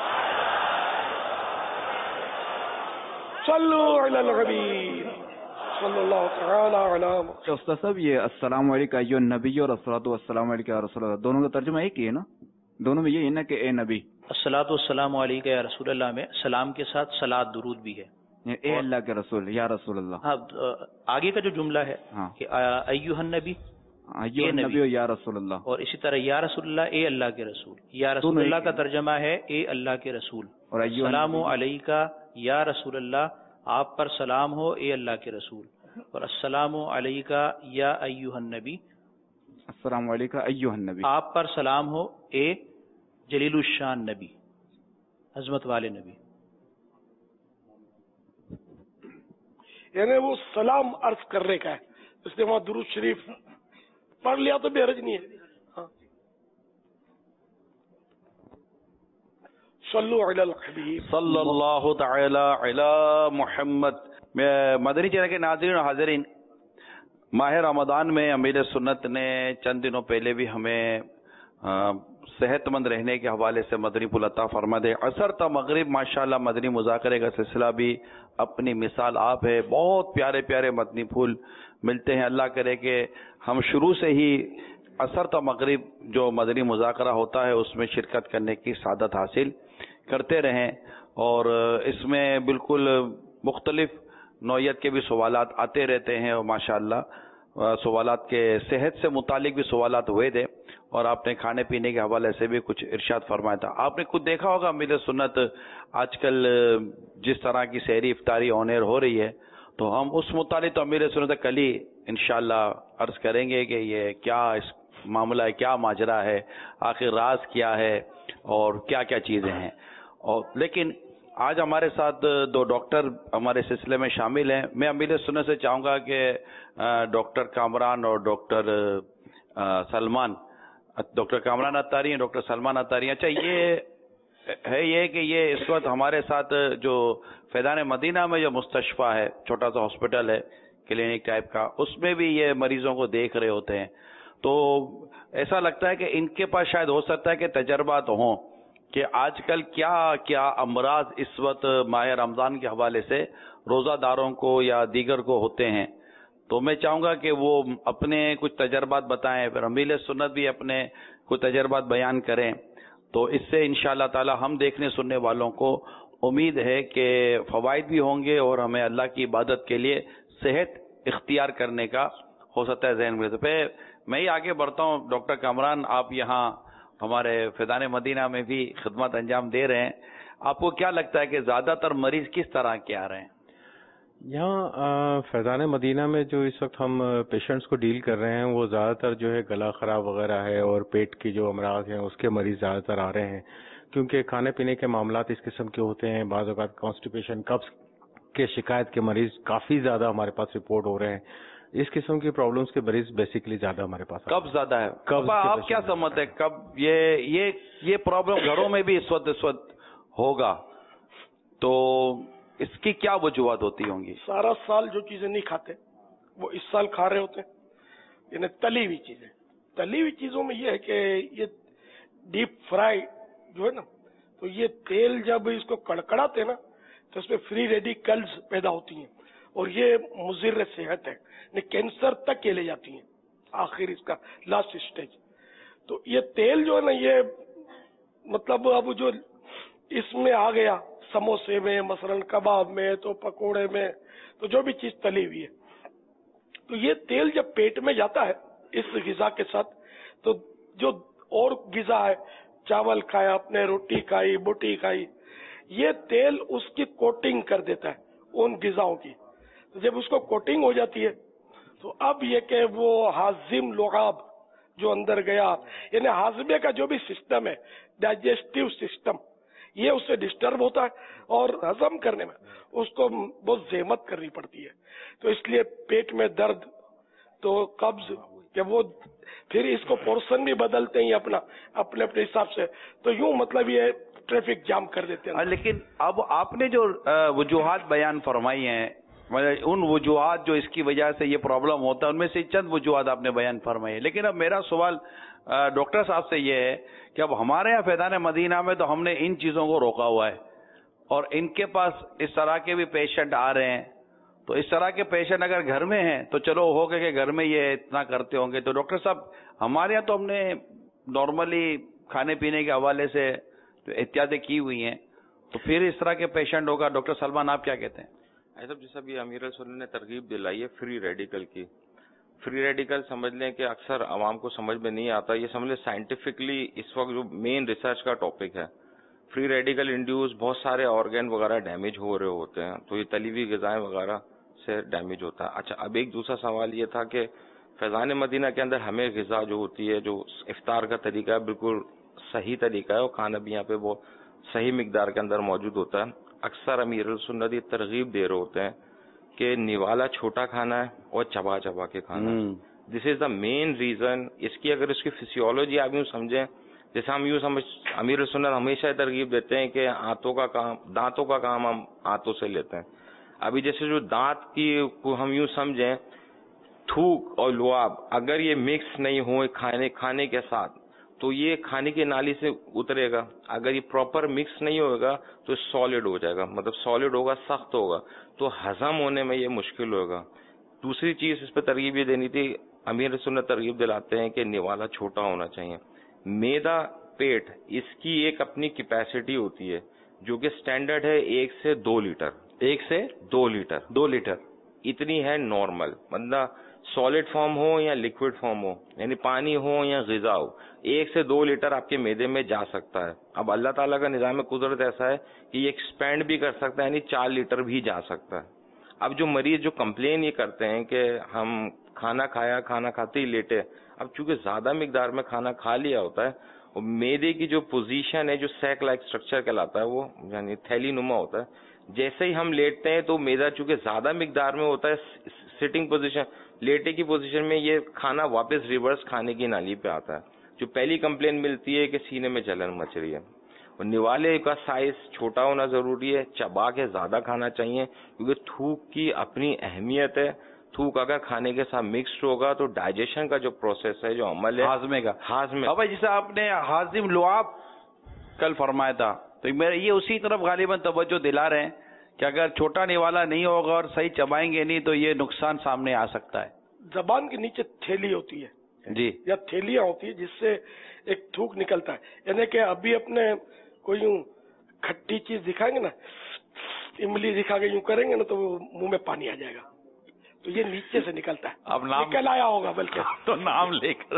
صلو علی الحبیب صلی اللہ تعالی علی محمد. استاد صاحب یہ السلام علیکم ایھا النبی اور الصلاۃ والسلام علیک یا رسول اللہ دونوں کا ترجمہ ایک ہی ہے نا؟ دونوں میں یہ ہے نا کہ اے نبی. الصلاۃ والسلام علیک یا رسول اللہ میں سلام کے ساتھ صلاۃ درود بھی ہے. اے اللہ کے رسول یا رسول اللہ. ہاں آگے کا جو جملہ ہے کہ ایھا النبی ایھا النبی یا رسول اللہ، اور اسی طرح یا رسول اللہ اے اللہ کے رسول. یا رسول اللہ کا ترجمہ ہے اے اللہ کے رسول. اور السلام علیکہ یا رسول اللہ، آپ پر سلام ہو اے اللہ کے رسول. اور السلام علیکہ یا ایھا النبی، السلام علیکہ ایھا النبی، آپ پر سلام ہو اے جلیل الشان نبی، عظمت والے نبی. یعنی وہ سلام عرض کرنے کا ہے، اس لیے وہاں درود شریف پڑھ لیا تو بے حرج نہیں ہے. ہاں صلو علی الحبیب صلی اللہ تعالی علی محمد. مدنی چینل کے ناظرین اور حاضرین، माह रमदान में अमीर सुन्नत ने चंद दिनों पहले भी हमें सेहतमंद रहने के हवाले से मदनी पुल अता फरमा दे। असर ता मगरिब माशाल्लाह मदनी मुज़ाकरे का सिलसिला भी अपनी मिसाल आप है। बहुत प्यारे प्यारे मदनी फूल मिलते हैं। अल्लाह करे कि हम शुरू से ही असर ता मगरिब जो मदनी मुज़ाकरा होता है उसमें शिरकत करने की सादत हासिल करते रहें। और इसमें बिल्कुल मुख्तलिफ नौयत के भी सवालात आते रहते हैं और माशाअल्लाह सवालात के सेहत से मुतालिक भी सवालात हुए थे और आपने खाने पीने के हवाले से भी कुछ इरशाद फरमाया था। आपने खुद देखा होगा अमीर सुन्नत आजकल जिस तरह की सहरी इफ्तारी ऑनर हो रही है, तो हम उस मुतालिक तो अमीर सुन्नत कल ही इंशाअल्लाह अर्ज करेंगे कि ये क्या इस मामला है, क्या माजरा है, आखिर राज क्या है और क्या क्या चीज़ें हैं। और लेकिन आज हमारे साथ दो डॉक्टर हमारे सिलसिले में शामिल हैं। मैं अमीर सुन्नत से चाहूँगा कि डॉक्टर कामरान और डॉक्टर सलमान, डॉक्टर कामरान अत्तारी हैं, डॉक्टर सलमान अत्तारी हैं। अच्छा, ये है ये कि ये इस वक्त हमारे साथ जो फैज़ान मदीना में जो मुस्तशफा है, छोटा सा हॉस्पिटल है क्लिनिक टाइप का, उसमें भी ये मरीजों को देख रहे होते हैं। तो ऐसा लगता है कि इनके पास शायद हो सकता है कि तजर्बात हों कि आजकल क्या क्या अमराज इस वक्त माह रमज़ान के हवाले से रोज़ादारों को या दीगर को होते हैं। तो मैं चाहूँगा कि वो अपने कुछ तजर्बात बताएं, फिर अमीर सुन्नत भी अपने कुछ तजर्बात बयान करें। तो इससे इंशाअल्लाह ताला हम देखने सुनने वालों को उम्मीद है कि फ़वाइद भी होंगे और हमें अल्लाह की इबादत के लिए सेहत इख्तियार करने का हो सकता है जहन में। तो फिर मैं ही आगे बढ़ता हूँ। डॉक्टर कामरान, आप यहाँ हमारे फैज़ान मदीना में भी खिदमत अंजाम दे रहे हैं, आपको क्या लगता है कि ज़्यादातर मरीज किस तरह के आ रहे हैं? यहाँ फैज़ान मदीना में जो इस वक्त हम पेशेंट्स को डील कर रहे हैं वो ज़्यादातर जो है गला ख़राब वगैरह है और पेट की जो अमराज हैं उसके मरीज़ ज़्यादातर आ रहे हैं, क्योंकि खाने पीने के मामलात इस किस्म के होते हैं। बाज़ औक़ात कॉन्स्टिपेशन, कब्ज़ के शिकायत के मरीज़ काफ़ी ज़्यादा हमारे पास रिपोर्ट हो रहे हैं। इस किस्म की प्रॉब्लम्स के मरीज बेसिकली ज्यादा हमारे पास। कब ज्यादा है? कब आप क्या समझते हैं कब ये ये ये प्रॉब्लम घरों में भी इस वक्त इस वक्त होगा, तो इसकी क्या वजूहत होती होंगी? सारा साल जो चीजें नहीं खाते वो इस साल खा रहे होते हैं, यानी तली हुई चीजें। तली हुई चीजों में ये है कि ये डीप फ्राई जो है ना, तो ये तेल जब इसको कड़कड़ाते ना तो इसमें फ्री रेडिकल्स पैदा होती हैं और ये मुज़िर सेहत है, कैंसर तक ये ले जाती हैं, आखिर इसका लास्ट स्टेज। तो ये तेल जो है ना, ये मतलब अब जो इसमें आ गया समोसे में, मसलन कबाब में, तो पकोड़े में, तो जो भी चीज तली हुई है, तो ये तेल जब पेट में जाता है इस ग़िज़ा के साथ, तो जो और ग़िज़ा है, चावल खाया आपने, रोटी खाई, बोटी खाई, ये तेल उसकी कोटिंग कर देता है उन ग़िज़ाओं की। तो जब उसको कोटिंग हो जाती है तो अब ये कि वो हाजिम लुआब जो अंदर गया, यानी हाजमे का जो भी सिस्टम है, डाइजेस्टिव सिस्टम, ये उससे डिस्टर्ब होता है और हजम करने में उसको बहुत जहमत करनी पड़ती है। तो इसलिए पेट में दर्द, तो कब्ज, कि वो फिर इसको पोर्शन भी बदलते हैं अपना अपने अपने हिसाब से, तो यूं मतलब ये ट्रैफिक जाम कर देते हैं। लेकिन अब आपने जो वजूहात बयान फरमाई हैं, मतलब उन वजूहात जो इसकी वजह से ये प्रॉब्लम होता है, उनमें से चंद वजूहात आपने बयान फरमाई है। लेकिन अब मेरा सवाल डॉक्टर साहब से ये है कि अब हमारे यहाँ फैज़ान मदीना में तो हमने इन चीज़ों को रोका हुआ है और इनके पास इस तरह के भी पेशेंट आ रहे हैं, तो इस तरह के पेशेंट अगर घर में हैं तो चलो हो गए कि घर में ये इतना करते होंगे। तो डॉक्टर साहब, हमारे यहाँ तो हमने नॉर्मली खाने पीने के हवाले से तो एहतियातें की हुई हैं, तो फिर इस तरह के पेशेंट होगा। डॉक्टर सलमान, आप क्या कहते हैं? ऐसा जैसा भी अमीर सुन्नत ने तरगीब दिलाई है फ्री रेडिकल की, फ्री रेडिकल समझ लें कि अक्सर आवाम को समझ में नहीं आता, ये समझ लें साइंटिफिकली इस वक्त जो मेन रिसर्च का टॉपिक है। फ्री रेडिकल इंड्यूस बहुत सारे ऑर्गन वगैरह डैमेज हो रहे होते हैं, तो ये तली हुई ग़िज़ाएं वगैरह से डैमेज होता है। अच्छा, अब एक दूसरा सवाल ये था कि फैज़ान मदीना के अंदर हमें ग़िज़ा जो होती है, जो इफ्तार का तरीका है, बिल्कुल सही तरीका है और खाना भी यहाँ पे वो सही मिकदार के अंदर मौजूद होता है। अक्सर अमीर सुन्नत ये तरगीब दे रहे होते हैं कि निवाला छोटा खाना है और चबा चबा के खाना है। This is the main reason. इसकी अगर इसकी फिजियोलॉजी आप यूँ समझें, जैसे हम यूँ समझ अमीर सुन्नत हमेशा तरगीब देते हैं कि आंतों का काम, दांतों का काम हम आंतों से लेते हैं। अभी जैसे जो दांत की को हम यूँ समझें थूक और लुआब अगर ये मिक्स नहीं हो खाने खाने के साथ तो ये खाने की नाली से उतरेगा। अगर ये प्रॉपर मिक्स नहीं होगा तो सॉलिड हो जाएगा, मतलब सॉलिड होगा, सख्त होगा, तो हजम होने में ये मुश्किल होगा। दूसरी चीज इस पर तरगीब ये देनी थी, अमीर सुन्नत तरगीब दिलाते हैं कि निवाला छोटा होना चाहिए। मैदा पेट इसकी एक अपनी कैपेसिटी होती है जो कि स्टैंडर्ड है एक से दो लीटर, एक से दो लीटर दो लीटर इतनी है नॉर्मल, मतलब सॉलिड फॉर्म हो या लिक्विड फॉर्म हो, यानी पानी हो या ग़िज़ा हो, एक से दो लीटर आपके मैदे में जा सकता है। अब अल्लाह ताला का निज़ाम कुदरत ऐसा है कि ये एक्सपेंड भी कर सकता है, यानी चार लीटर भी जा सकता है। अब जो मरीज जो कंप्लेन ये करते हैं कि हम खाना खाया, खाना खाते ही लेटे, अब चूंकि ज्यादा मिकदार में खाना खा लिया होता है और मैदे की जो पोजीशन है, जो सैक लाइक स्ट्रक्चर कहलाता है, वो यानी थैली नुमा होता है, जैसे ही हम लेटते हैं तो मैदा चूंकि ज्यादा मिकदार में होता है, सिटिंग पोजीशन, लेटे की पोजीशन में ये खाना वापस रिवर्स खाने की नाली पे आता है। जो पहली कंप्लेन मिलती है कि सीने में जलन मच रही है। और निवाले का साइज छोटा होना जरूरी है, चबा के ज्यादा खाना चाहिए क्योंकि थूक की अपनी अहमियत है। थूक अगर खाने के साथ मिक्स्ड होगा तो डाइजेशन का जो प्रोसेस है, जो अमल है हाजमे का, हाजमे अब जैसे आपने हाजिम लुआब कल फरमाया था, तो मेरे ये उसी तरफ गालिबन तवज्जो दिला रहे हैं कि अगर छोटा निवाला नहीं होगा और सही चबाएंगे नहीं तो ये नुकसान सामने आ सकता है। जबान के नीचे थैली होती है जी, या थैलियां होती है जिससे एक थूक निकलता है, यानी कि अभी अपने कोई यूं खट्टी चीज दिखाएंगे ना, इमली दिखा के यूं करेंगे ना तो मुंह में पानी आ जाएगा, तो ये नीचे से निकलता है। अब नाम निकल आया होगा बल्कि तो नाम लेकर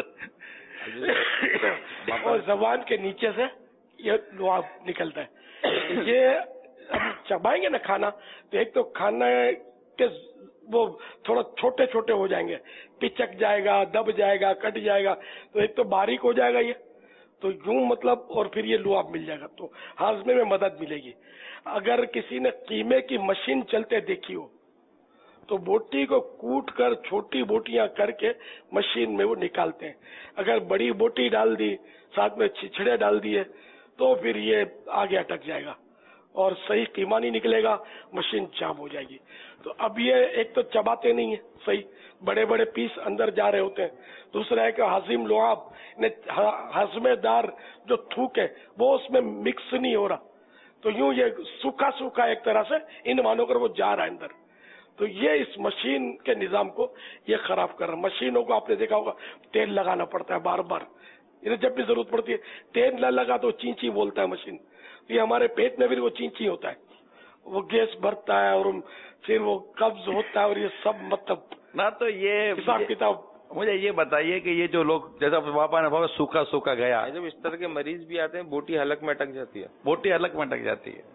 और जबान के नीचे से ये लुआब निकलता है। ये हम चबाएंगे ना खाना तो एक तो खाना के वो थोड़ा छोटे छोटे हो जाएंगे, पिचक जाएगा, दब जाएगा, कट जाएगा, तो एक तो बारीक हो जाएगा ये, तो यूं मतलब, और फिर ये लुआब मिल जाएगा तो हाजमे में मदद मिलेगी। अगर किसी ने कीमे की मशीन चलते देखी हो तो बोटी को कूट कर छोटी बोटियां करके मशीन में वो निकालते हैं। अगर बड़ी बोटी डाल दी, साथ में छिछड़े डाल दिए, तो फिर ये आगे अटक जाएगा और सही कीमा नहीं निकलेगा, मशीन जाम हो जाएगी। तो अब ये एक तो चबाते नहीं है सही, बड़े बड़े पीस अंदर जा रहे होते हैं। दूसरा है कि हाजिम लुआब ने हजमेदार जो थूक है वो उसमें मिक्स नहीं हो रहा, तो यूं ये सूखा सूखा एक तरह से इन मानों कर वो जा रहा है अंदर। तो ये इस मशीन के निजाम को ये खराब कर रहा है। मशीनों को आपने देखा होगा तेल लगाना पड़ता है बार बार, इन्हें जब भी जरूरत पड़ती है, तेल न लगा तो चींची बोलता है मशीन, तो ये हमारे पेट में भी वो चींची होता है, वो गैस भरता है और फिर वो कब्ज होता है और ये सब मतलब ना। तो ये हिसाब किताब। मुझे ये बताइए कि ये जो लोग, जैसा पापा ने बोला सूखा सूखा गया, जब इस तरह के मरीज भी आते हैं बोटी हलक में अटक जाती है, बोटी हलक में अटक जाती है।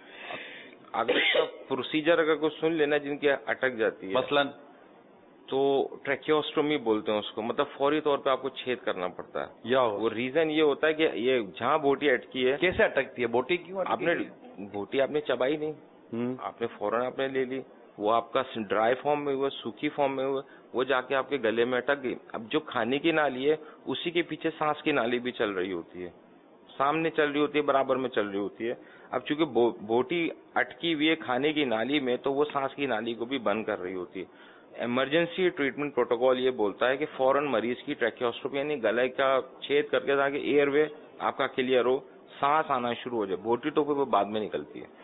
अगर इसका प्रोसीजर अगर कुछ सुन लेना जिनकी अटक जाती है, मसलन तो ट्रेकियोस्टोमी बोलते हैं उसको, मतलब फौरी तौर पे आपको छेद करना पड़ता है। या वो रीजन ये होता है कि ये जहाँ बोटी अटकी है, कैसे अटकती है बोटी, क्यों आपने बोटी आपने चबाई नहीं, आपने फौरन आपने ले ली, वो आपका ड्राई फॉर्म में हुआ, सूखी फॉर्म में हुआ, वो जाके आपके गले में अटक गई। अब जो खाने की नाली है उसी के पीछे सांस की नाली भी चल रही होती है, सामने चल रही होती है, बराबर में चल रही होती है। अब चूंकि बो, बोटी अटकी हुई है खाने की नाली में, तो वो सांस की नाली को भी बंद कर रही होती है। इमरजेंसी ट्रीटमेंट प्रोटोकॉल ये बोलता है कि फौरन मरीज की ट्रैकियोस्टोमी यानी गले का छेद करके ताकि एयरवे आपका क्लियर हो, सांस आना शुरू हो जाए। बोटी तो फिर बाद में निकलती है।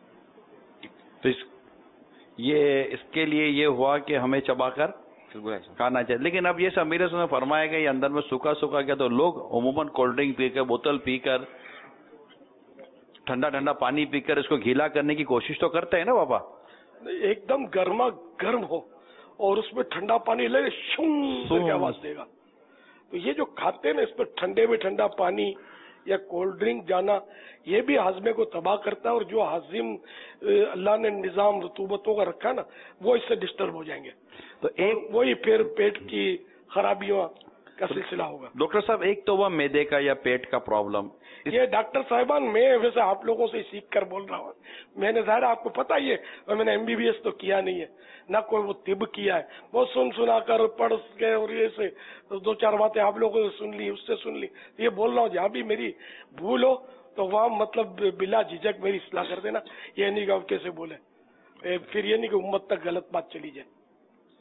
तो इस ये इसके लिए ये हुआ कि हमें चबाकर खाना चाहिए। लेकिन अब ये समीर ने फरमाया कि अंदर में सूखा सूखा गया, तो लोग उमूमन कोल्ड ड्रिंक पीकर, बोतल पीकर, ठंडा ठंडा पानी पीकर इसको गीला करने की कोशिश तो करते हैं ना पापा। एकदम गर्मा गर्म हो और उसमें ठंडा पानी लगे, शूं करके आवाज देगा, तो ये जो खाते हैं ना, इस पर ठंडे में ठंडा पानी या कोल्ड ड्रिंक जाना, ये भी हाजमे को तबाह करता है। और जो हाजिम अल्लाह ने निजाम रतूबतों का रखा ना, वो इससे डिस्टर्ब हो जाएंगे, तो एक वही फिर पेट की खराबियों का सिलसिला होगा। डॉक्टर साहब, एक तो वह मैदे का या पेट का प्रॉब्लम, ये डॉक्टर साहिबान मैं वैसे आप लोगों से सीख कर बोल रहा हूँ, मैंने ज़ाहिर आपको पता ही है, और मैंने एमबीबीएस तो किया नहीं है, ना कोई वो तिब किया है, वो सुन सुना कर पढ़ के और ये से तो दो चार बातें आप लोगों से सुन ली, उससे सुन ली, ये बोल रहा हूँ। जहाँ भी मेरी भूल हो तो वहाँ मतलब बिला झिझक मेरी इस्लाह कर देना, ये नहीं कि कैसे बोले, फिर ये नहीं कि उम्मत तक गलत बात चली जाए।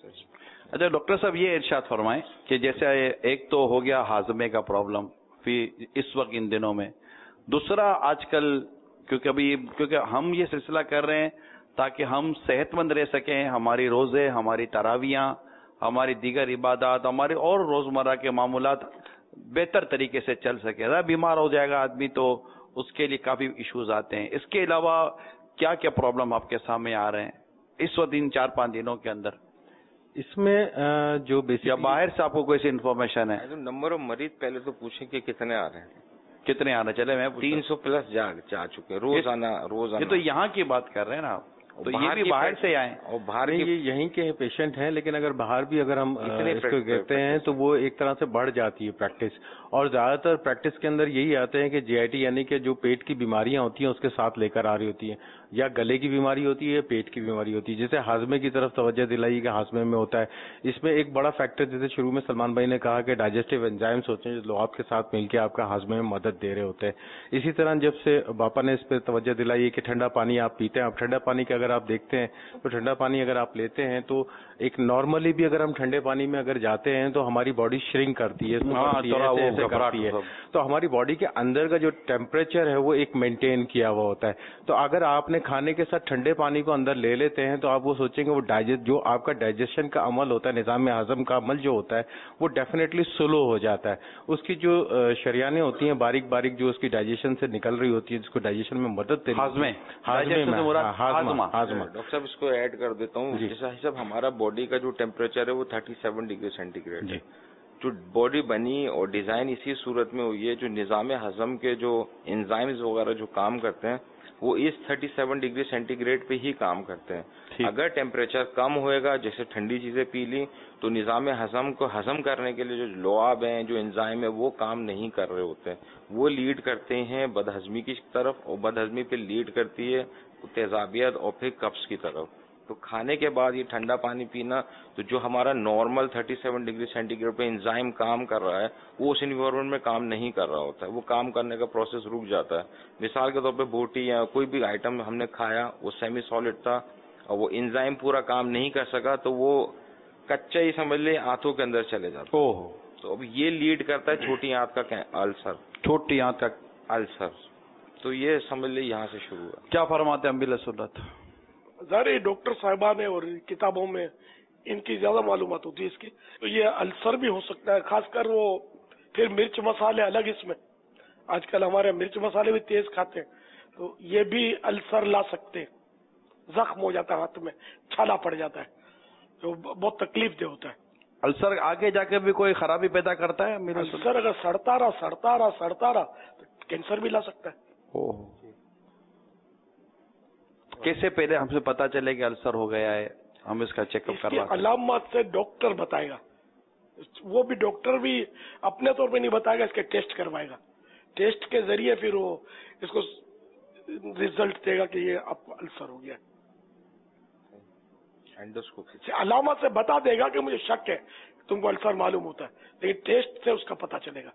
اچھا ڈاکٹر صاحب یہ ارشاد فرمائیں کہ جیسے ایک تو ہو گیا ہاضمے کا پرابلم پھر اس وقت ان دنوں میں، دوسرا آج کل کیونکہ ابھی کیونکہ ہم یہ سلسلہ کر رہے ہیں تاکہ ہم صحت مند رہ سکیں، ہماری روزے، ہماری تراویاں، ہماری دیگر عبادات، ہمارے اور روزمرہ کے معمولات بہتر طریقے سے چل سکے. ذرا بیمار ہو جائے گا آدمی تو اس کے لیے کافی ایشوز آتے ہیں. اس کے علاوہ کیا کیا پرابلم آپ کے سامنے آ رہے ہیں اس وقت ان چار پانچ دنوں کے اندر؟ اس میں جو بیسک یا باہر سے آپ کو کوئی سی انفارمیشن ہے؟ نمبر آف مریض پہلے تو پوچھیں کہ کتنے آ رہے ہیں، کتنے آنا چلے میں تین سو پلس جا جا چکے روزانہ روزانہ. یہ تو یہاں کی بات کر رہے ہیں نا آپ، تو یہ بھی باہر سے آئے اور باہر یہ یہیں کے پیشنٹ ہیں، لیکن اگر باہر بھی اگر ہم اس کو کہتے ہیں تو وہ ایک طرح سے بڑھ جاتی ہے پریکٹس. اور زیادہ تر پریکٹس کے اندر یہی آتے ہیں کہ جی آئی ٹی یعنی کہ جو پیٹ کی بیماریاں ہوتی ہیں اس کے ساتھ لے کر آ رہی ہوتی ہیں، یا گلے کی بیماری ہوتی ہے، پیٹ کی بیماری ہوتی ہے. جیسے ہاضمے کی طرف توجہ دلائی کہ ہاضمے میں ہوتا ہے، اس میں ایک بڑا فیکٹر جیسے شروع میں سلمان بھائی نے کہا کہ ڈائجسٹو انزائمس ہوتے ہیں جو لعاب کے ساتھ مل کے آپ کا ہاضمے میں مدد دے رہے ہوتے ہیں. اسی طرح جب سے باپا نے اس پہ توجہ دلائی کہ ٹھنڈا پانی آپ پیتے ہیں، آپ ٹھنڈا پانی کا اگر آپ دیکھتے ہیں تو ٹھنڈا پانی اگر آپ لیتے ہیں تو ایک نارملی بھی اگر ہم ٹھنڈے پانی میں اگر جاتے ہیں تو ہماری باڈی شرنک کرتی ہے، کرتی ہے تو ہماری باڈی کے اندر کا جو ٹیمپریچر ہے وہ ایک مینٹین کیا ہوا ہوتا ہے. تو اگر آپ نے کھانے کے ساتھ ٹھنڈے پانی کو اندر لے لیتے ہیں تو آپ وہ سوچیں گے وہ ڈائجسٹ جو آپ کا ڈائجیشن کا عمل ہوتا ہے، نظام ہضم کا عمل جو ہوتا ہے وہ ڈیفینیٹلی سلو ہو جاتا ہے. اس کی جو شریانیں ہوتی ہیں باریک باریک جو اس کی ڈائجیشن سے نکل رہی ہوتی ہے جس کو ڈائجیشن میں مدد دے ہاضمے ہاضمہ ڈاکٹر صاحب اس کو ایڈ کر دیتا ہوں. جیسا صاحب ہمارا باڈی کا جو ٹیمپریچر ہے وہ thirty seven degree centigrade ہے. جو باڈی بنی اور ڈیزائن اسی صورت میں ہوئی ہے، جو نظام ہضم کے جو انزائمز وغیرہ جو کام کرتے ہیں وہ اس thirty seven degree centigrade پہ ہی کام کرتے ہیں. اگر ٹیمپریچر کم ہوئے گا، جیسے ٹھنڈی چیزیں پی لی، تو نظام ہضم کو ہضم کرنے کے لیے جو لعاب ہیں، جو انزائم ہے، وہ کام نہیں کر رہے ہوتے ہیں. وہ لیڈ کرتے ہیں بدہضمی کی طرف، اور بدہضمی پہ لیڈ کرتی ہے تیزابیت اور پھر قبض کی طرف. تو کھانے کے بعد یہ ٹھنڈا پانی پینا، تو جو ہمارا normal thirty seven degree centigrade پہ انزائم کام کر رہا ہے وہ اس انوائرمنٹ میں کام نہیں کر رہا ہوتا ہے، وہ کام کرنے کا پروسیس رک جاتا ہے. مثال کے طور پہ بوٹی یا کوئی بھی آئٹم ہم نے کھایا، وہ سیمی سالڈ تھا اور وہ انزائم پورا کام نہیں کر سکا تو وہ کچا ہی سمجھ لے آنتوں کے اندر چلے جاتا ہے. تو اب یہ لیڈ کرتا ہے چھوٹی آنت کا السر، چھوٹی آنت کا السر. تو یہ سمجھ لے یہاں سے شروع ہے. کیا فرماتے ہیں امبیل سنت؟ ظاہر ڈاکٹر صاحبان اور کتابوں میں ان کی زیادہ معلومات ہوتی ہے اس کی. تو یہ السر بھی ہو سکتا ہے، خاص کر وہ پھر مرچ مسالے الگ. اس میں آج کل ہمارے مرچ مسالے بھی تیز کھاتے ہیں تو یہ بھی السر لا سکتے ہیں. زخم ہو جاتا ہے ہاتھ میں، چھالا پڑ جاتا ہے تو بہت تکلیف دہ ہوتا ہے. السر آگے جا کے بھی کوئی خرابی پیدا کرتا ہے؟ السر اگر سڑتا رہا سڑتا رہا سڑتا رہا تو کینسر بھی لا سکتا ہے. کیسے پہلے ہم سے پتا چلے کہ السر ہو گیا ہے، ہم اس کا چیک اپ کروا سکتے ہیں؟ علامات سے ڈاکٹر بتائے گا، وہ بھی ڈاکٹر بھی اپنے طور پہ نہیں بتائے گا، اس کے ٹیسٹ کروائے گا. ٹیسٹ کے ذریعے پھر وہ اس کو ریزلٹ دے گا کہ یہ آپ کو السر ہو گیا. علامات سے بتا دے گا کہ مجھے شک ہے، تم کو السر معلوم ہوتا ہے، لیکن ٹیسٹ سے اس کا پتا چلے گا.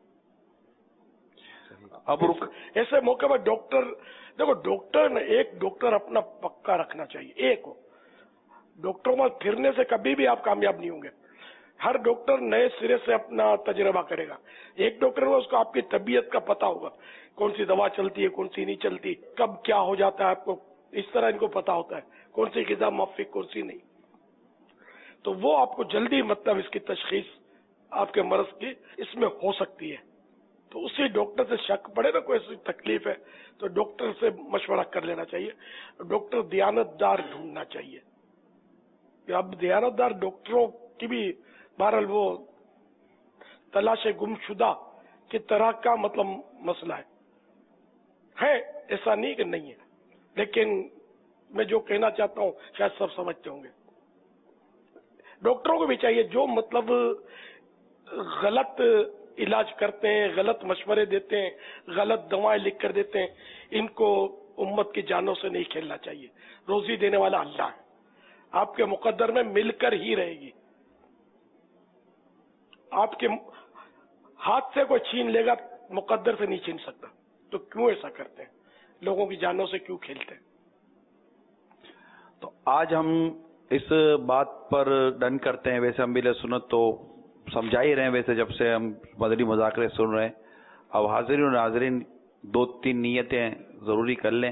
اب ایسے موقع پر ڈاکٹر دیکھو، ڈاکٹر نے ایک ڈاکٹر اپنا پکا رکھنا چاہیے. ایک ہو ڈاکٹروں میں پھرنے سے کبھی بھی آپ کامیاب نہیں ہوں گے. ہر ڈاکٹر نئے سرے سے اپنا تجربہ کرے گا. ایک ڈاکٹر میں اس کو آپ کی طبیعت کا پتا ہوگا، کون سی دوا چلتی ہے، کون سی نہیں چلتی، کب کیا ہو جاتا ہے آپ کو، اس طرح ان کو پتا ہوتا ہے کون سی غذا موافق کون سی نہیں. تو وہ آپ کو جلدی مطلب اس کی تشخیص آپ کے مرض کی اس میں ہو سکتی ہے. تو اسی ڈاکٹر سے شک پڑے نا کوئی ایسی تکلیف ہے تو ڈاکٹر سے مشورہ کر لینا چاہیے. ڈاکٹر دیانت دار ڈھونڈنا چاہیے. اب دیانت دار ڈاکٹروں کی بھی بہرحال وہ تلاش گم شدہ کی طرح کا مطلب مسئلہ ہے. ہے ایسا نہیں کہ نہیں ہے، لیکن میں جو کہنا چاہتا ہوں شاید سب سمجھتے ہوں گے. ڈاکٹروں کو بھی چاہیے جو مطلب غلط علاج کرتے ہیں، غلط مشورے دیتے ہیں، غلط دوائیں لکھ کر دیتے ہیں، ان کو امت کی جانوں سے نہیں کھیلنا چاہیے. روزی دینے والا اللہ ہے، آپ کے مقدر میں مل کر ہی رہے گی. آپ کے ہاتھ سے کوئی چھین لے گا، مقدر سے نہیں چھین سکتا. تو کیوں ایسا کرتے ہیں؟ لوگوں کی جانوں سے کیوں کھیلتے ہیں؟ تو آج ہم इस बात पर डन करते हैं। वैसे हम भी सुन्नत तो समझा ही रहे हैं, वैसे जब से हम मदनी मुज़ाकरे सुन रहे हैं। अब हाज़िरीन और नाज़रीन दो तीन नियतें ज़रूरी कर लें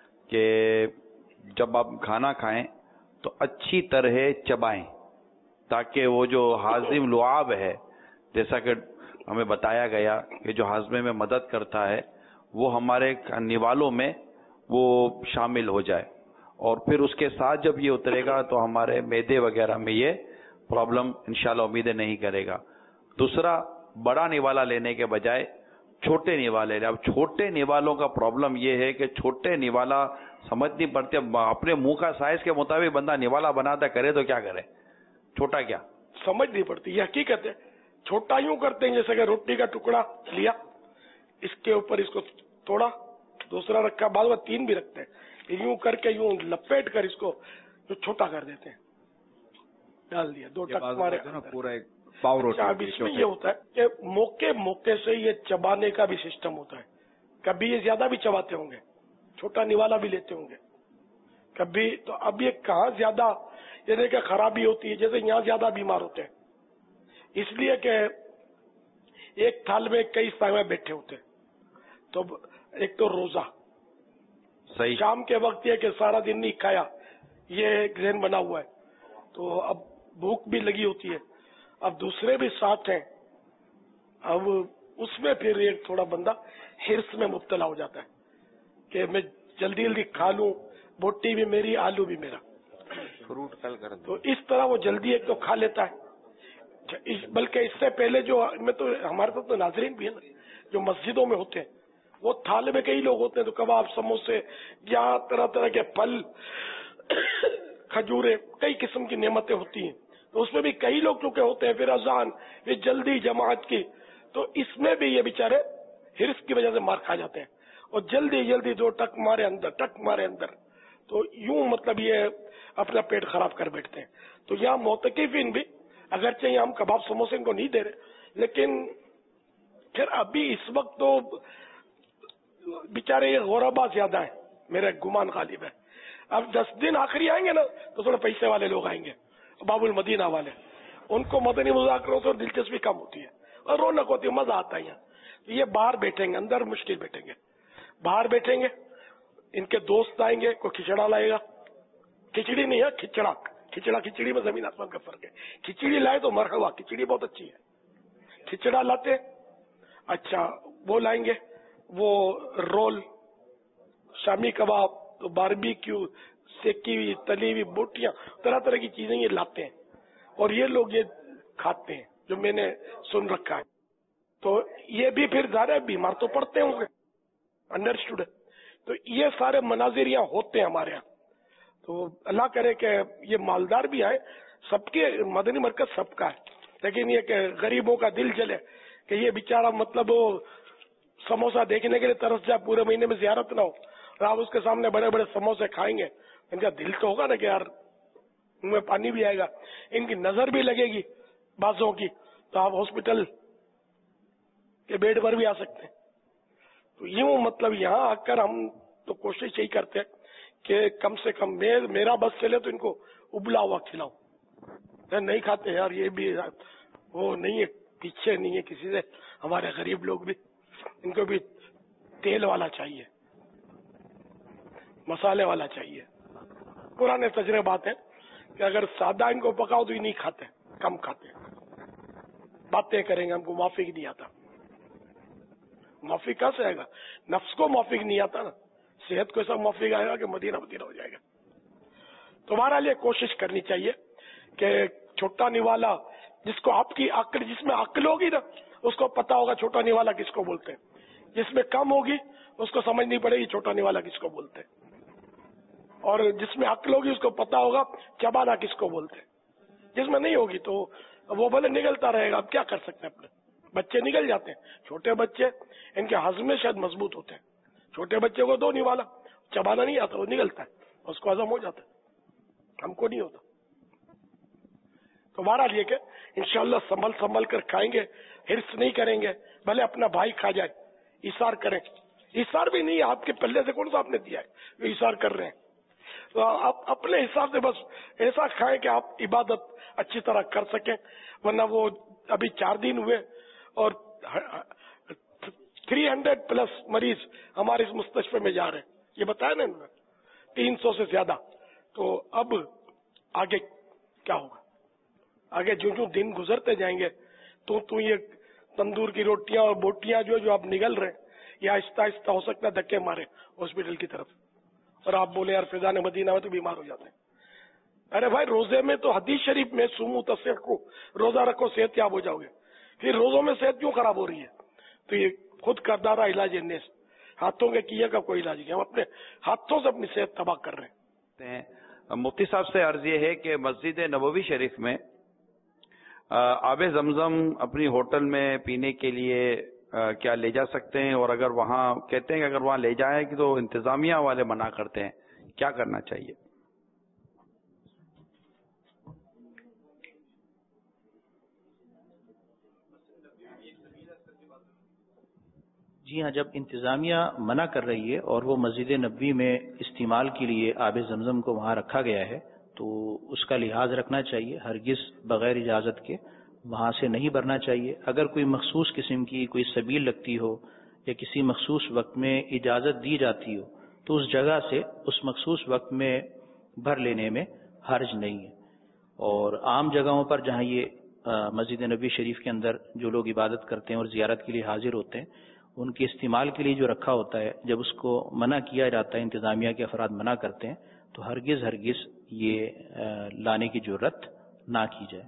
कि जब आप खाना खाएं तो अच्छी तरह चबाएं, ताकि वो जो हाजिम लुआब है, जैसा कि हमें बताया गया कि जो हाजमे में मदद करता है, वो हमारे निवालों में वो शामिल हो जाए, और फिर उसके साथ जब ये उतरेगा तो हमारे मैदे वगैरह में ये प्रॉब्लम इंशाल्लाह उम्मीदें नहीं करेगा। दूसरा, बड़ा निवाला लेने के बजाय छोटे निवाले ले। अब छोटे निवालों का प्रॉब्लम ये है कि छोटे निवाला समझ नहीं पड़ते, अपने मुंह का साइज के मुताबिक बंदा निवाला बनाता, करे तो क्या करे, छोटा क्या समझ नहीं पड़ती। ये हकीकत है, छोटा यूं करते हैं जैसे कि रोटी का टुकड़ा लिया, इसके ऊपर इसको तोड़ा, दूसरा रखा, बाद में तीन भी रखते हैं, यूं करके यूं लपेट कर इसको जो छोटा कर देते हैं, डाल दिया, दो टक मारे पूरा एक पाव रोटी। अब इसमें ये होता है कि मौके मौके से ये चबाने का भी सिस्टम होता है। कभी ये ज्यादा भी चबाते होंगे, छोटा निवाला भी लेते होंगे कभी, तो अब ये कहाँ ज्यादा यानी कि खराबी होती है, जैसे यहाँ ज्यादा बीमार होते हैं, इसलिए कि एक थाल में कई सामे बैठे होते हैं। तो एक तो रोजा सही, शाम के वक्त ये कि सारा दिन नहीं खाया, ये जहन बना हुआ है, तो अब भूख भी लगी होती है, अब दूसरे भी साथ हैं, अब उसमें फिर एक थोड़ा बंदा हिर्स में मुब्तला हो जाता है कि मैं जल्दी जल्दी खा लूं, बोटी भी मेरी, आलू भी मेरा, फ्रूट कल कर तो इस तरह वो जल्दी एक तो खा लेता है। इस, बल्कि इससे पहले जो मैं तो हमारे तो, तो नाजरीन भी है ना, जो मस्जिदों में होते हैं, वो थाल में कई लोग होते हैं, तो कबाब, समोसे या तरह तरह के फल, खजूरें, कई किस्म की नेमतें होती हैं, तो उसमें भी कई लोग चुके होते हैं, फिर अजान, फिर जल्दी जमात की, तो इसमें भी ये बेचारे हिर्स की वजह से मार खा जाते हैं, और जल्दी जल्दी दो टक मारे अंदर, टक मारे अंदर, तो यूं मतलब ये अपना पेट खराब कर बैठते हैं। तो यहाँ मोतकिफिन भी, अगरचे यहाँ हम कबाब समोसे को नहीं दे रहे, लेकिन फिर अभी इस वक्त तो बेचारे ये गौरबा ज्यादा है, मेरा गुमान गालिब है। अब दस दिन आखिरी आएंगे ना, तो थोड़े पैसे वाले लोग आएंगे, बाबुल मदीना वाले, उनको मदनी मुज़ाकरों से दिलचस्पी कम होती है और रौनक होती है, मजा आता है यहाँ। तो ये बाहर बैठेंगे, अंदर मुश्किल बैठेंगे, बाहर बैठेंगे, इनके दोस्त आएंगे, कोई खिचड़ा लाएगा, खिचड़ी नहीं है खिचड़ा, खिचड़ा खिचड़ी में जमीन आसमान का फर्क है। खिचड़ी लाए तो मरहबा, खिचड़ी बहुत अच्छी है, खिचड़ा लाते, अच्छा वो लाएंगे, वो रोल, शामी कबाब, तो बारबेक्यू, सेकी हुई तली हुई बोटियां, तरह तरह की चीजें ये लाते हैं, और ये लोग ये खाते हैं, जो मैंने सुन रखा है। तो ये भी फिर ज्यादा बीमार तो पड़ते होंगे, अंडरस्टूड है। तो ये सारे मनाजिर यहाँ होते हैं हमारे यहाँ, तो अल्लाह करे कि ये मालदार भी आए, सबके मदनी मरकज सबका है, लेकिन ये कि गरीबों का दिल जले कि ये बेचारा मतलब वो समोसा देखने के लिए तरस जाए, पूरे महीने में जियारत ना हो, और आप उसके सामने बड़े बड़े समोसे खाएंगे, इनका दिल तो होगा ना कि यार उनमें पानी भी आएगा, इनकी नजर भी लगेगी बाजों की, तो आप हॉस्पिटल के बेड पर भी आ सकते हैं। तो यूं मतलब यहाँ आकर हम तो कोशिश यही करते हैं कि कम से कम मैं मेरा बस चले तो इनको उबला हुआ खिलाओ, नहीं खाते यार, ये भी वो नहीं है, पीछे नहीं है किसी से, हमारे गरीब लोग भी, इनको भी तेल वाला चाहिए, मसाले वाला चाहिए। पुराने तजर्बात है कि अगर सादा इनको पकाओ तो ये नहीं खाते, कम खाते, बातें करेंगे, हमको माफिक नहीं आता। माफिक कहाँ से आएगा, नफ्स को माफिक नहीं आता ना, सेहत को ऐसा माफिक आएगा कि मदीना मदीना हो जाएगा। तो हमारे लिए कोशिश करनी चाहिए कि छोटा निवाला, जिसको आपकी अक्ल, जिसमें अक्ल होगी ना उसको पता होगा छोटा निवाला किसको बोलते हैं, जिसमें कम होगी उसको समझ नहीं पड़ेगी छोटा निवाला किसको बोलते हैं, और जिसमें अक्ल होगी उसको पता होगा चबाना किसको बोलते हैं। जिसमें नहीं होगी तो वो भले निकलता रहेगा, अब क्या कर सकते हैं, अपने बच्चे निकल जाते हैं, छोटे बच्चे इनके हजम शायद मजबूत होते हैं, छोटे बच्चे को दो निवाला, चबाना नहीं आता, वो निकलता है, उसको हजम हो जाता है, हमको नहीं होता। तो बहरहाल ये कि इंशाल्लाह संभल संभल कर खाएंगे, हिर्स नहीं करेंगे, भले अपना भाई खा जाए, इसार करें, इसार भी नहीं, आपके पल्ले से कौन सा आपने दिया है, इसार कर रहे हैं, تو آپ اپنے حساب سے بس ایسا کھائیں کہ آپ عبادت اچھی طرح کر سکیں، ورنہ وہ ابھی چار دن ہوئے اور تھری ہنڈریڈ پلس مریض ہمارے اس مستشفے میں جا رہے ہیں، یہ بتایا نا انہوں نے، تین سو سے زیادہ. تو اب آگے کیا ہوگا؟ آگے جو جو دن گزرتے جائیں گے تو تو یہ تندور کی روٹیاں اور بوٹیاں جو جو آپ نگل رہے ہیں، یہ آہستہ آہستہ ہو سکتا ہے دھکے مارے ہاسپٹل کی طرف، اور آپ بولے یار فیضان مدینہ میں تو بیمار ہو جاتے ہیں. ارے بھائی روزے میں تو حدیث شریف میں سومو تصحو، روزہ رکھو صحت یاب ہو جاؤ گے، پھر روزوں میں صحت کیوں خراب ہو رہی ہے؟ تو یہ خود کردارہ علاج الناس، ہاتھوں کے کیے کا کوئی علاج نہیں، ہم اپنے ہاتھوں سے اپنی صحت تباہ کر رہے ہیں. مفتی صاحب سے عرض یہ ہے کہ مسجد نبوی شریف میں آب زمزم اپنی ہوٹل میں پینے کے لیے کیا لے جا سکتے ہیں، اور اگر وہاں کہتے ہیں کہ اگر وہاں لے جائیں کہ تو انتظامیہ والے منع کرتے ہیں، کیا کرنا چاہیے؟ جی ہاں، جب انتظامیہ منع کر رہی ہے اور وہ مسجد نبوی میں استعمال کے لیے آب زمزم کو وہاں رکھا گیا ہے تو اس کا لحاظ رکھنا چاہیے، ہرگز بغیر اجازت کے وہاں سے نہیں بھرنا چاہیے. اگر کوئی مخصوص قسم کی کوئی سبیل لگتی ہو یا کسی مخصوص وقت میں اجازت دی جاتی ہو تو اس جگہ سے اس مخصوص وقت میں بھر لینے میں حرج نہیں ہے. اور عام جگہوں پر جہاں یہ مسجد نبوی شریف کے اندر جو لوگ عبادت کرتے ہیں اور زیارت کے لیے حاضر ہوتے ہیں، ان کے استعمال کے لیے جو رکھا ہوتا ہے، جب اس کو منع کیا جاتا ہے، انتظامیہ کے افراد منع کرتے ہیں تو ہرگز ہرگز یہ لانے کی ضرورت نہ کی جائے.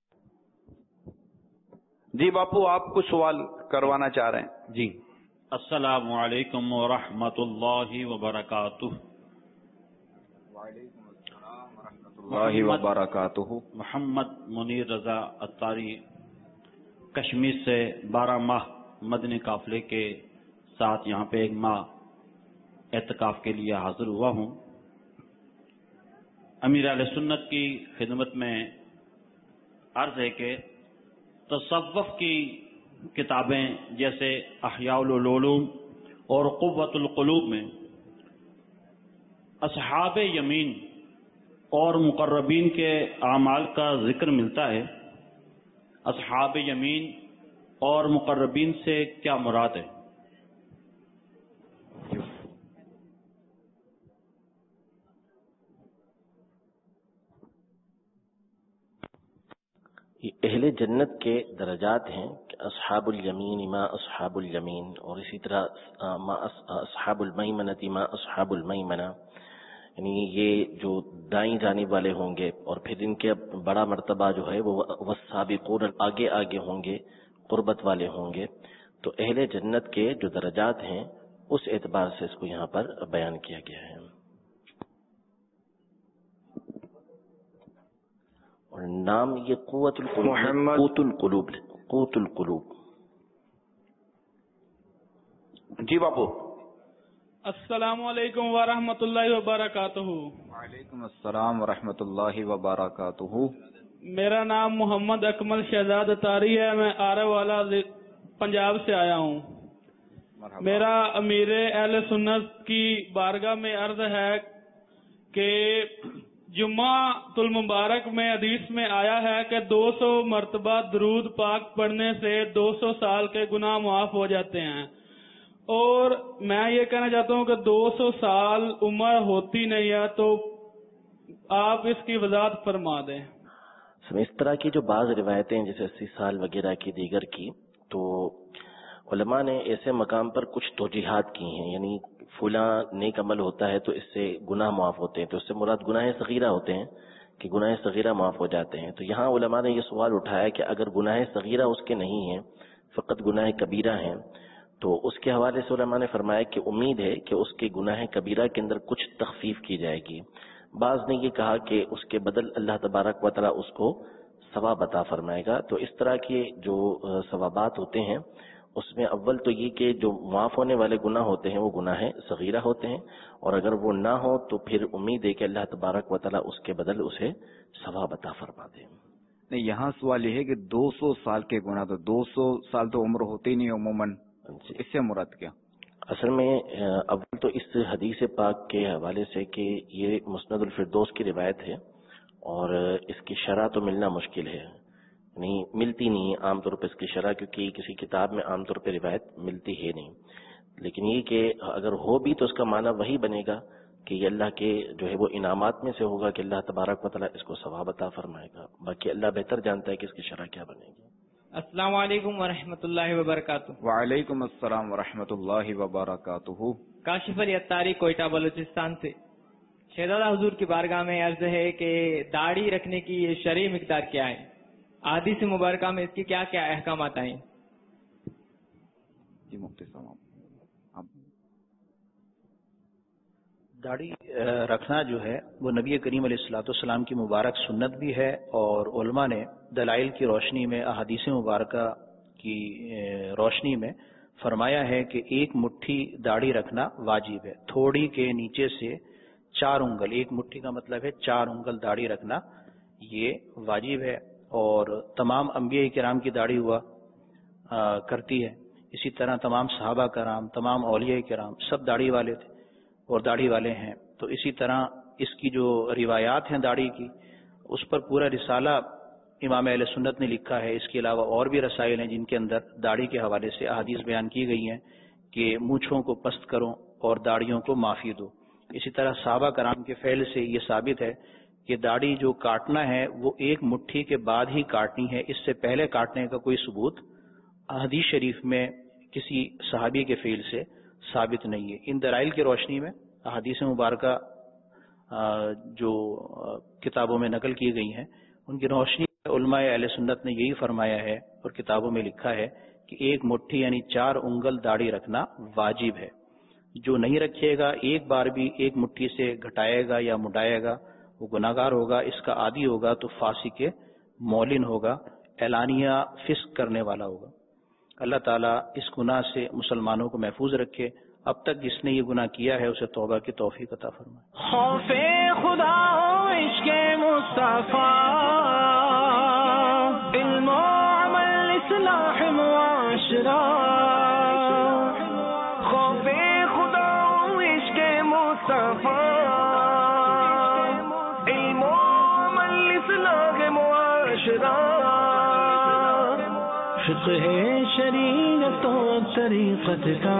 جی باپو، آپ کچھ سوال کروانا چاہ رہے ہیں؟ جی، السلام علیکم ورحمۃ اللہ وبرکاتہ. وعلیکم السلام ورحمۃ اللہ وبرکاتہ. محمد منیر رضا اتاری کشمیر سے بارہ ماہ مدنی قافلے کے ساتھ یہاں پہ ایک ماہ اعتکاف کے لیے حاضر ہوا ہوں. امیر اہل سنت کی خدمت میں عرض ہے کہ تصوف کی کتابیں جیسے احیاء العلوم اور قوت القلوب میں اصحاب یمین اور مقربین کے اعمال کا ذکر ملتا ہے. اصحاب یمین اور مقربین سے کیا مراد ہے؟ یہ اہل جنت کے درجات ہیں کہ اصحاب الیمین ما اصحاب الیمین، اور اسی طرح ما اصحاب المیمنۃ ما اصحاب المیمنہ، یعنی یہ جو دائیں جانب والے ہوں گے، اور پھر ان کے بڑا مرتبہ جو ہے وہ والسابقون، آگے آگے ہوں گے، قربت والے ہوں گے. تو اہل جنت کے جو درجات ہیں اس اعتبار سے اس کو یہاں پر بیان کیا گیا ہے. اور نام یہ قوت القلوب، قوت القلوب، قوت القلوب. جی باپو. السلام علیکم ورحمۃ اللہ وبرکاتہ. وعلیکم السلام ورحمۃ اللہ وبرکاتہ. میرا نام محمد اکمل شہزاد اتاری ہے، میں آرا والا پنجاب سے آیا ہوں. میرا امیر اہل سنت کی بارگاہ میں عرض ہے کہ جمعہ المبارک میں حدیث میں آیا ہے کہ دو سو مرتبہ درود پاک پڑھنے سے دو سو سال کے گناہ معاف ہو جاتے ہیں، اور میں یہ کہنا چاہتا ہوں کہ دو سو سال عمر ہوتی نہیں ہے، تو آپ اس کی وضاحت فرما دیں. اس طرح کی جو بعض روایتیں ہیں جیسے اسی سال وغیرہ کی دیگر کی، تو علماء نے ایسے مقام پر کچھ توجیحات کی ہیں، یعنی فلاں نیک عمل ہوتا ہے تو اس سے گناہ معاف ہوتے ہیں، تو اس سے مراد گناہ صغیرہ ہوتے ہیں کہ گناہ صغیرہ معاف ہو جاتے ہیں. تو یہاں علماء نے یہ سوال اٹھایا کہ اگر گناہ صغیرہ اس کے نہیں ہیں، فقط گناہ کبیرہ ہیں، تو اس کے حوالے سے علماء نے فرمایا کہ امید ہے کہ اس کے گناہ کبیرہ کے اندر کچھ تخفیف کی جائے گی. بعض نے یہ کہا کہ اس کے بدل اللہ تبارک و تعالی اس کو ثواب عطا فرمائے گا. تو اس طرح کے جو ثوابات ہوتے ہیں اس میں اول تو یہ کہ جو معاف ہونے والے گناہ ہوتے ہیں وہ گناہ صغیرہ ہوتے ہیں، اور اگر وہ نہ ہو تو پھر امید ہے کہ اللہ تبارک و تعالی اس کے بدل اسے ثواب عطا فرما دے. نہیں، یہاں سوال یہ ہے کہ دو سو سال کے گناہ، تو دو سو سال تو عمر ہوتے ہی نہیں عموماً، اس سے مراد کیا؟ اصل میں اول تو اس حدیث پاک کے حوالے سے کہ یہ مسند الفردوس کی روایت ہے اور اس کی شرح تو ملنا مشکل ہے، نہیں ملتی نہیں عام طور پہ اس کی شرح، کیونکہ کسی کتاب میں عام طور پہ روایت ملتی ہے نہیں. لیکن یہ کہ اگر ہو بھی تو اس کا معنی وہی بنے گا کہ یہ اللہ کے جو ہے وہ انعامات میں سے ہوگا کہ اللہ تبارک و تعالیٰ اس کو ثواب عطا فرمائے گا. باقی اللہ بہتر جانتا ہے کہ اس کی شرح کیا بنے گی. السلام علیکم ورحمۃ اللہ وبرکاتہ. وعلیکم السلام ورحمۃ اللہ وبرکاتہ. کاشف علی اتاری، کوئٹہ بلوچستان سے. شہزادہ حضور کی بارگاہ میں عرض ہے کہ داڑھی رکھنے کی یہ شرعی مقدار کیا ہے؟ احادیث مبارکہ میں اس کی کیا کیا احکامات آئے ہیں؟ جی مفتی صاحب، داڑھی رکھنا جو ہے وہ نبی کریم علیہ الصلوۃ والسلام کی مبارک سنت بھی ہے، اور علماء نے دلائل کی روشنی میں احادیث مبارکہ کی روشنی میں فرمایا ہے کہ ایک مٹھی داڑھی رکھنا واجب ہے. تھوڑی کے نیچے سے چار انگل، ایک مٹھی کا مطلب ہے چار انگل داڑھی رکھنا یہ واجب ہے. اور تمام انبیاء کرام کی داڑھی ہوا کرتی ہے، اسی طرح تمام صحابہ کرام، تمام اولیاء کرام سب داڑھی والے تھے اور داڑھی والے ہیں. تو اسی طرح اس کی جو روایات ہیں داڑھی کی، اس پر پورا رسالہ امام اہل سنت نے لکھا ہے. اس کے علاوہ اور بھی رسائل ہیں جن کے اندر داڑھی کے حوالے سے احادیث بیان کی گئی ہیں کہ مونچھوں کو پست کرو اور داڑھیوں کو معافی دو. اسی طرح صحابہ کرام کے فعل سے یہ ثابت ہے کہ داڑھی جو کاٹنا ہے وہ ایک مٹھی کے بعد ہی کاٹنی ہے، اس سے پہلے کاٹنے کا کوئی ثبوت حدیث شریف میں کسی صحابی کے فعل سے ثابت نہیں ہے. ان دلائل کی روشنی میں احادیث مبارکہ جو کتابوں میں نقل کی گئی ہیں ان کی روشنی میں علماء اہل سنت نے یہی فرمایا ہے اور کتابوں میں لکھا ہے کہ ایک مٹھی یعنی چار انگل داڑھی رکھنا واجب ہے. جو نہیں رکھے گا، ایک بار بھی ایک مٹھی سے گھٹائے گا یا مڈائے گا، وہ گناہ گار ہوگا. اس کا عادی ہوگا تو فاسق مولن ہوگا، اعلانیہ فسق کرنے والا ہوگا. اللہ تعالیٰ اس گناہ سے مسلمانوں کو محفوظ رکھے. اب تک جس نے یہ گناہ کیا ہے اسے توبہ کی توفیق عطا فرمائے. خوف خدا و عشق مصطفیٰ، علم و عمل اصلاح معاشرہ. خوف خدا و عشق مصطفیٰ، علم و عمل اصلاح معاشرہ. فقہ شریعت و طریقت کا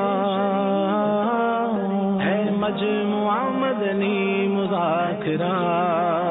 ہے مجموعہ مدنی مذاکرہ.